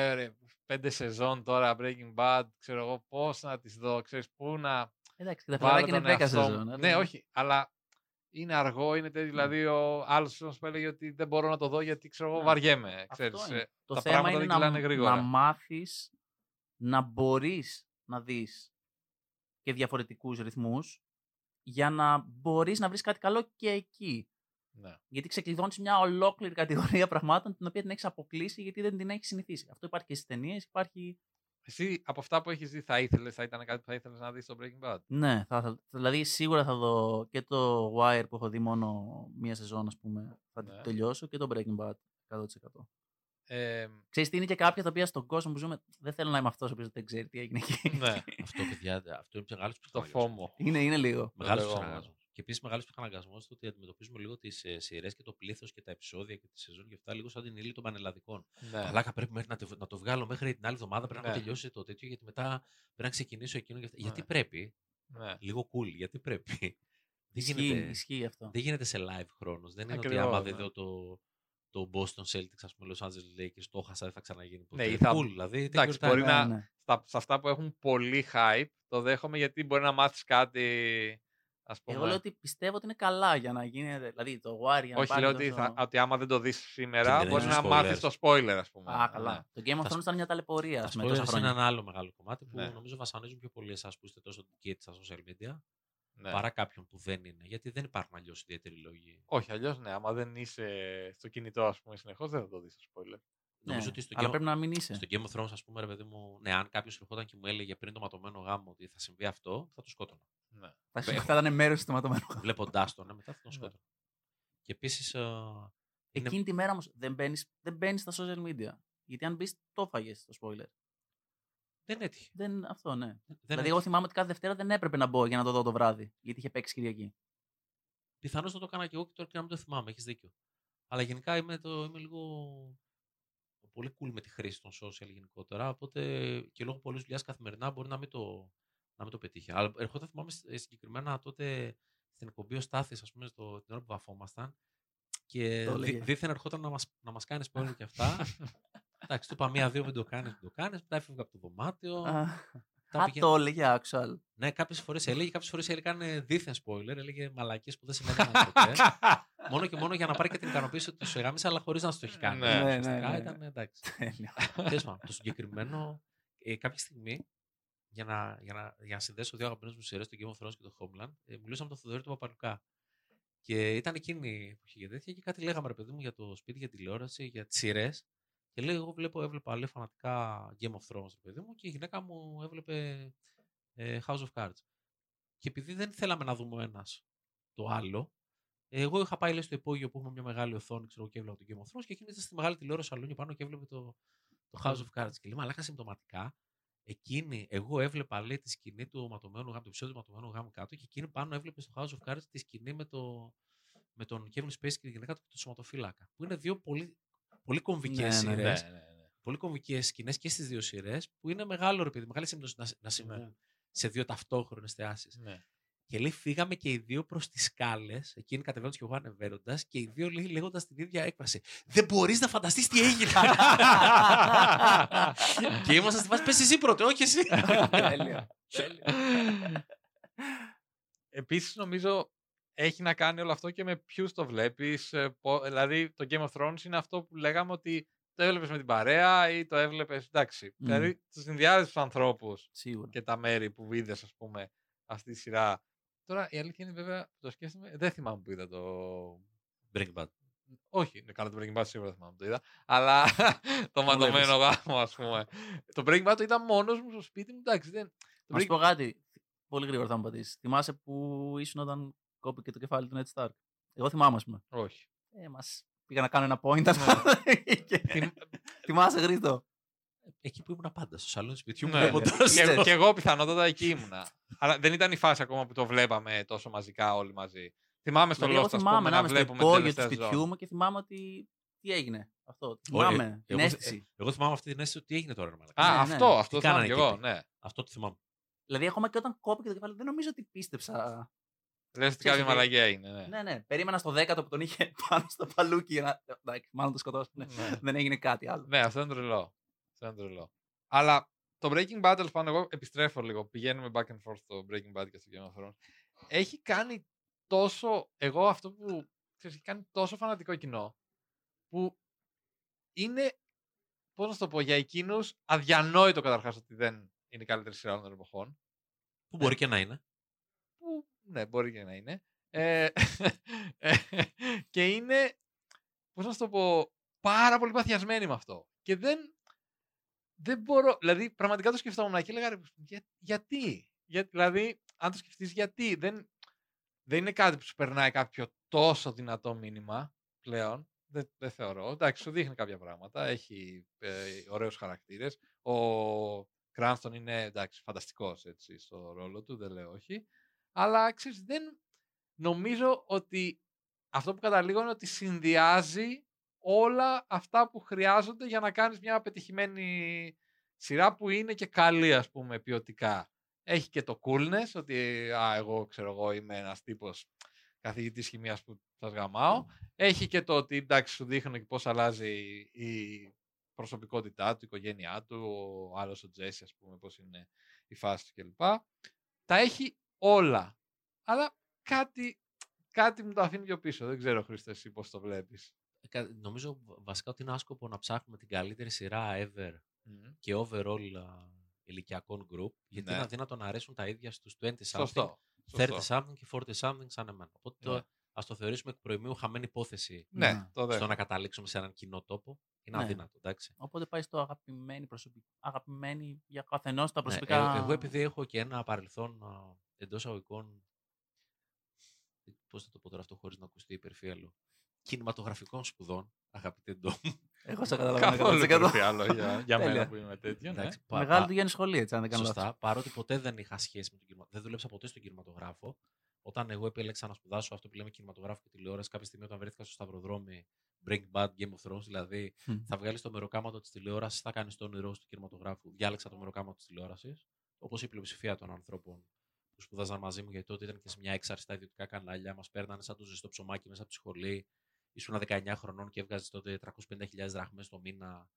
5 σεζόν τώρα Breaking Bad, ξέρω εγώ πώς να τις δω, ξέρεις πού να. Εντάξει, τα φιλαράκια είναι 10 σεζόν. Ναι, όχι, αλλά είναι αργό, είναι τέτοιο. Δηλαδή ο άλλος φίλος που έλεγε ότι δεν μπορώ να το δω γιατί ξέρω εγώ βαριέμαι. Ξέρεις, το τα θέμα πράγματα είναι δεν κυλάνε γρήγορα. Να μάθεις να μπορείς να δεις και διαφορετικούς ρυθμούς για να μπορείς να βρεις κάτι καλό και εκεί. Ναι. Γιατί ξεκλειδώνεις μια ολόκληρη κατηγορία πραγμάτων την οποία την έχεις αποκλείσει γιατί δεν την έχεις συνηθίσει. Αυτό υπάρχει και στις ταινίες, υπάρχει. Εσύ από αυτά που έχεις δει θα ήταν κάτι που θα ήθελες να δεις στο Breaking Bad? Ναι, δηλαδή σίγουρα θα δω και το Wire που έχω δει μόνο μία σεζόν, ας πούμε, θα το τελειώσω και το Breaking Bad 100%. Ξέρεις τι, είναι και κάποια τα οποία στον κόσμο που ζούμε δεν θέλω να είμαι αυτός ο οποίος δεν ξέρει τι έγινε εκεί. Ναι. Αυτό, παιδιά, αυτό είναι μεγάλος ψυχαναγκασμός. Είναι λίγο. Μεγάλος ψυχαναγκασμός. Και επίσης μεγάλος ψυχαναγκασμός το ότι αντιμετωπίζουμε λίγο τις σειρές και το πλήθος και τα επεισόδια και τη σεζόν και αυτά λίγο σαν την ύλη των πανελλαδικών. Ναι. Αλάκα, πρέπει να το βγάλω μέχρι την άλλη εβδομάδα, πρέπει να τελειώσει το τέτοιο, γιατί μετά πρέπει να ξεκινήσω εκείνο και αυτά. Γιατί πρέπει. Λίγο cool, γιατί πρέπει. Ισχύει αυτό. Δεν γίνεται σε live χρόνος. Δεν είναι ότι άμα δεν δω το Boston Celtics, ας πούμε, Los Angeles Lakers, το έχασα, δεν θα ξαναγίνει ποτέ. Ναι, cool, δηλαδή. Εντάξει, μπορεί να. Σε αυτά που έχουν πολύ hype, το δέχομαι γιατί μπορεί να μάθεις κάτι. Ας πούμε. Εγώ λέω ότι πιστεύω ότι είναι καλά για να γίνει. Δηλαδή το Wire για να όχι, λέω ότι άμα δεν το δεις σήμερα, μπορεί να μάθεις το spoiler, ας πούμε. Α, καλά. Το Game of Thrones ήταν μια ταλαιπωρία. Αυτό είναι ένα άλλο μεγάλο κομμάτι που νομίζω βασανίζουν πιο πολύ εσάς που είστε τόσο και στα social media. Ναι. Παρά κάποιον που δεν είναι. Γιατί δεν υπάρχουν αλλιώς ιδιαίτεροι λόγοι. Όχι, αλλιώς ναι. Άμα δεν είσαι στο κινητό, ας πούμε, συνεχώς δεν θα το δεις το spoiler. Νομίζω ότι αλλά πρέπει να μην είσαι. Στο Game of Thrones, ας πούμε, ρε παιδί μου, ναι, αν κάποιος ερχόταν και μου έλεγε πριν το ματωμένο γάμο ότι θα συμβεί αυτό, θα το σκότωνα. Ναι. Θα ήταν μέρος του ματωμένου γάμου. Βλέποντάς τον, μετά θα τον σκότωνα. Και επίσης. Εκείνη τη μέρα όμως δεν μπαίνεις στα social media. Γιατί αν μπεις, το φάγες το spoiler. Δεν έτυχε. Αυτό, ναι. Δηλαδή, εγώ θυμάμαι ότι κάθε Δευτέρα δεν έπρεπε να μπω για να το δω το βράδυ. Γιατί είχε παίξει Κυριακή. Πιθανώς θα το έκανα και εγώ και τώρα και να μην το θυμάμαι. Έχεις δίκιο. Αλλά γενικά είμαι λίγο πολύ cool με τη χρήση των social γενικότερα. Οπότε και λόγω πολλής δουλειάς καθημερινά μπορεί να μην το πετύχει. Αλλά ερχόταν, θυμάμαι συγκεκριμένα τότε στην εκπομπή ο Στάθης, ας πούμε, την ώρα που βαφόμασταν. Και δήθεν ερχόταν να μας κάνει spoiler και αυτά. Εντάξει, του είπα μία-δύο, μην το κάνεις, μετά έφευγα από το δωμάτιο. Το έλεγε actual. Ναι, κάποιες φορές έλεγε, κάποιες φορές έκανε δίθεν spoiler, έλεγε μαλακίες που δεν συνέβαιναν ποτέ. Μόνο και μόνο για να πάρει και την ικανοποίηση ότι του γάμισε, αλλά χωρίς να του το έχει κάνει. Ναι. Ήταν εντάξει. Τέλος πάντων, το συγκεκριμένο, κάποια στιγμή, για να συνδέσω δύο αγαπημένες μου σειρές, το Game of Thrones και το Homeland, μιλούσαμε με τον Θοδωρή του Παπαλουκά. Και ήταν εκείνη που είχε τέτοια και κάτι λέγαμε, ρε παιδί μου, για το σπίτι, για τηλεόραση, για τις σειρές. Και λέει, εγώ έβλεπα λέει, φανατικά Game of Thrones, ρε παιδί μου, και η γυναίκα μου έβλεπε House of Cards. Και επειδή δεν θέλαμε να δούμε ο ένας το άλλο, εγώ είχα πάει λέει, στο υπόγειο που έχουμε μια μεγάλη οθόνη, ξέρω, και έβλεπα το Game of Thrones, και εκείνη ήταν στη μεγάλη τηλεόραση σαλόνι πάνω και έβλεπε το House of Cards. Και λέει, μαλάκα συμπτωματικά. Εκείνη, εγώ έβλεπα λέει, τη σκηνή του ματωμένου γάμου, το επεισόδιο του ματωμένου γάμου κάτω, και εκείνη πάνω έβλεπε στο House of Cards τη σκηνή με τον Kevin Spacey και τη γυναίκα του και τον σωματοφύλακα. Που είναι δύο πολύ κομβικές σειρές. Ναι. Πολύ κομβικές σκηνές και στις δύο σειρές, που είναι μεγάλο ρε παιδί, μεγάλη σύμπτωση να συμβούν σε δύο ταυτόχρονες θεάσεις. Ναι. Και λέει, φύγαμε και οι δύο προς τις σκάλες, εκείνη κατεβαίνοντας και εγώ ανεβαίνοντας, και οι δύο λέγοντας την ίδια έκφραση. Δεν μπορείς να φανταστείς τι έγινε. Και ήμασταν στη φάση, πες εσύ πρώτα, όχι εσύ. Τέλεια. Επίσης, νομίζω έχει να κάνει όλο αυτό και με ποιους το βλέπεις. Δηλαδή, το Game of Thrones είναι αυτό που λέγαμε ότι το έβλεπες με την παρέα ή το έβλεπες. Εντάξει. Δηλαδή, του συνδυάζεις τους ανθρώπους και τα μέρη που είδες, ας πούμε, αυτή τη σειρά. Τώρα η αλήθεια είναι βέβαια, το σκέφτομαι, δεν θυμάμαι που είδα το Breaking Bad. Όχι, καλά το Breaking Bad σίγουρα δεν θυμάμαι που το είδα, αλλά το ματωμένο γάμο, ας πούμε. Το Breaking Bad το είδα μόνος μου στο σπίτι μου, εντάξει. Να σου πω κάτι, πολύ γρήγορα θα μου πατήσεις. Θυμάσαι που ήσουν όταν κόπηκε το κεφάλι του Ned Stark? Εγώ θυμάμαι, ας πούμε. Όχι. Μας πήγα να κάνω ένα point. Θυμάσαι, Χρήστο? Εκεί που ήμουν πάντα, στο σαλόνι σπιτιού μου. Και εγώ πιθανότατα εκεί ήμουνα. Αλλά δεν ήταν η φάση ακόμα που το βλέπαμε τόσο μαζικά όλοι μαζί. Θυμάμαι στο Lost, ας πούμε, να βλέπουμε την τελευταία του σπιτιού μου και θυμάμαι ότι τι έγινε. Αυτό. Θυμάμαι την αίσθηση. Εγώ θυμάμαι αυτή την αίσθηση ότι τι έγινε τώρα. Αυτό θυμάμαι και εγώ. Αυτό το θυμάμαι. Δηλαδή, ακόμα και όταν κόπηκε το κεφάλι, δεν νομίζω ότι πίστεψα. Λες ότι κάποια μαλαγιά είναι. Ναι. Περίμενα στο 10ο που τον είχε πάνω στο παλούκι. Μάλλον το σκοτώσανε. Δεν έγινε κάτι άλλο. Ναι, αυτό είναι τρελό. Αλλά το Breaking Bad, τέλος πάντων, εγώ επιστρέφω λίγο. Πηγαίνουμε back and forth στο Breaking Bad και στο Game of Thrones. Έχει κάνει τόσο. Εγώ αυτό που. Ξέρεις, έχει κάνει τόσο φανατικό κοινό. Που είναι. Πώς να το πω, για εκείνους αδιανόητο καταρχάς ότι δεν είναι η καλύτερη σειρά όλων των εποχών. Που μπορεί και να είναι. Ναι, μπορεί και να είναι. Και είναι. Πώς να το πω. Πάρα πολύ παθιασμένοι με αυτό. Και δεν μπορώ, δηλαδή πραγματικά το σκεφτόμουν και έλεγα γιατί, δηλαδή αν το σκεφτείς γιατί, δεν είναι κάτι που σου περνάει κάποιο τόσο δυνατό μήνυμα πλέον, δεν θεωρώ, εντάξει σου δείχνει κάποια πράγματα, έχει ωραίους χαρακτήρες, ο Κράνστον είναι εντάξει φανταστικός έτσι στο ρόλο του, δεν λέω όχι, αλλά ξέρεις δεν νομίζω ότι αυτό που καταλήγω είναι ότι συνδυάζει όλα αυτά που χρειάζονται για να κάνεις μια πετυχημένη σειρά που είναι και καλή, ας πούμε, ποιοτικά. Έχει και το coolness, ότι εγώ ξέρω εγώ είμαι ένας τύπος καθηγητής χημείας που σας γαμάω. Έχει και το ότι εντάξει σου δείχνω και πώς αλλάζει η προσωπικότητά του, η οικογένειά του, ο άλλος ο Τζέσι, ας πούμε, πώς είναι η φάση του κλπ. Τα έχει όλα. Αλλά κάτι μου το αφήνει πιο πίσω. Δεν ξέρω, Χρήστο, εσύ πώς το βλέπεις. Νομίζω βασικά ότι είναι άσκοπο να ψάχνουμε την καλύτερη σειρά ever και overall ηλικιακών group, γιατί είναι αδύνατο να αρέσουν τα ίδια στους 20-something, 30-something και 40-something σαν εμένα. Οπότε ας το θεωρήσουμε εκ προημίου χαμένη υπόθεση στο να καταλήξουμε σε έναν κοινό τόπο. Είναι αδύνατο, εντάξει. Οπότε πάει στο αγαπημένη για καθενός τα προσωπικά. Εγώ επειδή έχω και ένα παρελθόν εντός αγωγικών, πώς θα το πω τώρα αυτό χωρίς να ακουστεί υπερφύαλο, κινηματογραφικών σπουδών, αγαπητέ Ντόμ. Εγώ σε καταλαβαίνω. Καθόλου άλλο για μένα που είμαι τέτοιο. Μεγάλη του Γιάννη σχολή, έτσι, αν δεν κάνω λάθος. Σωστά, παρότι ποτέ δεν είχα σχέση με τον κινηματογράφο. Δεν δούλεψα ποτέ στον κινηματογράφο. Όταν εγώ επέλεξα να σπουδάσω αυτό που λέμε κινηματογράφο και τηλεόραση, κάποια στιγμή όταν βρέθηκα στο σταυροδρόμι Breaking Bad, Game of Thrones, δηλαδή θα βγάλει το μεροκάματο τη τηλεόραση, θα κάνει το όνειρό σου του κινηματογράφου. Διάλεξα το μεροκάματο τη τηλεόραση, όπως η πλειοψηφία των ανθρώπων που σπουδάζαν μαζί μου, γιατί τότε ήταν και σε μια έξαρση στα ιδιωτικά κανάλια, μας παίρνανε σαν το ζεστό ψωμάκι μέσα από τη σχολή. Ήσουν 19 χρονών και έβγαζε τότε 350.000 δραχμές το μήνα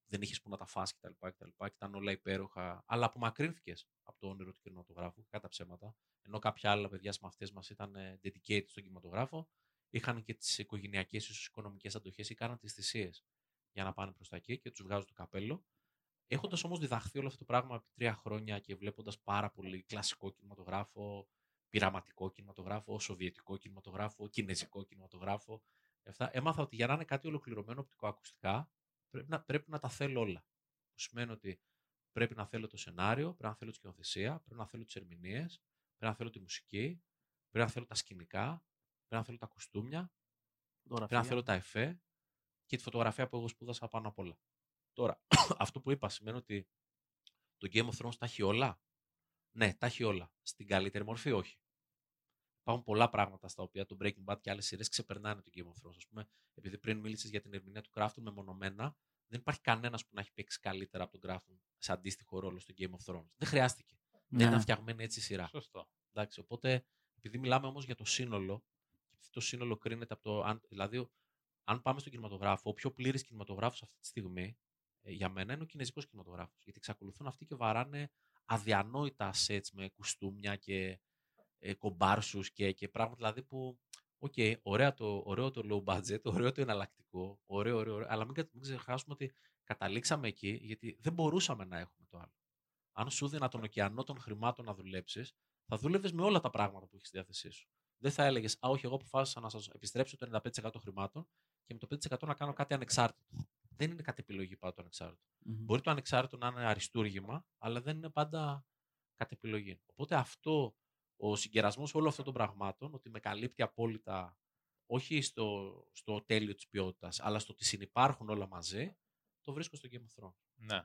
δεν είχες που να τα φας κτλ. Και ήταν όλα υπέροχα. Αλλά απομακρύνθηκες από το όνειρο του κινηματογράφου, κατά ψέματα. Ενώ κάποια άλλα παιδιά μαθητές μας ήταν dedicated στον κινηματογράφο, είχαν και τις οικογενειακές ίσως οικονομικές αντοχές ή κάναν τις θυσίες για να πάνε προς τα εκεί και τους βγάζω το καπέλο. Έχοντας όμως διδαχθεί όλο αυτό το πράγμα επί 3 χρόνια και βλέποντας πάρα πολύ κλασικό κινηματογράφο, πειραματικό κινηματογράφο, σοβιετικό κινηματογράφο, κινεζικό κινηματογράφο, έμαθα ότι για να είναι κάτι ολοκληρωμένο οπτικοακουστικά πρέπει να τα θέλω όλα. Που σημαίνει ότι πρέπει να θέλω το σενάριο, πρέπει να θέλω τη σκηνοθεσία, πρέπει να θέλω τις ερμηνείες, πρέπει να θέλω τη μουσική, πρέπει να θέλω τα σκηνικά, πρέπει να θέλω τα κοστούμια, πρέπει να θέλω τα εφέ και τη φωτογραφία που εγώ σπούδασα πάνω απ' όλα. Τώρα, αυτό που είπα σημαίνει ότι το Game of Thrones τα έχει όλα. Ναι, τα έχει όλα. Στην καλύτερη μορφή, όχι. Υπάρχουν πολλά πράγματα στα οποία το Breaking Bad και άλλες σειρές ξεπερνάνε το Game of Thrones. Ας πούμε, επειδή πριν μίλησες για την ερμηνεία του Crafton μεμονωμένα, δεν υπάρχει κανένας που να έχει παίξει καλύτερα από τον Crafton σε αντίστοιχο ρόλο στο Game of Thrones. Δεν χρειάστηκε. Δεν ήταν φτιαγμένη έτσι η σειρά. Σωστό. Εντάξει, οπότε, επειδή μιλάμε όμως για το σύνολο, και το σύνολο κρίνεται από το. Δηλαδή, αν πάμε στον κινηματογράφο, ο πιο πλήρης κινηματογράφος αυτή τη στιγμή, για μένα είναι ο κινεζικός κινηματογράφος. Γιατί εξακολουθούν αυτοί και βαράνε αδιανόητα sets με κουστούμια και κομπάρσους και πράγματα δηλαδή που. Ωραίο το low budget, ωραίο το εναλλακτικό, ωραίο, αλλά μην ξεχάσουμε ότι καταλήξαμε εκεί γιατί δεν μπορούσαμε να έχουμε το άλλο. Αν σου δίνα τον ωκεανό των χρημάτων να δουλέψεις, θα δούλευες με όλα τα πράγματα που έχεις στη διάθεσή σου. Δεν θα έλεγες, όχι, εγώ αποφάσισα να σας επιστρέψω το 95% χρημάτων και με το 5% να κάνω κάτι ανεξάρτητο. Δεν είναι κάτι επιλογή πάντα το ανεξάρτητο. Μπορεί το ανεξάρτητο να είναι αριστούργημα, αλλά δεν είναι πάντα κάτι επιλογή. Οπότε ο συγκερασμός όλων αυτών των πραγμάτων, ότι με καλύπτει απόλυτα, όχι στο τέλειο της ποιότητας, αλλά στο ότι συνυπάρχουν όλα μαζί, το βρίσκω στο Game of Thrones. Ναι.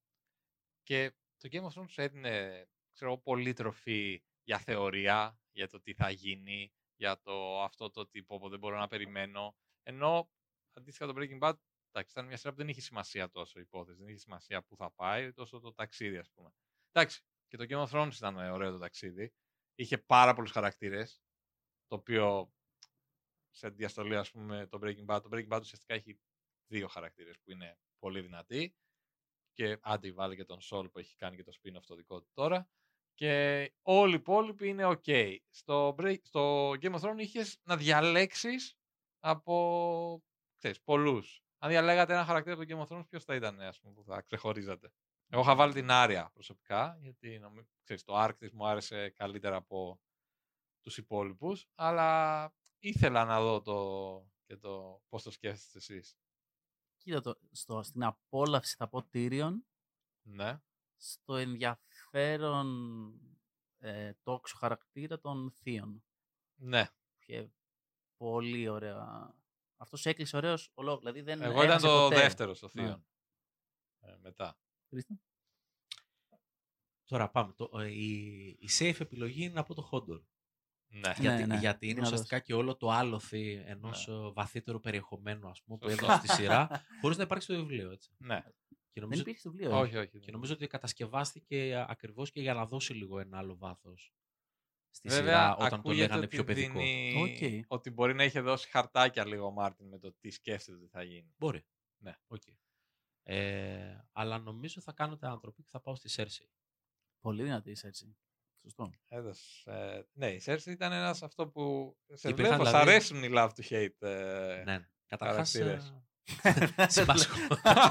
Και το Game of Thrones έδινε, πολύ τροφή για θεωρία, για το τι θα γίνει, για αυτό το τύπο δεν μπορώ να περιμένω. Ενώ, αντίστοιχα το Breaking Bad, ήταν μια σειρά που δεν είχε σημασία τόσο η υπόθεση, δεν είχε σημασία που θα πάει, τόσο το ταξίδι, ας πούμε. Εντάξει, και το Game of Thrones ήταν ωραίο το ταξίδι. Είχε πάρα πολλούς χαρακτήρες, το οποίο σε διαστολή, ας πούμε, το Breaking Bad ουσιαστικά έχει 2 χαρακτήρες που είναι πολύ δυνατοί και άντε βάλει και τον Sol που έχει κάνει και το spin-off το δικό του τώρα και όλοι οι υπόλοιποι είναι ok. Στο Game of Thrones είχες να διαλέξεις από πολλούς. Αν διαλέγατε ένα χαρακτήρα από το Game of Thrones, ποιος θα ήταν, ας πούμε, που θα ξεχωρίζατε? Εγώ είχα βάλει την Άρια προσωπικά, γιατί το arc της μου άρεσε καλύτερα από τους υπόλοιπους, αλλά ήθελα να δω το πώς το σκέφτεστε εσείς. Κοίτα, στην απόλαυση θα πω Tyrion. Ναι. Στο ενδιαφέρον τόξο χαρακτήρα των Θείων. Ναι. Και πολύ ωραία. Αυτός έκλεισε ωραίος ολόκληρο. Δηλαδή δεν εγώ ήταν το ποτέ. δεύτερο στο Θείον. Ναι. Μετά. Χρήστο. Τώρα πάμε. Η safe επιλογή είναι από το Χόντορ. Ναι. Γιατί είναι ουσιαστικά και όλο το άλοθη ενός βαθύτερου περιεχομένου, ας πούμε, που έδωσε στη σειρά, χωρίς να υπάρξει το βιβλίο. Έτσι. Ναι. Δεν υπήρχε το βιβλίο. Όχι. Και νομίζω ότι κατασκευάστηκε ακριβώς και για να δώσει λίγο ένα άλλο βάθος στη βέβαια, σειρά, όταν το λέγανε πιο παιδικό. Ότι μπορεί να είχε δώσει χαρτάκια λίγο ο Μάρτιν με το τι σκέφτεται ότι θα γίνει. Μπορεί. Ναι. Αλλά νομίζω θα κάνω την ανατροπή και θα πάω στη Σέρσεϊ. Πολύ δυνατή η Σέρσεϊ. Σωστό. Ναι, η Σέρσεϊ ήταν ένας αυτό που σε Υπήρχαν, βλέπω, δηλαδή... αρέσουν οι love to hate ναι. Καταρχάς, συμπάσχω.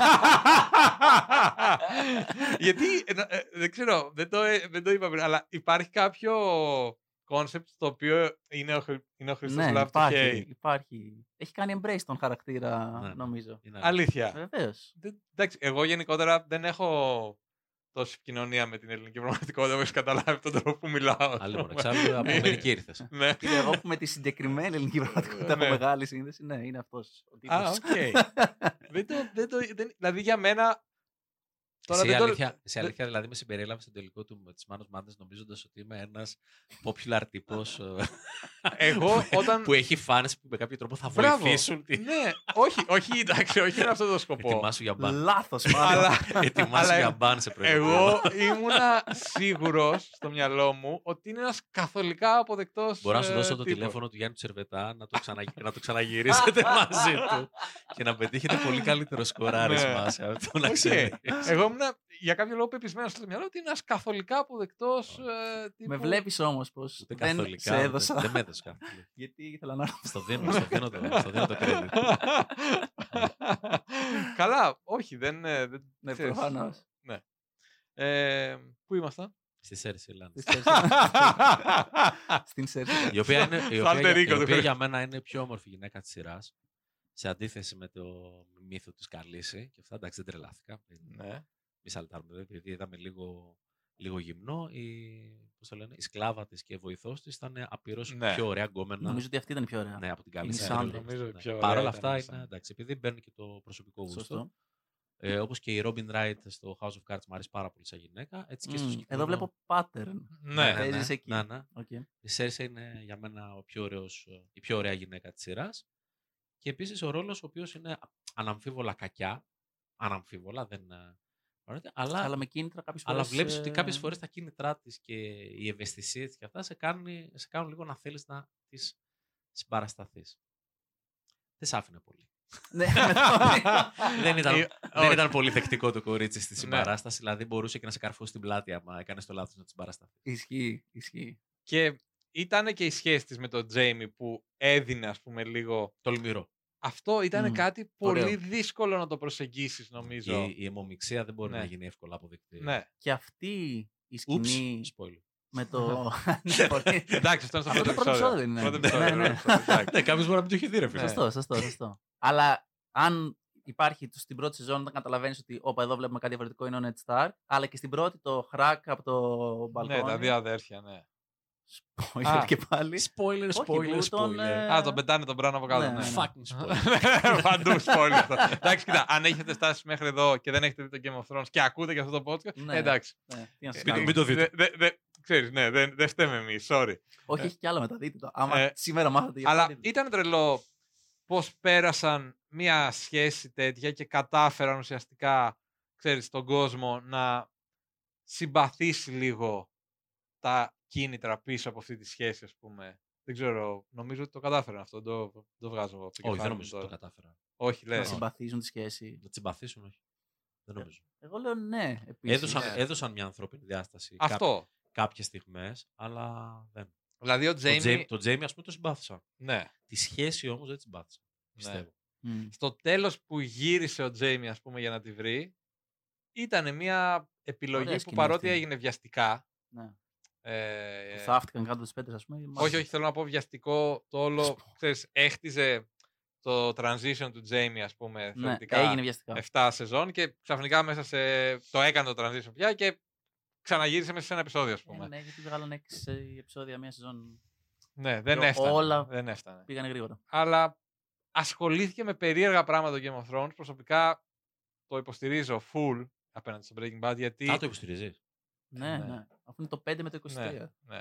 Γιατί, δεν ξέρω, δεν το είπα πριν, αλλά υπάρχει κάποιο concept το οποίο είναι ο Χριστός love to hate. Υπάρχει. Έχει κάνει embrace τον χαρακτήρα, νομίζω. Αλήθεια. Βεβαίως. Εντάξει, εγώ γενικότερα δεν έχω τόση επικοινωνία με την ελληνική πραγματικότητα, όπως καταλάβει τον τρόπο που μιλάω. Αλλήμον, εξάλλου από Αμερική ήρθες. Εγώ που με τη συγκεκριμένη ελληνική πραγματικότητα από μεγάλη σύνδεση, ναι, είναι αυτός ο τύπος. οκ. Δηλαδή για μένα, Σε αλήθεια, δηλαδή, με συμπεριέλαβε στο τελικό της Manos Madness νομίζοντας ότι είμαι ένας popular τύπος Εγώ όταν. που έχει fans που με κάποιο τρόπο θα Μπράβο. βοηθήσουν. Ναι, όχι, εντάξει, όχι είναι αυτό το σκοπό. Ετοιμάσου για μπαν. Λάθος, μάλλον. Ετοιμάσου για μπαν σε προηγούμενο. Εγώ ήμουνα σίγουρος στο μυαλό μου ότι είναι ένας καθολικά αποδεκτός. Μπορώ να σου δώσω το τύπος. τηλέφωνο του Γιάννη Τσερβετά να το ξαναγυρίσετε μαζί του και να πετύχετε πολύ καλύτερο σκοράρισμα σε αυτό, να Οκ. ξέρεις. Εγώ ήμουν για κάποιο λόγο πεπισμένος στο μυαλό ότι είναι ένας καθολικά αποδεκτός τύπου. Με βλέπεις όμως πως Ούτε δεν καθολικά. σε έδωσα. Δεν με έδωσε καθόλου. Γιατί ήθελα να έρθω. Στο δίνω το credit. Καλά, όχι, δεν. Ναι, ξέρεις. προφανώς. Πού ήμασταν? Στη Σέρση Λάνη. Στην Σέρση. Η οποία Alter ego του για μένα είναι η πιο όμορφη γυναίκα της σειράς. Σε αντίθεση με το μύθο της Καλύση. Και αυτά, εντάξει, δεν τρελάθηκα. Ναι. Μη σαλτάρουμε, επειδή είδαμε λίγο γυμνό. Η σκλάβα της και βοηθός της ήταν απειρός Ναι. πιο ωραία γκόμενα. Νομίζω ότι αυτή ήταν η πιο ωραία. Ναι, από την Η Καλύση. Μισάνδρη. Νομίζω πιο ωραία Παρ' όλα ήταν αυτά η είναι εντάξει, επειδή μπαίνει και το προσωπικό γούστο. Σωστό. Όπως και η Robin Wright στο House of Cards μου αρέσει πάρα πολύ σαν γυναίκα. Έτσι και στο Εδώ συγκεκριμένο- βλέπω pattern. Ναι. Παίζεις εκεί. Ναι. Οκ. Η Cersei είναι για μένα η πιο ωραία γυναίκα της σειράς. Και επίσης ο ρόλος ο οποίος είναι αναμφίβολα κακιά. Αναμφίβολα, δεν. Αλλά με κίνητρα κάποιες φορές. Αλλά βλέπεις ότι κάποιες φορές τα κίνητρά της και η ευαισθησία της και αυτά σε κάνουν λίγο να θέλεις να τις συμπαρασταθείς. Δεν σ' άφηνε πολύ. Ναι, δεν ήταν πολύ δεκτικό το κορίτσι στη Ναι. συμπαράσταση, δηλαδή μπορούσε και να σε καρφώσει την πλάτη άμα έκανες το λάθος να τη συμπαρασταθείς. Ισχύει. Και ήταν και η σχέση της με τον Τζέιμι που έδινε, ας πούμε, λίγο. Τολμηρό. Αυτό ήταν κάτι πολύ Ωραίο. δύσκολο να το προσεγγίσεις, νομίζω. Η αιμομιξία δεν μπορεί Ναι. να γίνει εύκολα αποδεκτή. Ναι. Και αυτή η Ούψ, σκηνή spoiler. με το. Ναι, πολύ. Εντάξει, αυτό είναι στο Αυτό πρώτο το πρώτο επεισόδιο. επεισόδιο είναι. Πρώτο Ναι, επεισόδιο, ναι. πρώτο επεισόδιο, εντάξει. Ναι, κάποιος μπορεί να μην το έχει δει, ρε φίλε. Σωστό. Αλλά αν υπάρχει στην πρώτη σεζόν, όταν καταλαβαίνει ότι όπα εδώ βλέπουμε κάτι διαφορετικό, είναι ο Ned Stark. Αλλά και στην πρώτη το χρακ από το μπαλκόνι. Ναι, τα δύο αδέρφια, ναι. Spoiler Α. και πάλι. Spoiler, Όχι, spoiler, που τον, spoiler. Α, τον πετάνε τον Μπραν από κάτω. Ναι, Ναι. ναι. Fucking spoiler. Παντού spoiler αυτό. Εντάξει, κοίτα, αν έχετε φτάσει μέχρι εδώ και δεν έχετε δει το Game of Thrones και ακούτε και αυτό το podcast, Ναι. εντάξει. Ναι, τι να σου Μην κάνω. το δείτε. Ξέρεις, ναι, δεν φταίμε εμείς, sorry. Όχι, έχει κι άλλα μετά. Δείτε το. Άμα σήμερα μάθατε για Αλλά αυτό, δείτε το. ήταν τρελό πώς πέρασαν μια σχέση τέτοια και κατάφεραν ουσιαστικά, ξέρεις, τον κόσμο να συμπαθήσει λίγο τα κίνητρα πίσω από αυτή τη σχέση, ας πούμε. Δεν ξέρω, νομίζω ότι το κατάφεραν αυτό, το βγάζω από το Όχι, κεφάλι δεν μου νομίζω ότι το τώρα. κατάφερα. Όχι, Να λες. συμπαθήσουν τη σχέση. Να τις συμπαθήσουν, όχι. Δεν νομίζω. Εγώ λέω ναι. Επίσης. Έδωσαν μια ανθρώπινη διάσταση Αυτό. κάποιες στιγμές, αλλά δεν. Δηλαδή ο Τζέιμι. Το Τζέιμι, ας πούμε, το συμπάθησα. Ναι. Τη σχέση όμως δεν τη συμπάθησα. Πιστεύω. Μμ. Στο τέλος που γύρισε ο Τζέιμι, ας πούμε, για να τη βρει, ήταν μια επιλογή Ωραία που σκηνή παρότι αυτή. έγινε βιαστικά. Ναι. Ε, Που θαύτηκαν κάτω τις πέτρες, ας πούμε. όχι, θέλω να πω βιαστικό το όλο. Ξέρεις, έχτιζε το transition του Τζέιμι, ας πούμε, Ναι, θεωρητικά έγινε βιαστικά. 7 σεζόν και ξαφνικά μέσα σε. Το έκανε το transition πια και ξαναγύρισε μέσα σε ένα επεισόδιο, ας πούμε. Ναι, γιατί βγάλαν 6 επεισόδια μία σεζόν. Ναι, δεν Και έφτανε. όλα- Δεν έφτανε. Πήγανε γρήγορα. Αλλά ασχολήθηκε με περίεργα πράγματα το Game of Thrones. Προσωπικά το υποστηρίζω full απέναντι στο Breaking Bad γιατί. Α, το υποστηρίζεις. Ναι, Ναι. ναι. Αφού είναι το 5 με το 23. Ναι.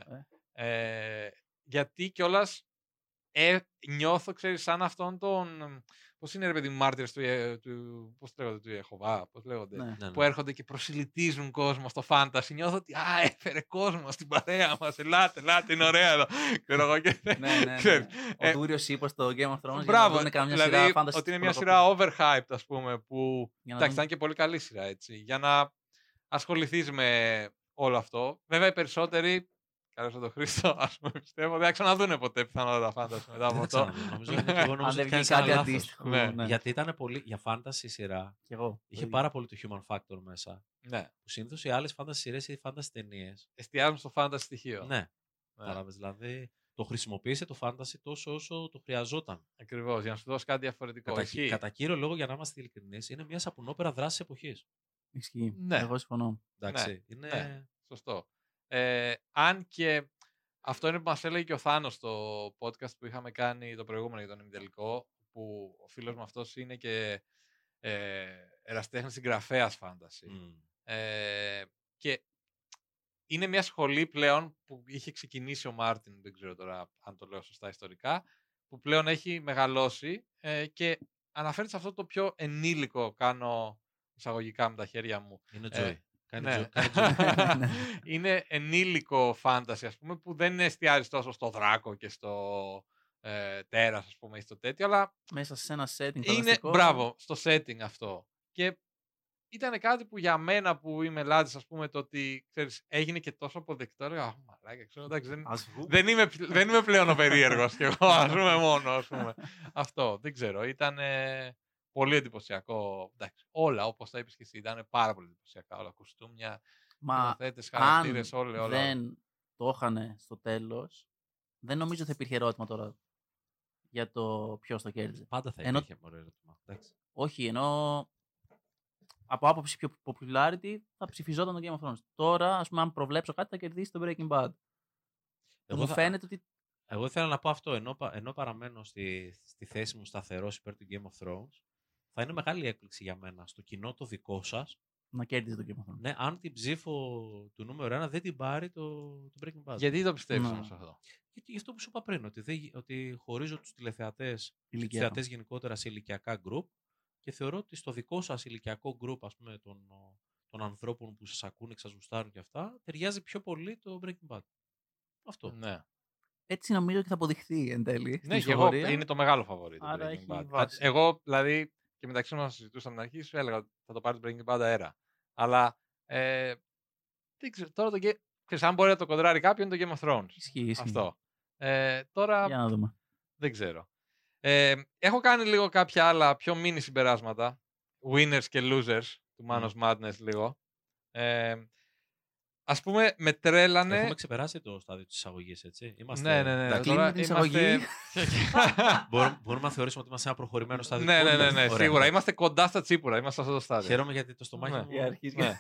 Γιατί κιόλας νιώθω, ξέρεις, σαν αυτόν τον. Πώς είναι, ρε παιδί μου, μάρτυρες του. Πώς λέγονται, του Ιεχωβά, πώς λέγονται. Ναι. Ναι, Που ναι. έρχονται και προσιλητίζουν κόσμο στο φάντασι. Νιώθω ότι έφερε κόσμο στην παρέα μας. Ελάτε, είναι ωραία εδώ. Ξέρω εγώ και. Ναι. Ξέρεις, Ο Δούριος είπε στο Game of Thrones Μπράβο, για να καμιά δηλαδή σειρά fantasy ότι είναι μια ψυχολογική. σειρά overhyped, ας πούμε, που Για να εντάξει, δουν- ήταν και πολύ καλή σειρά, έτσι, για να ασχοληθείς με όλο αυτό. Βέβαια, οι περισσότεροι, καλώς τον Χρήστο, ας πούμε, πιστεύω, δεν θα ξαναδούνε ποτέ πιθανότατα φάνταση μετά από Δεν θα αυτό. ξαναδώ. Νομίζω ότι εγώ Αν νόμιζα δεν ότι βγει κάνεις κάτι ένα λάθος. αντίστοιχο. Ναι. Ναι. Γιατί ήταν πολύ. Για fantasy σειρά Κι εγώ. είχε πάρα πολύ το human factor μέσα. Ναι, Που συνήθως οι άλλες fantasy σειρές ή fantasy ταινίες. εστιάζουμε στο fantasy στοιχείο. Ναι. Ναι. Κατάλαβες, δηλαδή το χρησιμοποίησε το fantasy τόσο όσο το χρειαζόταν. Ακριβώς, για να σου δώσει κάτι διαφορετικό. Ισχύει. Κατά κύριο λόγο, για να είμαστε ειλικρινείς, είναι μια σαπουνόπερα δράση εποχής. Ισχύει. Ναι. Εγώ συμφωνώ. Εντάξει. Είναι. ναι. Σωστό. Αν και αυτό είναι που μας έλεγε και ο Θάνος στο podcast που είχαμε κάνει το προηγούμενο για τον ημιτελικό, που ο φίλος μου αυτός είναι και ερασιτέχνης συγγραφέας φάνταση. Μμ. Και είναι μια σχολή πλέον που είχε ξεκινήσει ο Μάρτιν, δεν ξέρω τώρα αν το λέω σωστά ιστορικά, που πλέον έχει μεγαλώσει και αναφέρεται σε αυτό το πιο ενήλικο, κάνω εισαγωγικά με τα χέρια μου. Είναι Joy. Ναι. Είναι ενήλικο φάνταση, ας πούμε, που δεν εστιάζει τόσο στο δράκο και στο τέρας, ας πούμε, ή στο τέτοιο, αλλά μέσα σε ένα setting είναι, φανταστικό. μπράβο, στο setting αυτό. Και ήταν κάτι που για μένα που είμαι λάτζης, ας πούμε, το ότι ξέρεις, έγινε και τόσο αποδεκτό. Έλεγα, μαλάκα, ξέρω, εντάξει, δεν είμαι πλέον ο περίεργος κι εγώ, ας πούμε, μόνο, ας πούμε. Αυτό, δεν ξέρω, ήταν πολύ εντυπωσιακό. Όλα, όπως τα είπες και εσύ, ήταν πάρα πολύ εντυπωσιακά. Όλα, κουστούμια, σκηνοθέτες, χαρακτήρες, όλα. Δεν το είχαν στο τέλος, δεν νομίζω θα υπήρχε ερώτημα τώρα για το ποιος το κέρδισε. Πάντα θα υπήρχε μωρέ ερώτημα. Όχι, ενώ από άποψη πιο popularity θα ψηφιζόταν το Game of Thrones. Τώρα, ας πούμε, αν προβλέψω κάτι, θα κερδίσει το Breaking Bad. Μου φαίνεται ότι... Εγώ ήθελα να πω αυτό, ενώ παραμένω στη θέση μου σταθερός υπέρ του Game of Thrones, θα είναι μεγάλη έκπληξη για μένα στο κοινό το δικό σας να κέρδισε το Game of Thrones. Ναι, αν την ψήφο του νούμερο 1 δεν την πάρει το Breaking Bad. Γιατί το πιστεύεις όμως αυτό? Γιατί γι' αυτό που σου είπα πριν, ότι χωρίζω τους τηλεθεατές γενικότερα σε ηλικιακά group και θεωρώ ότι στο δικό σας ηλικιακό group, ας πούμε, των ανθρώπων που σας ακούνε και σας γουστάρουν και αυτά, ταιριάζει πιο πολύ το Breaking Bad. Αυτό. Ναι. Έτσι νομίζω ότι θα αποδειχθεί εν τέλει. Ναι, και εγώ είναι το μεγάλο φαβορί το Άρα Breaking Bad. Εγώ, δηλαδή, και μεταξύ μας συζητούσαμε την αρχή, σου έλεγα ότι θα το πάρει το Breaking Bad αέρα. Αλλά δεν ξέρω, τώρα το ξέρεις, αν μπορεί να το κοντράρει κάποιον, είναι το Game of Thrones. Ισχύει. Αυτό. Τώρα για να δούμε. Δεν ξέρω. Έχω κάνει λίγο κάποια άλλα πιο mini συμπεράσματα. Winners και losers του Manos Madness λίγο. Ας πούμε, με τρέλανε... Έχουμε ξεπεράσει το στάδιο της εισαγωγής, έτσι. Είμαστε... Ναι. Τώρα την εισαγωγή. Μπορούμε να θεωρήσουμε ότι είμαστε ένα προχωρημένο στάδιο. Ναι, σίγουρα. Είμαστε κοντά στα τσίπουρα. Είμαστε σε αυτό το στάδιο. Χαίρομαι γιατί το στομάχι μου... Ναι.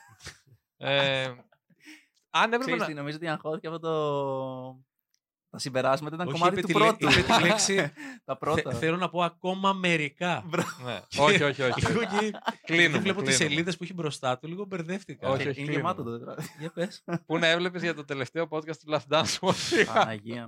Αν έπρεπε να... Νομίζω ότι αγχώθηκε από τα συμπεράσματα ήταν κομμάτι του πρώτου. Είπε τη λέξη. Τα πρώτα. Θέλω να πω ακόμα μερικά. Όχι. Κλείνω. Βλέπω τις σελίδες που έχει μπροστά του, λίγο μπερδεύτηκα. Όχι, είναι γεμάτο το τετράδι. Για πες. Πού να έβλεπες για το τελευταίο podcast του Last Dance. Παναγία.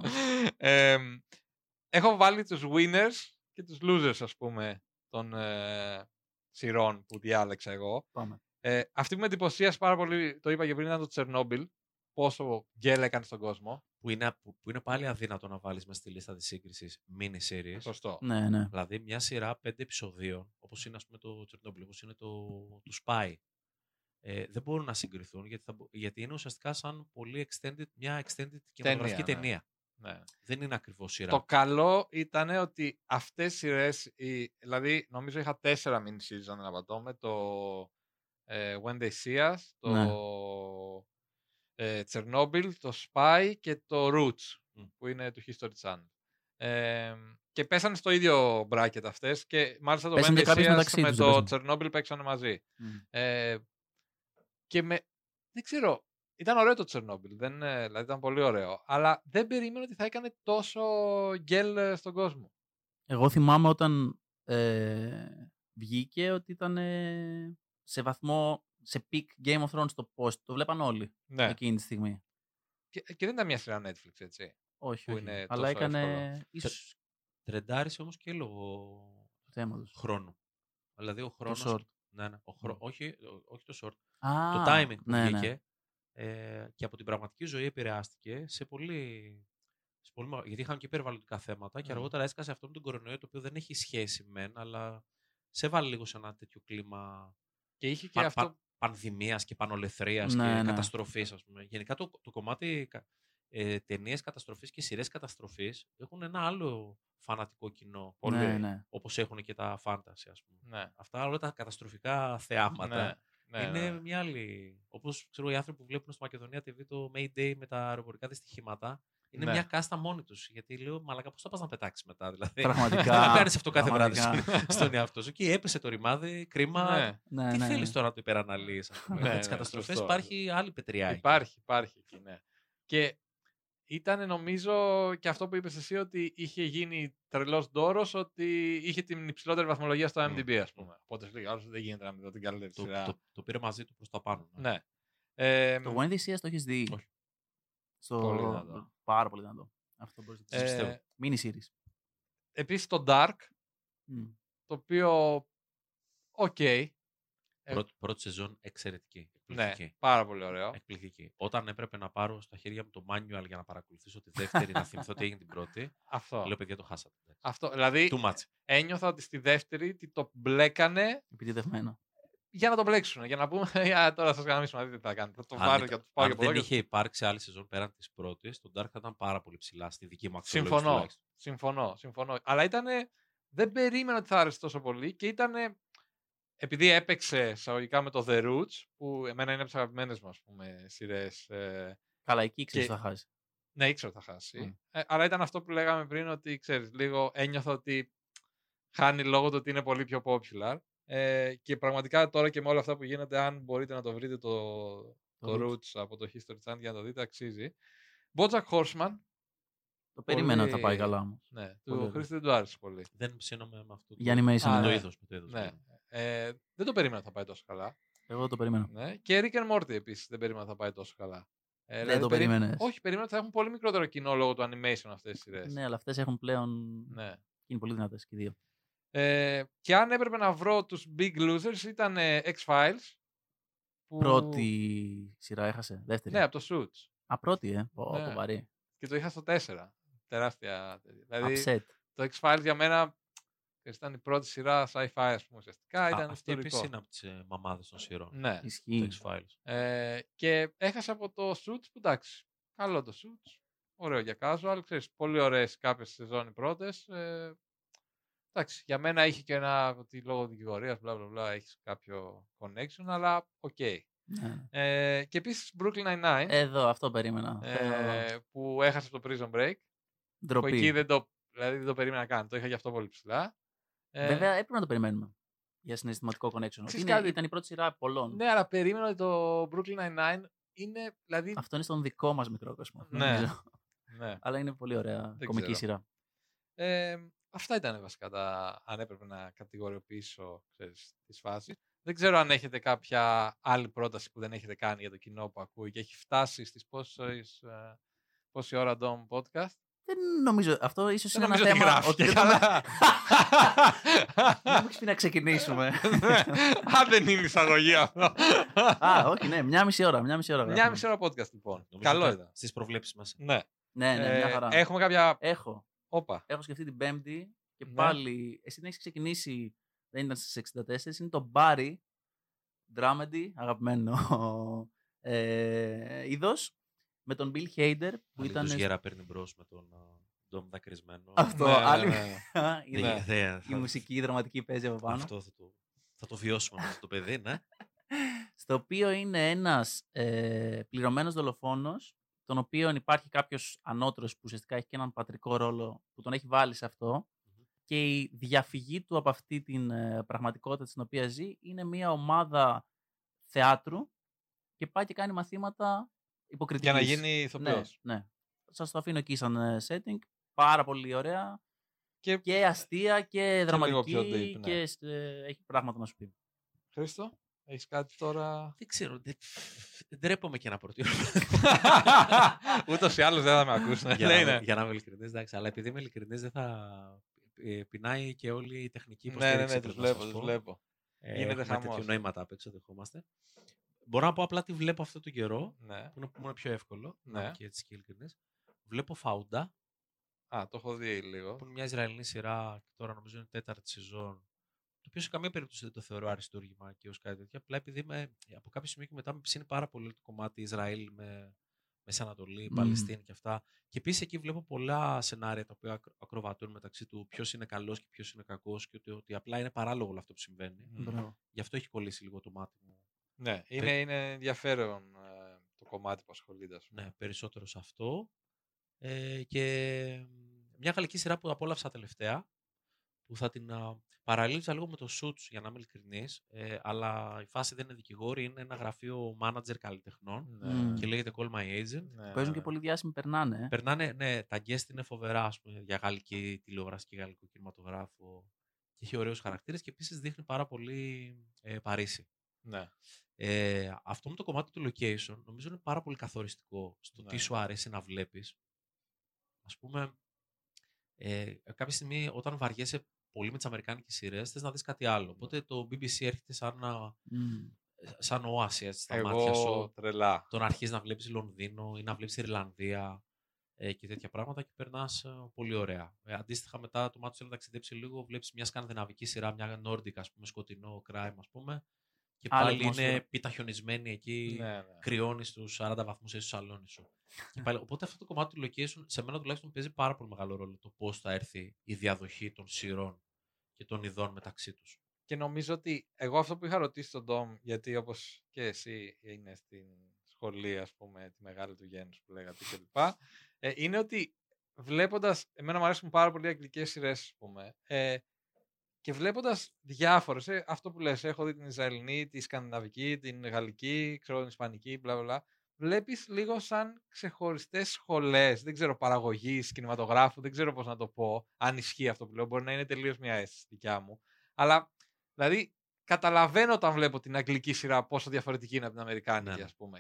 Έχω βάλει τους winners και τους losers, ας πούμε, των σειρών που διάλεξα εγώ. Αυτή που με εντυπωσίασε πάρα πολύ, το είπα και πριν, ήταν το Τσερνόμπιλ. Πόσο γκέλ έκανε στον κόσμο. Που είναι πάλι αδύνατο να βάλεις μέσα στη λίστα της σύγκρισης mini series. Σωστό. Ναι. Δηλαδή μια σειρά 5 επεισοδίων, όπως είναι, ας πούμε, το Τσερνόμπιλ, όπως είναι το Spy. Δεν μπορούν να συγκριθούν γιατί είναι ουσιαστικά σαν πολύ μια extended κινηματογραφική ταινία. Ναι. Δεν είναι ακριβώς σειρά. Το καλό ήταν ότι αυτές οι σειρές, δηλαδή νομίζω είχα 4 mini series αν δεν απατώμε, το When They See Us, το Chernobyl, το Spy και το Roots που είναι του History Channel. Και πέσανε στο ίδιο bracket αυτές και μάλιστα το When They See Us με το Chernobyl παίξανε μαζί. Και δεν ξέρω, ήταν ωραίο το Chernobyl, δηλαδή ήταν πολύ ωραίο, αλλά δεν περίμενα ότι θα έκανε τόσο γκέλ στον κόσμο. Εγώ θυμάμαι όταν βγήκε ότι ήταν σε βαθμό, σε peak Game of Thrones το post. Το βλέπαν όλοι εκείνη τη στιγμή. Και δεν ήταν μια σειρά Netflix, έτσι. Όχι. Είναι αλλά έκανε ίσως... Τρεντάρισε όμως και λόγω χρόνου. Δηλαδή ο χρόνος... Το short. Ναι. Όχι το short. Το timing που βγήκε και από την πραγματική ζωή επηρεάστηκε σε πολύ... Γιατί είχαν και περιβαλλοντικά θέματα και αργότερα έσκασε αυτό με τον κορονοϊό, το οποίο δεν έχει σχέση μεν, αλλά σε βάλει λίγο σε ένα τέτοιο κλίμα. Και είχε και αυτό... πανδημίας και πανολεθρίας και καταστροφής, ας πούμε. Γενικά το κομμάτι ταινίες καταστροφής και σειρές καταστροφής έχουν ένα άλλο φανατικό κοινό. Όπως έχουν και τα φάνταση, ας πούμε. Ναι. Αυτά όλα τα καταστροφικά θεάματα είναι μια άλλη... Όπως ξέρω οι άνθρωποι που βλέπουν στο Μακεδονία TV το Mayday με τα αεροπορικά δυστυχήματα. Είναι μια κάστα μόνοι τους. Γιατί λέω, μαλάκα, πώς θα πας να πετάξεις μετά, δηλαδή. Πραγματικά. Δεν κάνεις αυτό κάθε βράδυ στον εαυτό σου. Και έπεσε το ρημάδι, κρίμα. Τι θέλεις τώρα να το υπεραναλύεις, ας πούμε. Τις καταστροφές υπάρχει άλλη πετριάκη. Υπάρχει εκεί, ναι. Και ήταν νομίζω και αυτό που είπες εσύ, ότι είχε γίνει τρελός ντόρος, ότι είχε την υψηλότερη βαθμολογία στο IMDb, ας πούμε. Οπότε σου λέει, άλλος δεν γίνεται να μην δω την καλύτερη σειρά. Το πήρε μαζί του προς τα πάνω. Ναι. Το When They See Us το έχεις δει? Όχι. Πολύ δυνατό. Πάρα πολύ δυνατό. Αυτό μπορείς να το πιστεύω. Mini series. Επίσης το Dark, το οποίο, οκ. Πρώτη σεζόν εξαιρετική. Ναι, Εκπληκτική. πάρα πολύ ωραίο. Εκπληκτική. Όταν έπρεπε να πάρω στα χέρια μου το manual για να παρακολουθήσω τη δεύτερη, να θυμηθώ τι έγινε την πρώτη, Αυτό. λέω παιδιά το χάσατε. Αυτό. Δηλαδή, Too much. ένιωθα ότι στη δεύτερη το μπλέκανε Επιτεδευμένο. για να το μπλέξουν. Για να πούμε, τώρα σας γαμίσουμε, να δείτε τι θα κάνετε. Θα το πάρω και θα τους πάω Αν και από εδώ. δεν και- είχε υπάρξει άλλη σεζόν πέραν της πρώτης, το Dark θα ήταν πάρα πολύ ψηλά στη δική μου αξιολόγηση. Συμφωνώ. Αλλά δεν περίμενα ότι θα άρεσε τόσο πολύ και ήταν. Επειδή έπαιξε εισαγωγικά με το The Roots, που εμένα είναι από τις αγαπημένες μου, ας πούμε, σειρές. Καλά, εκεί ήξερες Και- ότι θα χάσει. Ναι, ήξερα ότι θα χάσει. Αλλά ήταν αυτό που λέγαμε πριν, ότι ξέρεις, λίγο ένιωθα ότι χάνει λόγω του ότι είναι πολύ πιο popular. Και πραγματικά τώρα και με όλα αυτά που γίνονται, αν μπορείτε να το βρείτε το Roots από το History Channel για να το δείτε, αξίζει. BoJack Horseman. Το περίμενα ότι θα πάει καλά όμως. Ναι, Πολύ του ωραίο. Χρήστη δεν του άρεσε πολύ. Δεν ψήνομαι με αυτό. Για animation. Α, Το ναι. είδος. Ναι. Δεν το περίμενα ότι θα πάει τόσο καλά. Εγώ το περίμενα. Ναι. Και Rick and Morty επίσης δεν περίμενα ότι θα πάει τόσο καλά. Δεν το περίμενες. Όχι, περίμενα ότι θα έχουν πολύ μικρότερο κοινό λόγω του animation αυτές τις σειρές. Ναι, αλλά αυτές έχουν πλέον. Ναι. Είναι πολύ δυνατές και οι δύο. Και αν έπρεπε να βρω τους Big Losers ήταν X-Files. Που... Πρώτη σειρά έχασε. Δεύτερη. Ναι, από το Suits. Α, πρώτη, Ναι. Πω, βαρύ. Και το είχα στο 4. Τεράστια. Δηλαδή Upset. το X-Files για μένα ήταν η πρώτη σειρά sci-fi, ας πούμε, ουσιαστικά. Ήταν Αυτή επίσης ιστορικό. είναι από τις μαμάδες των σειρών. Ναι. Το Ισχύει. X-Files. Και έχασα από το Suits που εντάξει, καλό το Suits, ωραίο για casual, ξέρεις, πολύ ωραίες κάποιες σεζόν οι πρώτες. Εντάξει, για μένα είχε και ένα, ότι λόγω δικηγορίας, μπλα μπλα μπλα, έχεις κάποιο connection, αλλά οκ. Ναι. Και επίσης Brooklyn Nine-Nine, Εδώ, αυτό περίμενα. που έχασε το Prison Break, που εκεί Ντροπή. δηλαδή δεν το περίμενα καν, το είχα γι' αυτό πολύ ψηλά. Βέβαια, έπρεπε να το περιμένουμε. Για συναισθηματικό connection. Ότι κάτι. ήταν η πρώτη σειρά πολλών. Ναι, αλλά περίμενα ότι το Brooklyn Nine-Nine είναι, δηλαδή, Αυτό είναι στον δικό μας μικρό κόσμο. Ναι. νομίζω. ναι. Αλλά είναι πολύ ωραία Δεν κομική ξέρω. σειρά. Αυτά ήταν βασικά αν έπρεπε να κατηγοριοποιήσω, ξέρεις, τις φάσεις. Δεν ξέρω αν έχετε κάποια άλλη πρόταση που δεν έχετε κάνει για το κοινό που ακούει και έχει φτάσει στις πόση ώρα Dom podcast. Δεν νομίζω. Αυτό ίσως Δεν είναι ένα νομίζω ότι θέμα. γράφει ότι και δεν το- καλά. Δεν μου έχεις πει να ξεκινήσουμε. Αν δεν είναι εισαγωγή αυτό. Α, όχι, ναι, μια μισή ώρα. Μια μισή ώρα podcast λοιπόν. Νομίζω Καλό ότι ήταν. Στις προβλέψεις μας. Ναι. Ναι, μια χαρά. Έχουμε κάποια... Έχω Όπα. σκεφτεί την Πέμπτη και Ναι. πάλι. Εσύ δεν έχεις ξεκινήσει. Δεν ήταν στις 64. Είναι το Barry Dramedy, αγαπημένο είδος. Με τον Bill Hader που ήταν. Αλήτως Γέρα παίρνει μπρος με τον Ντόμ δακρυσμένο. Αυτό. Ναι, άλλη. ναι. Είναι Ναι. η μουσική, η δραματική παίζει από πάνω. Αυτό θα το βιώσουμε με το παιδί, ναι. Στο οποίο είναι ένας πληρωμένος δολοφόνος, τον οποίο υπάρχει κάποιος ανώτερος που ουσιαστικά έχει και έναν πατρικό ρόλο που τον έχει βάλει σε αυτό, και η διαφυγή του από αυτή την πραγματικότητα στην οποία ζει είναι μια ομάδα θεάτρου και πάει και κάνει μαθήματα υποκριτικής. Για να γίνει ηθοποιός. Ναι. Σας το αφήνω εκεί σαν setting. Πάρα πολύ ωραία. Και αστεία και λίγο δραματική πιο deep, ναι. και έχει πράγματα να σου πει. Χρήστο, έχεις κάτι τώρα? Δεν ξέρω. Ντρέπομαι και να προτείνω. Ούτως ή άλλως δεν θα με ακούσουν. Λέει, ναι. Για να είμαι ειλικρινής, εντάξει. Αλλά επειδή είμαι ειλικρινής, δεν θα πεινάει και όλη η τεχνική Ναι, υποστήριξη. ναι, τους βλέπω. Γίνεται Έχουμε χαμός. τέτοιο νοήματα απ' έξω, δεχόμαστε. Μπορώ να πω απλά τι βλέπω αυτόν τον καιρό, Ναι. που είναι πιο εύκολο, να Ναι. είμαι και έτσι και ειλικρινής. Βλέπω Φαούντα, Α, το έχω δει λίγο. που είναι μια Ισραηλινή σειρά, και τώρα νομίζω είναι τέταρτη σεζόν, το οποίο σε καμία περίπτωση δεν το θεωρώ αριστούργημα και ως κάτι τέτοιο. Απλά επειδή από κάποιο σημείο και μετά με ψήνει πάρα πολύ το κομμάτι Ισραήλ με Μέση Ανατολή, Παλαιστίνη και αυτά. Και επίσης εκεί βλέπω πολλά σενάρια τα οποία ακροβατούν μεταξύ του ποιος είναι καλός και ποιος είναι κακός και ότι απλά είναι παράλογο όλο αυτό που συμβαίνει. Μπράβο. Γι' αυτό έχει κολλήσει λίγο το μάτι μου. Ναι, είναι ενδιαφέρον το κομμάτι που ασχολείται. Ας πούμε. Ναι, περισσότερο σε αυτό. Και μια γαλλική σειρά που απόλαυσα τελευταία, που θα την παραλύσα λίγο με το Suits, για να είμαι ειλικρινής, αλλά η φάση δεν είναι δικηγόροι, είναι ένα γραφείο manager καλλιτεχνών και λέγεται Call My Agent. Παίζουν και πολύ διάσημοι, περνάνε. Περνάνε, ναι, τα guest είναι φοβερά, ας πούμε, για γαλλική τηλεόραση και γαλλικό κινηματογράφο και έχει ωραίους χαρακτήρες και επίσης δείχνει πάρα πολύ Παρίσι. Ναι. Αυτό με το κομμάτι του location νομίζω είναι πάρα πολύ καθοριστικό στο τι σου αρέσει να βλέπεις. Ας πούμε, κάποια στιγμή όταν βαριέσαι πολύ με τις αμερικάνικες σειρές θες να δεις κάτι άλλο. Οπότε το BBC έρχεται σαν οάση στα μάτια σου. Τρελά. Το να αρχίσεις να βλέπεις Λονδίνο ή να βλέπεις Ιρλανδία και τέτοια πράγματα και περνάς πολύ ωραία. Αντίστοιχα μετά το μάτι σου να ταξιδέψει λίγο, βλέπεις μια σκανδιναβική σειρά, μια Nordic, ας πούμε, σκοτεινό crime, ας πούμε. Και πάλι είναι πίτα χιονισμένη εκεί, κρυώνει στους 40 βαθμούς στο σαλόνι σου. Και πάλι, οπότε αυτό το κομμάτι του location σε μένα τουλάχιστον παίζει πάρα πολύ μεγάλο ρόλο το πώς θα έρθει η διαδοχή των σειρών και των ειδών μεταξύ τους. Και νομίζω ότι εγώ αυτό που είχα ρωτήσει τον Ντόμ, γιατί όπως και εσύ είναι στην σχολή, ας πούμε, τη μεγάλη του γένους που λέγατε κλπ. Είναι ότι βλέποντας, εμένα μου αρέσουν πάρα πολύ οι αγγλικές σειρές, ας πούμε, και βλέποντας διάφορες, αυτό που λες, έχω δει την Ισραηλινή, τη Σκανδιναβική, την Γαλλική, ξέρω την Ισπανική, bla. Βλέπεις λίγο σαν ξεχωριστές σχολές, δεν ξέρω, παραγωγής, κινηματογράφου, δεν ξέρω πώς να το πω, αν ισχύει αυτό που λέω, μπορεί να είναι τελείως μια αίσθηση δικιά μου. Αλλά, δηλαδή, καταλαβαίνω όταν βλέπω την αγγλική σειρά πόσο διαφορετική είναι από την αμερικάνικη, ας πούμε.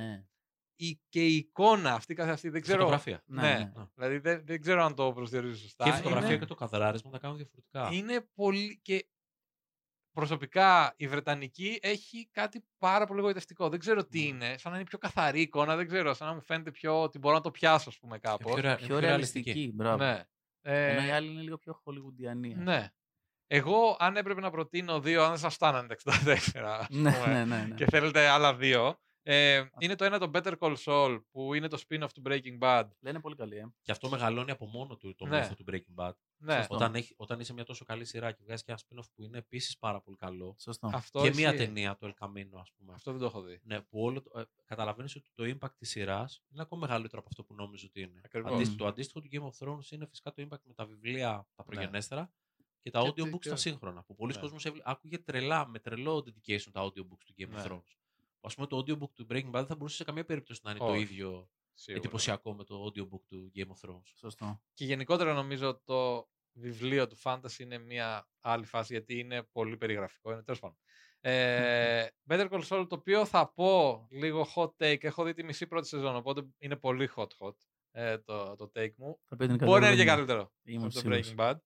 Και η εικόνα αυτή καθ' αυτή, δεν ξέρω. Φωτογραφία. Ναι. Δηλαδή δεν ξέρω αν το προσδιορίζω σωστά. Και η φωτογραφία και το καδράρισμα τα κάνουν διαφορετικά. Είναι πολύ. Και προσωπικά η Βρετανική έχει κάτι πάρα πολύ εγωιτευτικό. Δεν ξέρω τι είναι. Σαν να είναι πιο καθαρή εικόνα, δεν ξέρω. Σαν να μου φαίνεται πιο. Ότι μπορώ να το πιάσω, ας πούμε, κάπως. Πιο ρεαλιστική. Μπράβο. Ναι. Ενώ η άλλη είναι λίγο πιο χολιγουντιανή. Ναι. Εγώ, αν έπρεπε να προτείνω δύο, αν δεν σας φτάνανε τα 64, ναι. και θέλετε άλλα δύο. Είναι το ένα το Better Call Saul, που είναι το spin-off του Breaking Bad. Λένε πολύ καλή, Και αυτό μεγαλώνει από μόνο του το μύθο του Breaking Bad. Ναι. Όταν είσαι μια τόσο καλή σειρά και βγάζει και ένα spin-off που είναι επίσης πάρα πολύ καλό. Σωστό. Αυτό και μια ταινία, το El Camino, ας πούμε. Αυτό δεν το έχω δει. Ναι, που καταλαβαίνεις ότι το impact της σειράς είναι ακόμα μεγαλύτερο από αυτό που νόμιζω ότι είναι. Το αντίστοιχο του Game of Thrones είναι φυσικά το impact με τα βιβλία τα προγενέστερα και τα audiobooks τα σύγχρονα. Που πολλοί κόσμος άκουγε με τρελό dedication τα audiobooks του Game of Thrones. Ας πούμε, το audiobook του Breaking Bad δεν θα μπορούσε σε καμία περίπτωση να είναι το ίδιο εντυπωσιακό με το audiobook του Game of Thrones. Σωστό. Και γενικότερα νομίζω το βιβλίο του Fantasy είναι μια άλλη φάση, γιατί είναι πολύ περιγραφικό. Είναι τέλος πάντων. Better Call Saul, το οποίο θα πω λίγο hot take. Έχω δει τη μισή πρώτη σεζόν, οπότε είναι πολύ hot το take μου. Μπορεί να είναι και καλύτερο από το Breaking Bad.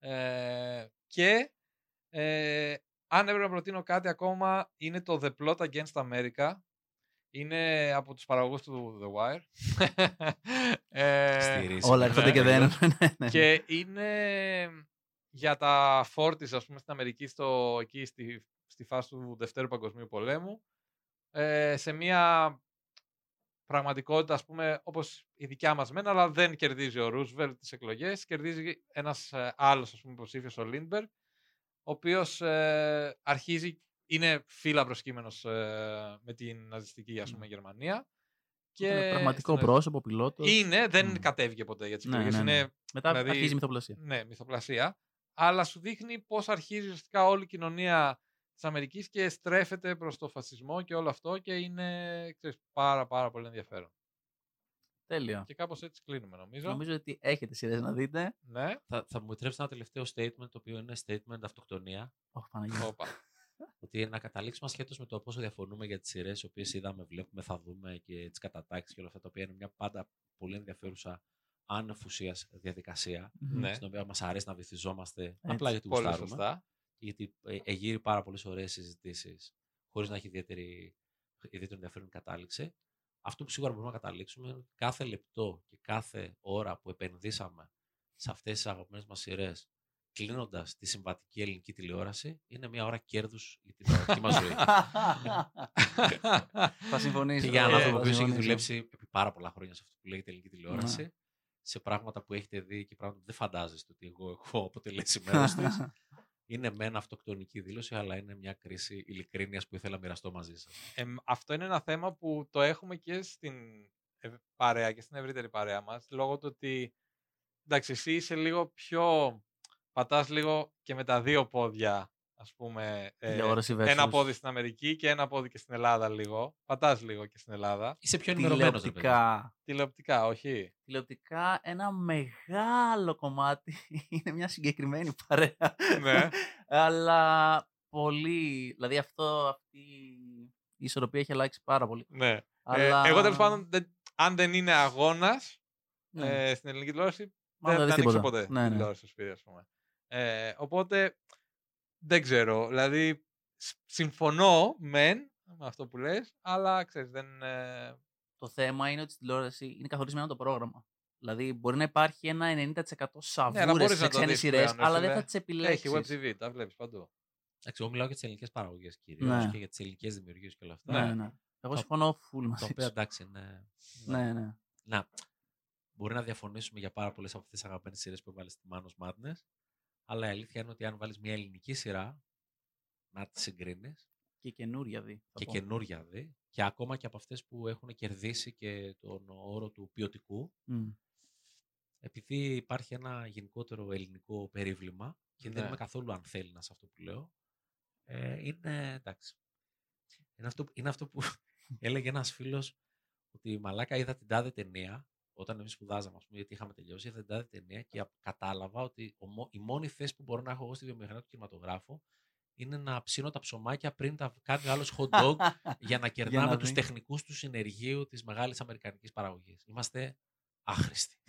Και αν έπρεπε να προτείνω κάτι ακόμα, είναι το The Plot Against America. Είναι από τους παραγωγούς του The Wire. Όλα έρχονται και δεν. Και είναι για τα 40's, ας πούμε, στην Αμερική, εκεί στη φάση του Δευτέρου Παγκοσμίου Πολέμου. Σε μια πραγματικότητα, ας πούμε, όπως η δικιά μας μένα, αλλά δεν κερδίζει ο Ρούσβελτ τις εκλογές. Κερδίζει ένας άλλος, ας πούμε, υποψήφιος, ο Λίντμπεργκ, ο οποίος είναι φύλαμπρος κείμενος με την ναζιστική, ας πούμε, Γερμανία. Και είναι πραγματικό πρόσωπο, πιλότο. Δεν κατέβηκε ποτέ για τις εκλογές. Ναι. Μετά αρχίζει η μυθοπλασία. Ναι, μυθοπλασία. Αλλά σου δείχνει πώς αρχίζει ουσιαστικά όλη η κοινωνία της Αμερικής και στρέφεται προς το φασισμό και όλο αυτό, και είναι, ξέρεις, πάρα πολύ ενδιαφέρον. Τέλεια. Και κάπως έτσι κλείνουμε, νομίζω. Νομίζω ότι έχετε σειρές να δείτε. Ναι. Θα μου επιτρέψετε ένα τελευταίο statement, το οποίο είναι statement αυτοκτονία. Ότι να καταλήξουμε ασχέτως με το πόσο διαφωνούμε για τις σειρές, οι οποίες είδαμε, βλέπουμε, θα δούμε και τις κατατάξεις και όλα αυτά, τα οποία είναι μια πάντα πολύ ενδιαφέρουσα άνευ ουσίας διαδικασία, στην οποία μας αρέσει να βυθιζόμαστε απλά γιατί γουστάρουμε. Γιατί εγείρει πάρα πολλές ωραίες συζητήσεις, χωρίς να έχει ιδιαίτερο ενδιαφέρον κατάληξη. Αυτό που σίγουρα μπορούμε να καταλήξουμε είναι ότι κάθε λεπτό και κάθε ώρα που επενδύσαμε σε αυτές τις αγαπημένες μας σειρές, κλείνοντας τη συμβατική ελληνική τηλεόραση, είναι μια ώρα κέρδους για την πραγματική μας ζωή. Θα συμφωνήσω. Και για έναν άνθρωπο που έχει δουλέψει επί πάρα πολλά χρόνια σε αυτό που λέγεται ελληνική τηλεόραση, σε πράγματα που έχετε δει και πράγματα που δεν φαντάζεστε ότι εγώ έχω αποτελέσει μέρος της. Είναι με ένα αυτοκτονική δήλωση, αλλά είναι μια κρίση ειλικρίνειας που ήθελα να μοιραστώ μαζί σας. Αυτό είναι ένα θέμα που το έχουμε και στην παρέα και στην ευρύτερη παρέα μας, λόγω του ότι, εντάξει, εσύ είσαι λίγο πιο πατάς λίγο και με τα δύο πόδια, ας πούμε, ένα πόδι στην Αμερική και ένα πόδι και στην Ελλάδα λίγο. Πατάς λίγο και στην Ελλάδα. Είσαι πιο ενημερωμένος. Τηλεοπτικά, όχι. Τηλεοπτικά ένα μεγάλο κομμάτι είναι μια συγκεκριμένη παρέα. Ναι. Αλλά πολύ, δηλαδή αυτή η ισορροπία έχει αλλάξει πάρα πολύ. Ναι. Αλλά... εγώ τέλος πάντων, αν δεν είναι αγώνας στην ελληνική τηλεόραση, δεν ανοίξω ποτέ την τηλεόραση στο σπίτι, ας πούμε. Οπότε, δεν ξέρω. Δηλαδή, συμφωνώ μεν με αυτό που λες, αλλά ξέρεις, δεν... Το θέμα είναι ότι στην τηλεόραση είναι καθορισμένο το πρόγραμμα. Δηλαδή, μπορεί να υπάρχει ένα 90% σαβούρες σε ξένες σειρές, αλλά δεν θα τις επιλέξεις. Έχει web TV, τα βλέπεις παντού. Εγώ μιλάω για τις ελληνικές παραγωγές κυρίως και για τις ελληνικές δημιουργίες και όλα αυτά. Ναι. Εγώ συμφωνώ full μαζί. Τα οποία εντάξει είναι. Ναι. Να, μπορεί να διαφωνήσουμε για πάρα πολλές από αυτές τις αγαπημένες σειρές που έβαλες στη Manos Madness, αλλά η αλήθεια είναι ότι αν βάλεις μια ελληνική σειρά, να τη συγκρίνεις. Και καινούρια δει. Και ακόμα και από αυτές που έχουν κερδίσει και τον όρο του ποιοτικού, επειδή υπάρχει ένα γενικότερο ελληνικό περίβλημα και δεν είμαι καθόλου ανθέλινα σε αυτό που λέω, είναι εντάξει. Είναι αυτό που έλεγε ένας φίλος, ότι μαλάκα είδα την τάδε ταινία όταν εμείς σπουδάζαμε, ας πούμε, γιατί είχαμε τελειώσει, είδα την τάδε ταινία και κατάλαβα ότι η μόνη θέση που μπορώ να έχω εγώ στη βιομηχανία του κινηματογράφου είναι να ψήνω τα ψωμάκια πριν τα κάνει άλλος hot dog για να κερνάμε τους τεχνικούς του συνεργείου της μεγάλης αμερικανικής παραγωγής. Είμαστε άχρηστοι.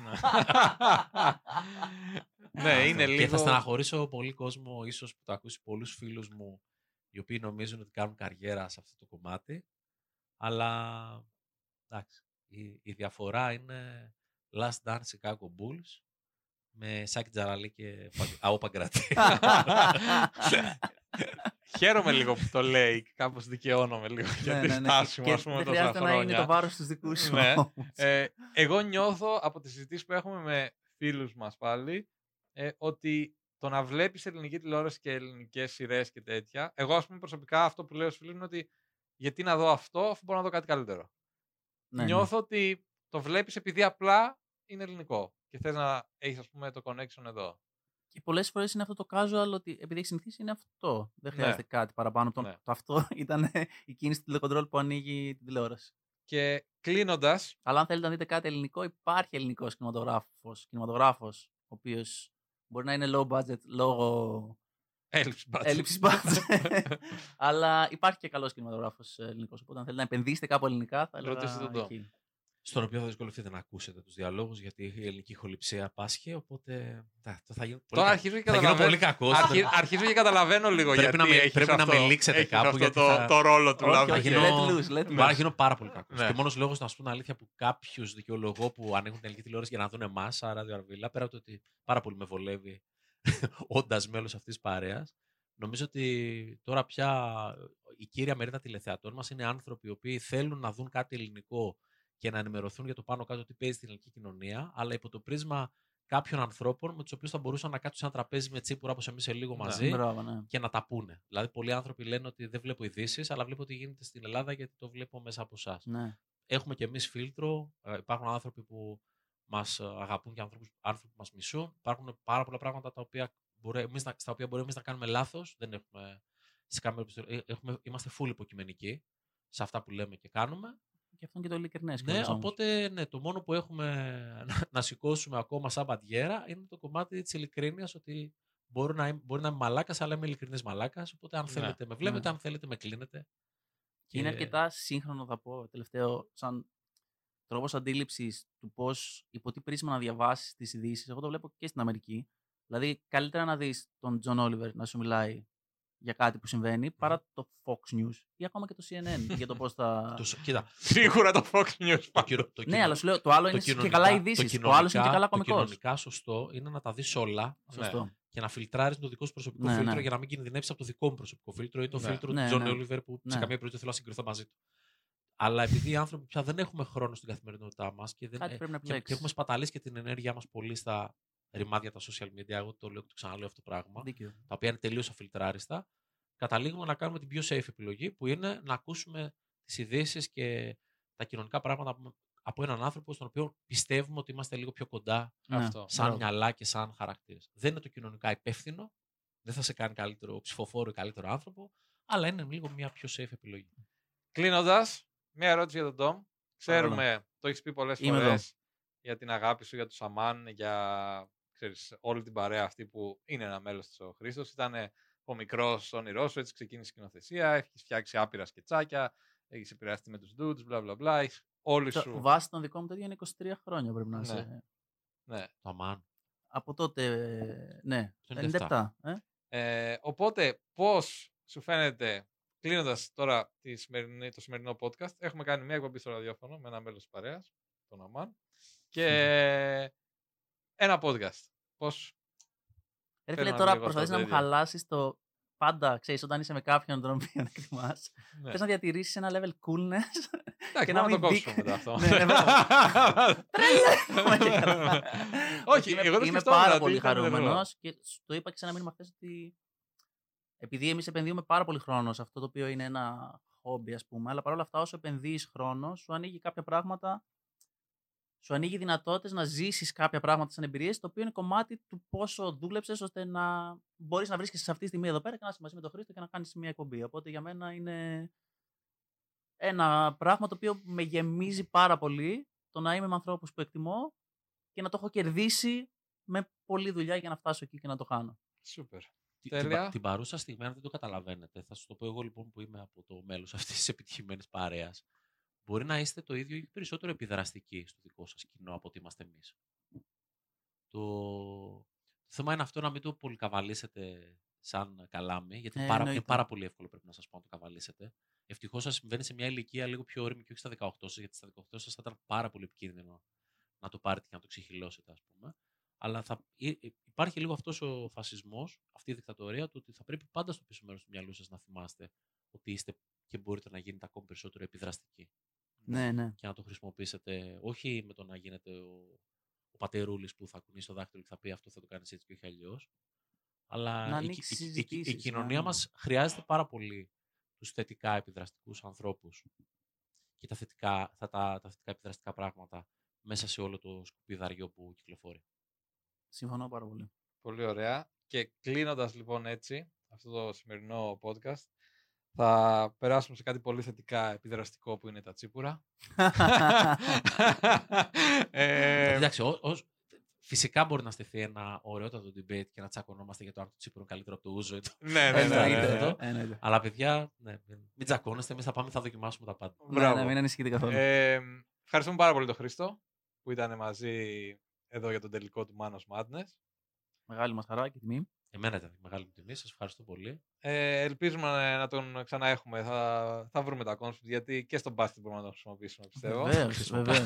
Ναι, είναι λίγο... Και θα στεναχωρήσω πολύ κόσμο, ίσως που το ακούσει, πολλούς φίλους μου, οι οποίοι νομίζουν ότι κάνουν καριέρα σε αυτό το κομμάτι. Αλλά, εντάξει, η διαφορά είναι Last Dance Chicago Bulls με Σάκη Τζαραλή και Αό Παγκράτη. Χαίρομαι λίγο που το λέει, κάπως δικαιώνομαι λίγο για τη στάση μου, ας πούμε, τόσα χρόνια. Δεν χρειάζεται να είναι το βάρος στους δικούς σου. Εγώ νιώθω από τις συζητήσεις που έχουμε με φίλους μας πάλι, ότι το να βλέπεις ελληνική τηλεόραση και ελληνικές σειρές και τέτοια, εγώ ας πούμε προσωπικά αυτό που λέω στους φίλους είναι ότι γιατί να δω αυτό αφού μπορώ να δω κάτι καλύτερο. Νιώθω ότι το βλέπεις επειδή απλά είναι ελληνικό και θες να έχεις, ας πούμε, το connection εδώ. Και πολλές φορές είναι αυτό το casual, ότι επειδή έχει συνηθίσει είναι αυτό. Δεν χρειάζεται κάτι παραπάνω. Το αυτό ήταν η κίνηση του τηλεκοντρόλ που ανοίγει την τηλεόραση. Και κλείνοντας. Αλλά αν θέλετε να δείτε κάτι ελληνικό, υπάρχει ελληνικός κινηματογράφος, ο οποίος μπορεί να είναι low budget λόγω έλλειψης budget. Αλλά υπάρχει και καλός κινηματογράφος ελληνικός. Οπότε αν θέλετε να επενδύσετε κάπου ελληνικά, θα έλεγα εκεί. Στον οποίο θα δυσκολευτείτε να ακούσετε τους διαλόγους, γιατί η ελληνική χοληψία πάσχει, οπότε θα γίνει πολύ κακό. Αρχίζω και καταλαβαίνω λίγο πρέπει να με λήξετε κάπου, γιατί το ρόλο του. Θα γίνω πάρα πολύ κακός. Και μόνος λόγος, να σου πω την αλήθεια, που κάποιους δικαιολογώ που ανοίγουν την ελληνική τηλεόραση για να δουν εμάς, Ράδιο Αρβίλα, πέρα από το ότι πάρα πολύ με βολεύει όντας μέλος αυτής της παρέας, νομίζω ότι τώρα πια η κύρια μερίδα τηλεθεατών μας είναι άνθρωποι οι οποίοι θέλουν να δουν κάτι ελληνικό και να ενημερωθούν για το πάνω κάτω τι παίζει στην ελληνική κοινωνία, αλλά υπό το πρίσμα κάποιων ανθρώπων με τους οποίους θα μπορούσαν να κάτσουν σε ένα τραπέζι με τσίπουρα όπως εμείς σε λίγο μαζί και να τα πούνε. Δηλαδή, πολλοί άνθρωποι λένε ότι δεν βλέπω ειδήσεις, αλλά βλέπω τι γίνεται στην Ελλάδα γιατί το βλέπω μέσα από εσάς. Ναι. Έχουμε κι εμείς φίλτρο. Υπάρχουν άνθρωποι που μας αγαπούν και άνθρωποι που μας μισούν. Υπάρχουν πάρα πολλά πράγματα στα οποία μπορεί εμείς να κάνουμε λάθος. Δεν έχουμε, είμαστε full υποκειμενικοί σε αυτά που λέμε και κάνουμε. Και αυτό είναι και το ειλικρινές. Ναι, οπότε το μόνο που έχουμε να σηκώσουμε ακόμα σαν μπαντιέρα είναι το κομμάτι της ειλικρίνειας, ότι μπορεί να είμαι μαλάκας, αλλά είμαι ειλικρινής μαλάκας. Οπότε αν θέλετε με βλέπετε, αν θέλετε με κλείνετε. Και είναι αρκετά σύγχρονο, θα πω, τελευταίο, σαν τρόπος αντίληψης του πώς, υπό τι πρίσμα να διαβάσεις τις ειδήσεις. Εγώ το βλέπω και στην Αμερική. Δηλαδή, καλύτερα να δεις τον Τζον Όλιβερ να σου μιλάει για κάτι που συμβαίνει, παρά το Fox News ή ακόμα και το CNN για το πώς θα... Κοίτα, σίγουρα το Fox News. Ναι, αλλά σου λέω, το άλλο είναι και καλά ειδήσεις, το άλλο είναι και καλά κωμικός. Το κοινωνικά σωστό είναι να τα δεις όλα και να φιλτράρεις το δικό σου προσωπικό φίλτρο για να μην κινδυνεύσεις από το δικό μου προσωπικό φίλτρο ή το φίλτρο του Τζον Όλιβερ που σε καμία περίπτωση θέλω να συγκριθώ μαζί του. Αλλά επειδή οι άνθρωποι πια δεν έχουμε χρόνο στην καθημερινότητά μας και έχουμε σπαταλήσει και την ενέργειά μας πολύ στα ρημάδια τα social media, εγώ το λέω και το ξαναλέω αυτό το πράγμα, τα οποία είναι τελείως αφιλτράριστα, καταλήγουμε να κάνουμε την πιο safe επιλογή, που είναι να ακούσουμε τις ειδήσεις και τα κοινωνικά πράγματα από έναν άνθρωπο στον οποίο πιστεύουμε ότι είμαστε λίγο πιο κοντά Αυτό. σαν μυαλά και σαν χαρακτήρες. Δεν είναι το κοινωνικά υπεύθυνο, δεν θα σε κάνει καλύτερο ψηφοφόρο ή καλύτερο άνθρωπο, αλλά είναι λίγο μια πιο safe επιλογή. Κλείνοντας, μια ερώτηση για τον Ντόμ. Ξέρουμε, το έχεις πει πολλές Είμαι φορές, για την αγάπη σου, για τους Σαμάν, για όλη την παρέα αυτή που είναι ένα μέλος της ο Χρήστος. Ήταν ο μικρός όνειρός σου, έτσι ξεκίνησε η σκηνοθεσία, έχεις φτιάξει άπειρα σκετσάκια, έχεις επηρεαστεί με τους dudes, μπλα μπλα μπλα. Όλοι σου. Βάσει των δικών μου τέτοια είναι 23 χρόνια πρέπει να είσαι. Ναι. Το αμάν. Από τότε, ναι, 97. Οπότε, πώς σου φαίνεται, κλείνοντας τώρα το σημερινό podcast, έχουμε κάνει μια εκπομπή στο ραδιόφωνο με ένα μέλος της παρέας, τον Αμάν, και ένα podcast. Πώς. Ρε φίλε, τώρα προσπαθείς να μου χαλάσεις το πάντα, ξέρεις, όταν είσαι με κάποιον τον οποίο εκτιμάς, θες να διατηρήσεις ένα level coolness. Και να μην το κόψουμε μετά αυτό. Όχι, είμαι πάρα πολύ χαρούμενος και το είπα και σε ένα μήνυμα χθες ότι επειδή εμείς επενδύουμε πάρα πολύ χρόνο σε αυτό το οποίο είναι ένα χόμπι, ας πούμε, αλλά παρόλα αυτά όσο επενδύεις χρόνο, σου ανοίγει κάποια πράγματα, σου ανοίγει δυνατότητες να ζήσεις κάποια πράγματα σαν εμπειρίες, το οποίο είναι κομμάτι του πόσο δούλεψες ώστε να μπορείς να βρίσκεσαι σε αυτή τη στιγμή εδώ πέρα και να είσαι μαζί με τον Χρήστο και να κάνεις μια εκπομπή. Οπότε για μένα είναι ένα πράγμα το οποίο με γεμίζει πάρα πολύ, το να είμαι με ανθρώπους που εκτιμώ και να το έχω κερδίσει με πολλή δουλειά για να φτάσω εκεί και να το κάνω. Σούπερ. Την παρούσα στιγμή, αν δεν το καταλαβαίνετε, θα σας το πω εγώ λοιπόν που είμαι από το μέλος αυτής της επιτυχημένης παρέας. Μπορεί να είστε το ίδιο ή περισσότερο επιδραστικοί στο δικό σας κοινό από ότι είμαστε εμείς. Το θέμα είναι αυτό να μην το πολυκαβαλήσετε σαν καλάμι, γιατί είναι πάρα πολύ εύκολο πρέπει να σας πω να το καβαλήσετε. Ευτυχώς σας συμβαίνει σε μια ηλικία λίγο πιο όριμη και όχι στα 18 σας, γιατί στα 18 σας θα ήταν πάρα πολύ επικίνδυνο να το πάρετε και να το ξεχυλώσετε, ας πούμε. Αλλά υπάρχει λίγο αυτός ο φασισμός, αυτή η δικτατορία, του ότι θα πρέπει πάντα στο πίσω μέρος του μυαλού σας να θυμάστε ότι είστε και μπορείτε να γίνετε ακόμη περισσότερο επιδραστικοί. Ναι, ναι. Και να το χρησιμοποιήσετε όχι με το να γίνετε ο πατερούλης που θα κουνήσει το δάχτυλο και θα πει αυτό θα το κάνεις έτσι και όχι αλλιώς. Αλλά η κοινωνία μας χρειάζεται πάρα πολύ τους θετικά επιδραστικούς ανθρώπους και τα θετικά επιδραστικά πράγματα μέσα σε όλο το σκουπιδαριό που κυκλοφορεί. Συμφωνώ πάρα πολύ. Πολύ ωραία. Και κλείνοντας λοιπόν έτσι αυτό το σημερινό podcast, θα περάσουμε σε κάτι πολύ θετικά επιδραστικό που είναι τα τσίπουρα. Εντάξει, φυσικά μπορεί να στηθεί ένα ωραιότατο debate και να τσακωνόμαστε για το αν το τσίπουρο είναι καλύτερο από το ούζο. Ναι. Αλλά παιδιά, μην τσακώνεστε, εμείς θα δοκιμάσουμε τα πάντα. Ναι, μην ανησυχείτε καθόλου. Ευχαριστούμε πάρα πολύ τον Χρήστο που ήταν μαζί εδώ για τον τελικό του Manos Madness. Μεγάλη μας χαρά και τιμή. Εμένα ήταν μεγάλη μου τιμή, σας ευχαριστώ πολύ. Ελπίζουμε να τον ξαναέχουμε. Θα βρούμε τα concept, γιατί και στον μπάσκετ μπορούμε να τον χρησιμοποιήσουμε, πιστεύω. Βεβαίως.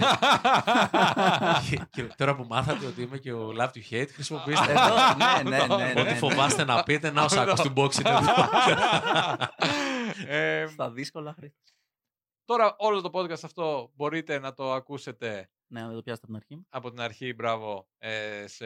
Και τώρα που μάθατε ότι είμαι και ο Love to Hate, χρησιμοποιήστε. Ναι. Ό,τι φοβάστε να πείτε, να ο Σάκος στην box είναι εδώ. Στα δύσκολα χρήματα. Τώρα όλο το podcast αυτό μπορείτε να το ακούσετε. Ναι, να το πιάσετε από την αρχή. Από την αρχή, μπράβο, σε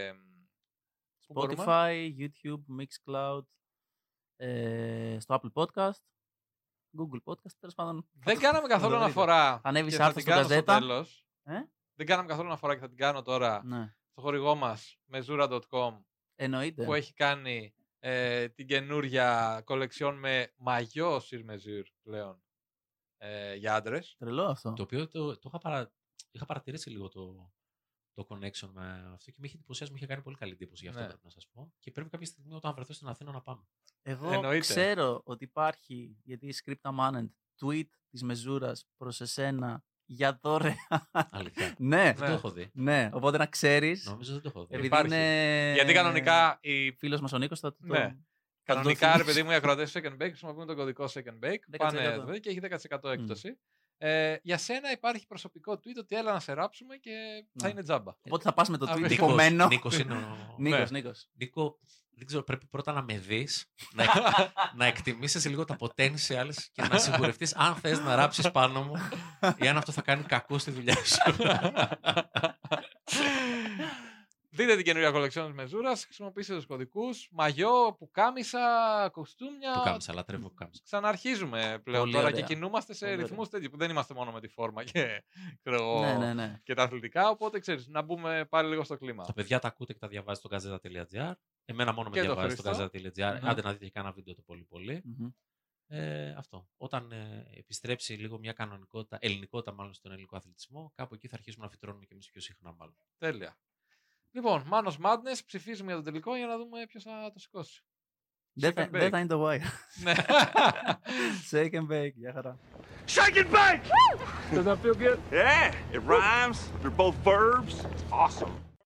Spotify, YouTube, Mixcloud, στο Apple Podcast, Google Podcast, τέλος πάντων. Δεν κάναμε καθόλου αναφορά. Ανέβει άρθρο στην Gazeta. Δεν κάναμε καθόλου αναφορά και θα την κάνω τώρα στο χορηγό μας, mezura.com. Εννοείται. Που έχει κάνει την καινούρια κολεξιόν με μαγιό sur mesure πλέον για άντρες. Τρελό αυτό. Το οποίο είχα παρατηρήσει λίγο το connection με αυτό και με είχε εντυπωσιάσει, μου είχε κάνει πολύ καλή εντύπωση γι' αυτό πρέπει να σας πω. Και πρέπει κάποια στιγμή όταν βρεθώ στην Αθήνα να πάμε. Εγώ ξέρω ότι υπάρχει, γιατί η Scripta Manent, tweet της Μεζούρας προς εσένα για δωρεάν. Αλήθεια. Ναι. Δεν το έχω δει. Ναι, οπότε να ξέρεις. Νομίζω δεν το έχω δει. Επειδή είναι... Γιατί κανονικά φίλος μας ο Νίκος θα το... Ναι. Κανονικά, ρε παιδί μου, οι ακροατές του Second Bake χρησιμοποιούν τον κωδικό Second Bake. Πάνε εδώ και έχει 10% έκπτωση. Για σένα υπάρχει προσωπικό tweet ότι έλα να σε ράψουμε και θα είναι τζάμπα. Οπότε θα πας με το tweet τυπωμένο. Νίκος είναι ο... Νίκος. Νίκο, δεν ξέρω, πρέπει πρώτα να με δεις, να εκτιμήσεις λίγο τα potentials και να σιγουρευτείς αν θες να ράψεις πάνω μου ή αν αυτό θα κάνει κακό στη δουλειά σου. Δείτε την καινούργια collection της Μεζούρας, χρησιμοποιήστε τους κωδικούς, μαγιό, πουκάμισα, κοστούμια. Πουκάμισα, λατρεύω πουκάμισα. Ξαναρχίζουμε πλέον Πολύ τώρα ωραία. και κινούμαστε σε Πολύ ρυθμούς τέτοιου που δεν είμαστε μόνο με τη φόρμα και, Ναι. και τα αθλητικά, οπότε ξέρεις, να μπούμε πάλι λίγο στο κλίμα. Τα παιδιά τα ακούτε και τα διαβάζετε στο gazeta.gr. Εμένα μόνο με Και το διαβάζει στο Χρήστο. gazeta.gr. Mhm. Άντε να δείτε και κάνα βίντεο το πολύ. Μμμ. Αυτό. Όταν επιστρέψει λίγο μια κανονικότητα, ελληνικότητα μάλλον στον ελληνικό αθλητισμό, κάπου εκεί θα αρχίσουμε να φυτρώνουμε και εμείς πιο συχνά μάλλον. Τέλεια. Λοιπόν, Manos Madness, ψηφίζουμε για το τελικό για να δούμε ποιος θα το σηκώσει. Δεν Shake and θα είναι το wire. Ναι. Shake and bake, για χαρά. Shake and bake! Does that feel good? Yeah, it rhymes. They're both verbs. It's awesome.